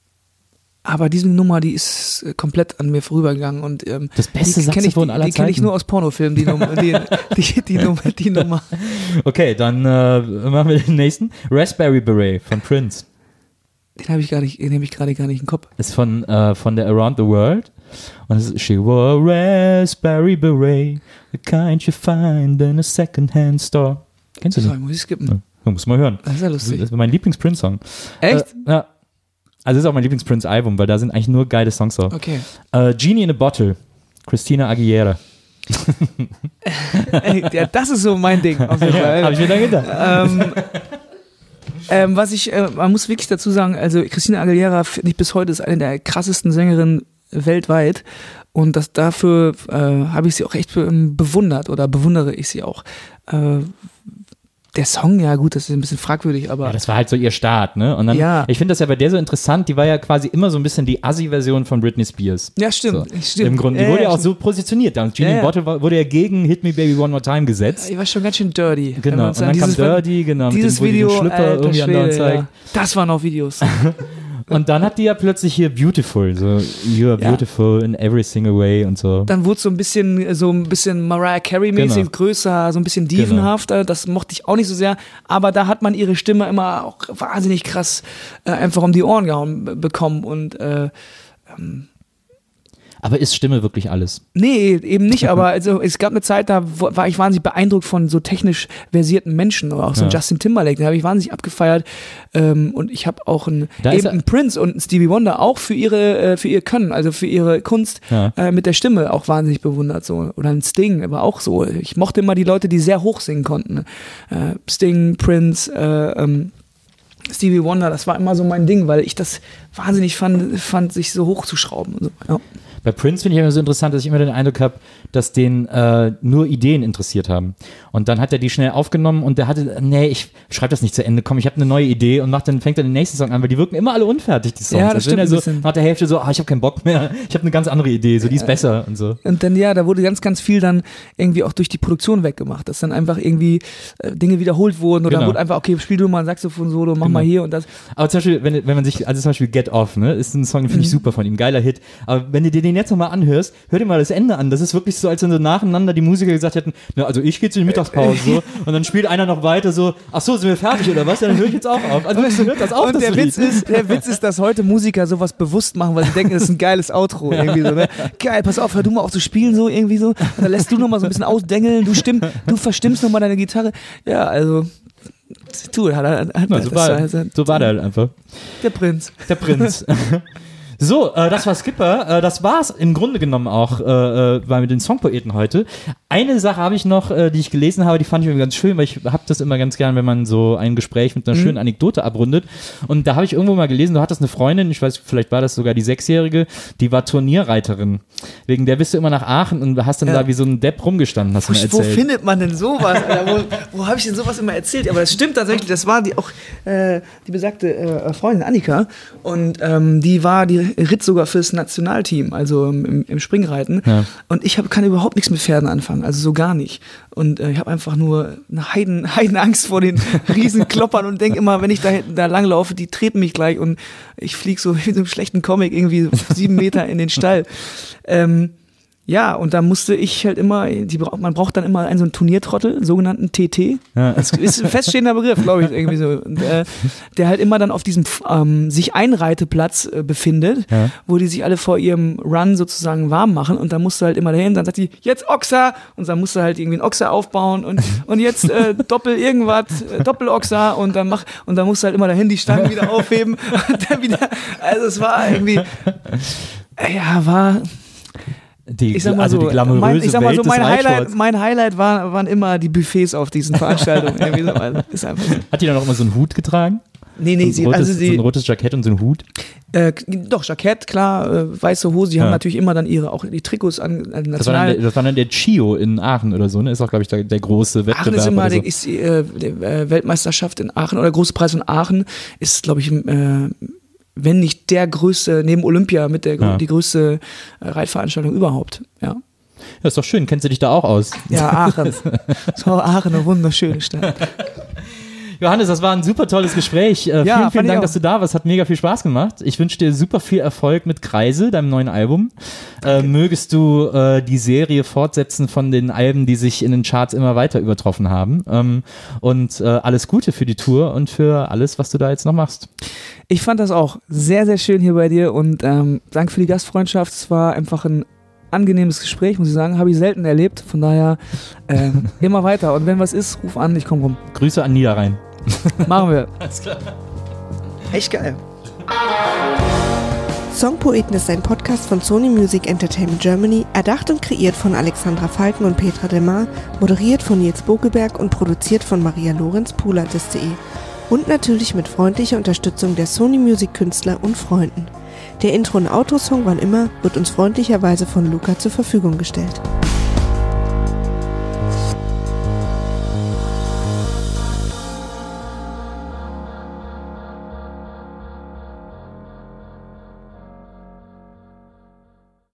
Aber diese Nummer, die ist komplett an mir vorübergegangen und ähm, das beste Saxophon aller Zeiten. Die kenne ich nur aus Pornofilmen, die Nummer, die, die, die, Nummer, die Nummer. Okay, dann äh, machen wir den nächsten. Raspberry Beret von Prince. Den habe ich gar nicht, den habe ich gerade gar nicht im Kopf. Ist von äh, von der Around the World und es ist She wore a Raspberry Beret, the kind you find in a second-hand store. Kennst du den? Sorry, muss ich skippen. Ja, muss man hören. Das ist ja lustig. Das ist mein Lieblings-Prince-Song. Echt? Äh, ja. Also das ist auch mein Lieblings-Prince-Album, weil da sind eigentlich nur geile Songs drauf. Okay. Uh, Genie in a Bottle, Christina Aguilera. Ey, ja, das ist so mein Ding. Auf jeden Fall. Hab ich mir dann gedacht. Ähm, ähm, was ich, äh, man muss wirklich dazu sagen, also Christina Aguilera finde ich bis heute ist eine der krassesten Sängerinnen weltweit und das dafür äh, habe ich sie auch echt ähm, bewundert oder bewundere ich sie auch. Äh, Der Song, ja gut, das ist ein bisschen fragwürdig, aber... Ja, das war halt so ihr Start, ne? Und dann, ja. ich finde das ja bei der so interessant, die war ja quasi immer so ein bisschen die Assi-Version von Britney Spears. Ja, stimmt, so, stimmt. Im Grunde, die ja, wurde ja ja auch so positioniert. Und Genie ja, ja. Bottle wurde ja gegen Hit Me Baby One More Time gesetzt. Ja, die war schon ganz schön dirty. Genau, und dann kam Dirty, genau, dieses mit dem, Video, den Schlüpper Alter, irgendwie Schwede, andauernd zeigt. Ja. Das waren auch Videos. Und dann hat die ja plötzlich hier Beautiful, so You are ja. beautiful in every single way und so. Dann wurde so ein bisschen, so ein bisschen Mariah Carey-mäßig genau. größer, so ein bisschen dievenhafter, das mochte ich auch nicht so sehr, aber da hat man ihre Stimme immer auch wahnsinnig krass äh, einfach um die Ohren gehauen b- bekommen und äh, ähm, aber ist Stimme wirklich alles? Nee, eben nicht, aber also es gab eine Zeit, da war ich wahnsinnig beeindruckt von so technisch versierten Menschen, oder auch so ja. Justin Timberlake, den habe ich wahnsinnig abgefeiert ähm, und ich habe auch einen, eben einen Prince und einen Stevie Wonder auch für ihre äh, für ihr Können, also für ihre Kunst ja. äh, mit der Stimme auch wahnsinnig bewundert, so, oder ein Sting, aber auch so. Ich mochte immer die Leute, die sehr hoch singen konnten. Äh, Sting, Prince, äh, ähm, Stevie Wonder, das war immer so mein Ding, weil ich das wahnsinnig fand, fand sich so hochzuschrauben und so, ja. Bei Prince finde ich immer so interessant, dass ich immer den Eindruck habe, dass den äh, nur Ideen interessiert haben. Und dann hat er die schnell aufgenommen und der hatte, nee, ich schreibe das nicht zu Ende, komm, ich habe eine neue Idee und macht dann, fängt dann den nächsten Song an, weil die wirken immer alle unfertig, die Songs. Ja, das stimmt er so ein bisschen. nach der Hälfte so, ah, ich habe keinen Bock mehr, ich habe eine ganz andere Idee, so die ist besser und so. Und dann, ja, da wurde ganz, ganz viel dann irgendwie auch durch die Produktion weggemacht, dass dann einfach irgendwie äh, Dinge wiederholt wurden oder genau. wurde einfach, okay, spiel du mal ein Saxophon-Solo, mach genau. mal hier und das. Aber zum Beispiel, wenn, wenn man sich, also zum Beispiel Get Off, ne, ist ein Song, den finde ich super von ihm, geiler Hit. Aber wenn du dir den jetzt nochmal anhörst, hör dir mal das Ende an. Das ist wirklich so, als wenn so nacheinander die Musiker gesagt hätten, na, also ich gehe zu den Mittagspause so und dann spielt einer noch weiter so, ach so, sind wir fertig oder was? Ja, dann höre ich jetzt auch auf. Also du hörst das auch, und das der Witz ist, der Witz ist, dass heute Musiker sowas bewusst machen, weil sie denken, das ist ein geiles Outro irgendwie so, ne? Geil, pass auf, hör du mal auf zu spielen so irgendwie so. Und dann lässt du noch mal so ein bisschen ausdengeln, du stimm, du verstimmst noch mal deine Gitarre. Ja, also tu, hat er, hat, ja, so, war, also, so war der halt einfach. Der Prinz. Der Prinz. So, äh, das war Skipper. Äh, das war's im Grunde genommen auch äh, bei den Songpoeten heute. Eine Sache habe ich noch, äh, die ich gelesen habe, die fand ich irgendwie ganz schön, weil ich habe das immer ganz gern, wenn man so ein Gespräch mit einer mhm. schönen Anekdote abrundet. Und da habe ich irgendwo mal gelesen, du hattest eine Freundin, ich weiß, vielleicht war das sogar die Sechsjährige, die war Turnierreiterin. Wegen der bist du immer nach Aachen und hast dann ja. da wie so ein Depp rumgestanden, hast du mir erzählt. Wo findet man denn sowas? Alter? Wo, wo habe ich denn sowas immer erzählt? Aber das stimmt tatsächlich, das war die auch äh, die besagte äh, Freundin Annika und ähm, die war, die ritt sogar fürs Nationalteam, also im, im Springreiten. Ja. Und ich hab, kann überhaupt nichts mit Pferden anfangen, also so gar nicht. Und äh, ich habe einfach nur eine Heiden, Heidenangst vor den Riesenkloppern und denke immer, wenn ich da, da langlaufe, die treten mich gleich und ich fliege so wie in so einem schlechten Comic irgendwie sieben Meter in den Stall. Ähm, Ja, und da musste ich halt immer, die, man braucht dann immer einen so einen Turniertrottel, sogenannten T T. Ja. Das ist ein feststehender Begriff, glaube ich, irgendwie so. Und, äh, der halt immer dann auf diesem ähm, sich Einreiteplatz äh, befindet, ja. wo die sich alle vor ihrem Run sozusagen warm machen und dann musst du halt immer dahin, dann sagt die, jetzt Ochser und dann musst du halt irgendwie einen Ochser aufbauen und, und jetzt äh, Doppel irgendwas, äh, Doppelochser und dann mach, und dann musst du halt immer dahin die Stangen wieder aufheben und dann wieder, also es war irgendwie, äh, ja, war... Die, ich sag mal also so, die glamouröse mein, ich sag mal so, Welt mein des Highlight, mein Highlight war, waren immer die Buffets auf diesen Veranstaltungen. Ist einfach so. Hat die dann auch immer so einen Hut getragen? Nee, nee, so sie, rotes, also sie, so ein rotes Jackett und so ein Hut? Äh, doch, Jackett, klar, äh, weiße Hose, die ja. haben natürlich immer dann ihre, auch die Trikots an, an das, war dann der, das war dann der Chio in Aachen oder so, ne? Ist auch, glaube ich, der, der große Wettbewerb. Aachen ist immer, so. der, ist die äh, der Weltmeisterschaft in Aachen oder der große Preis in Aachen ist, glaube ich, äh, wenn nicht der größte, neben Olympia mit der ja. die größte äh, Reitveranstaltung überhaupt, ja. Ja, ist doch schön. Kennst du dich da auch aus? Ja, Aachen. So, Aachen, eine wunderschöne Stadt. Johannes, das war ein super tolles Gespräch. Äh, ja, vielen, vielen Dank, dass du da warst. Hat mega viel Spaß gemacht. Ich wünsche dir super viel Erfolg mit Kreise, deinem neuen Album. Äh, mögest du äh, die Serie fortsetzen von den Alben, die sich in den Charts immer weiter übertroffen haben. Ähm, und äh, alles Gute für die Tour und für alles, was du da jetzt noch machst. Ich fand das auch sehr, sehr schön hier bei dir und ähm, danke für die Gastfreundschaft. Es war einfach ein angenehmes Gespräch, muss ich sagen, habe ich selten erlebt, von daher äh, immer weiter und wenn was ist, ruf an, ich komme rum. Grüße an Niederrhein. Machen wir. Alles klar. Echt geil. Songpoeten ist ein Podcast von Sony Music Entertainment Germany, erdacht und kreiert von Alexandra Falken und Petra Demar, moderiert von Nils Bogelberg und produziert von Maria Lorenz, Pulartis punkt de und natürlich mit freundlicher Unterstützung der Sony Music Künstler und Freunden. Der Intro- und Outro-Song Wann immer wird uns freundlicherweise von Luca zur Verfügung gestellt.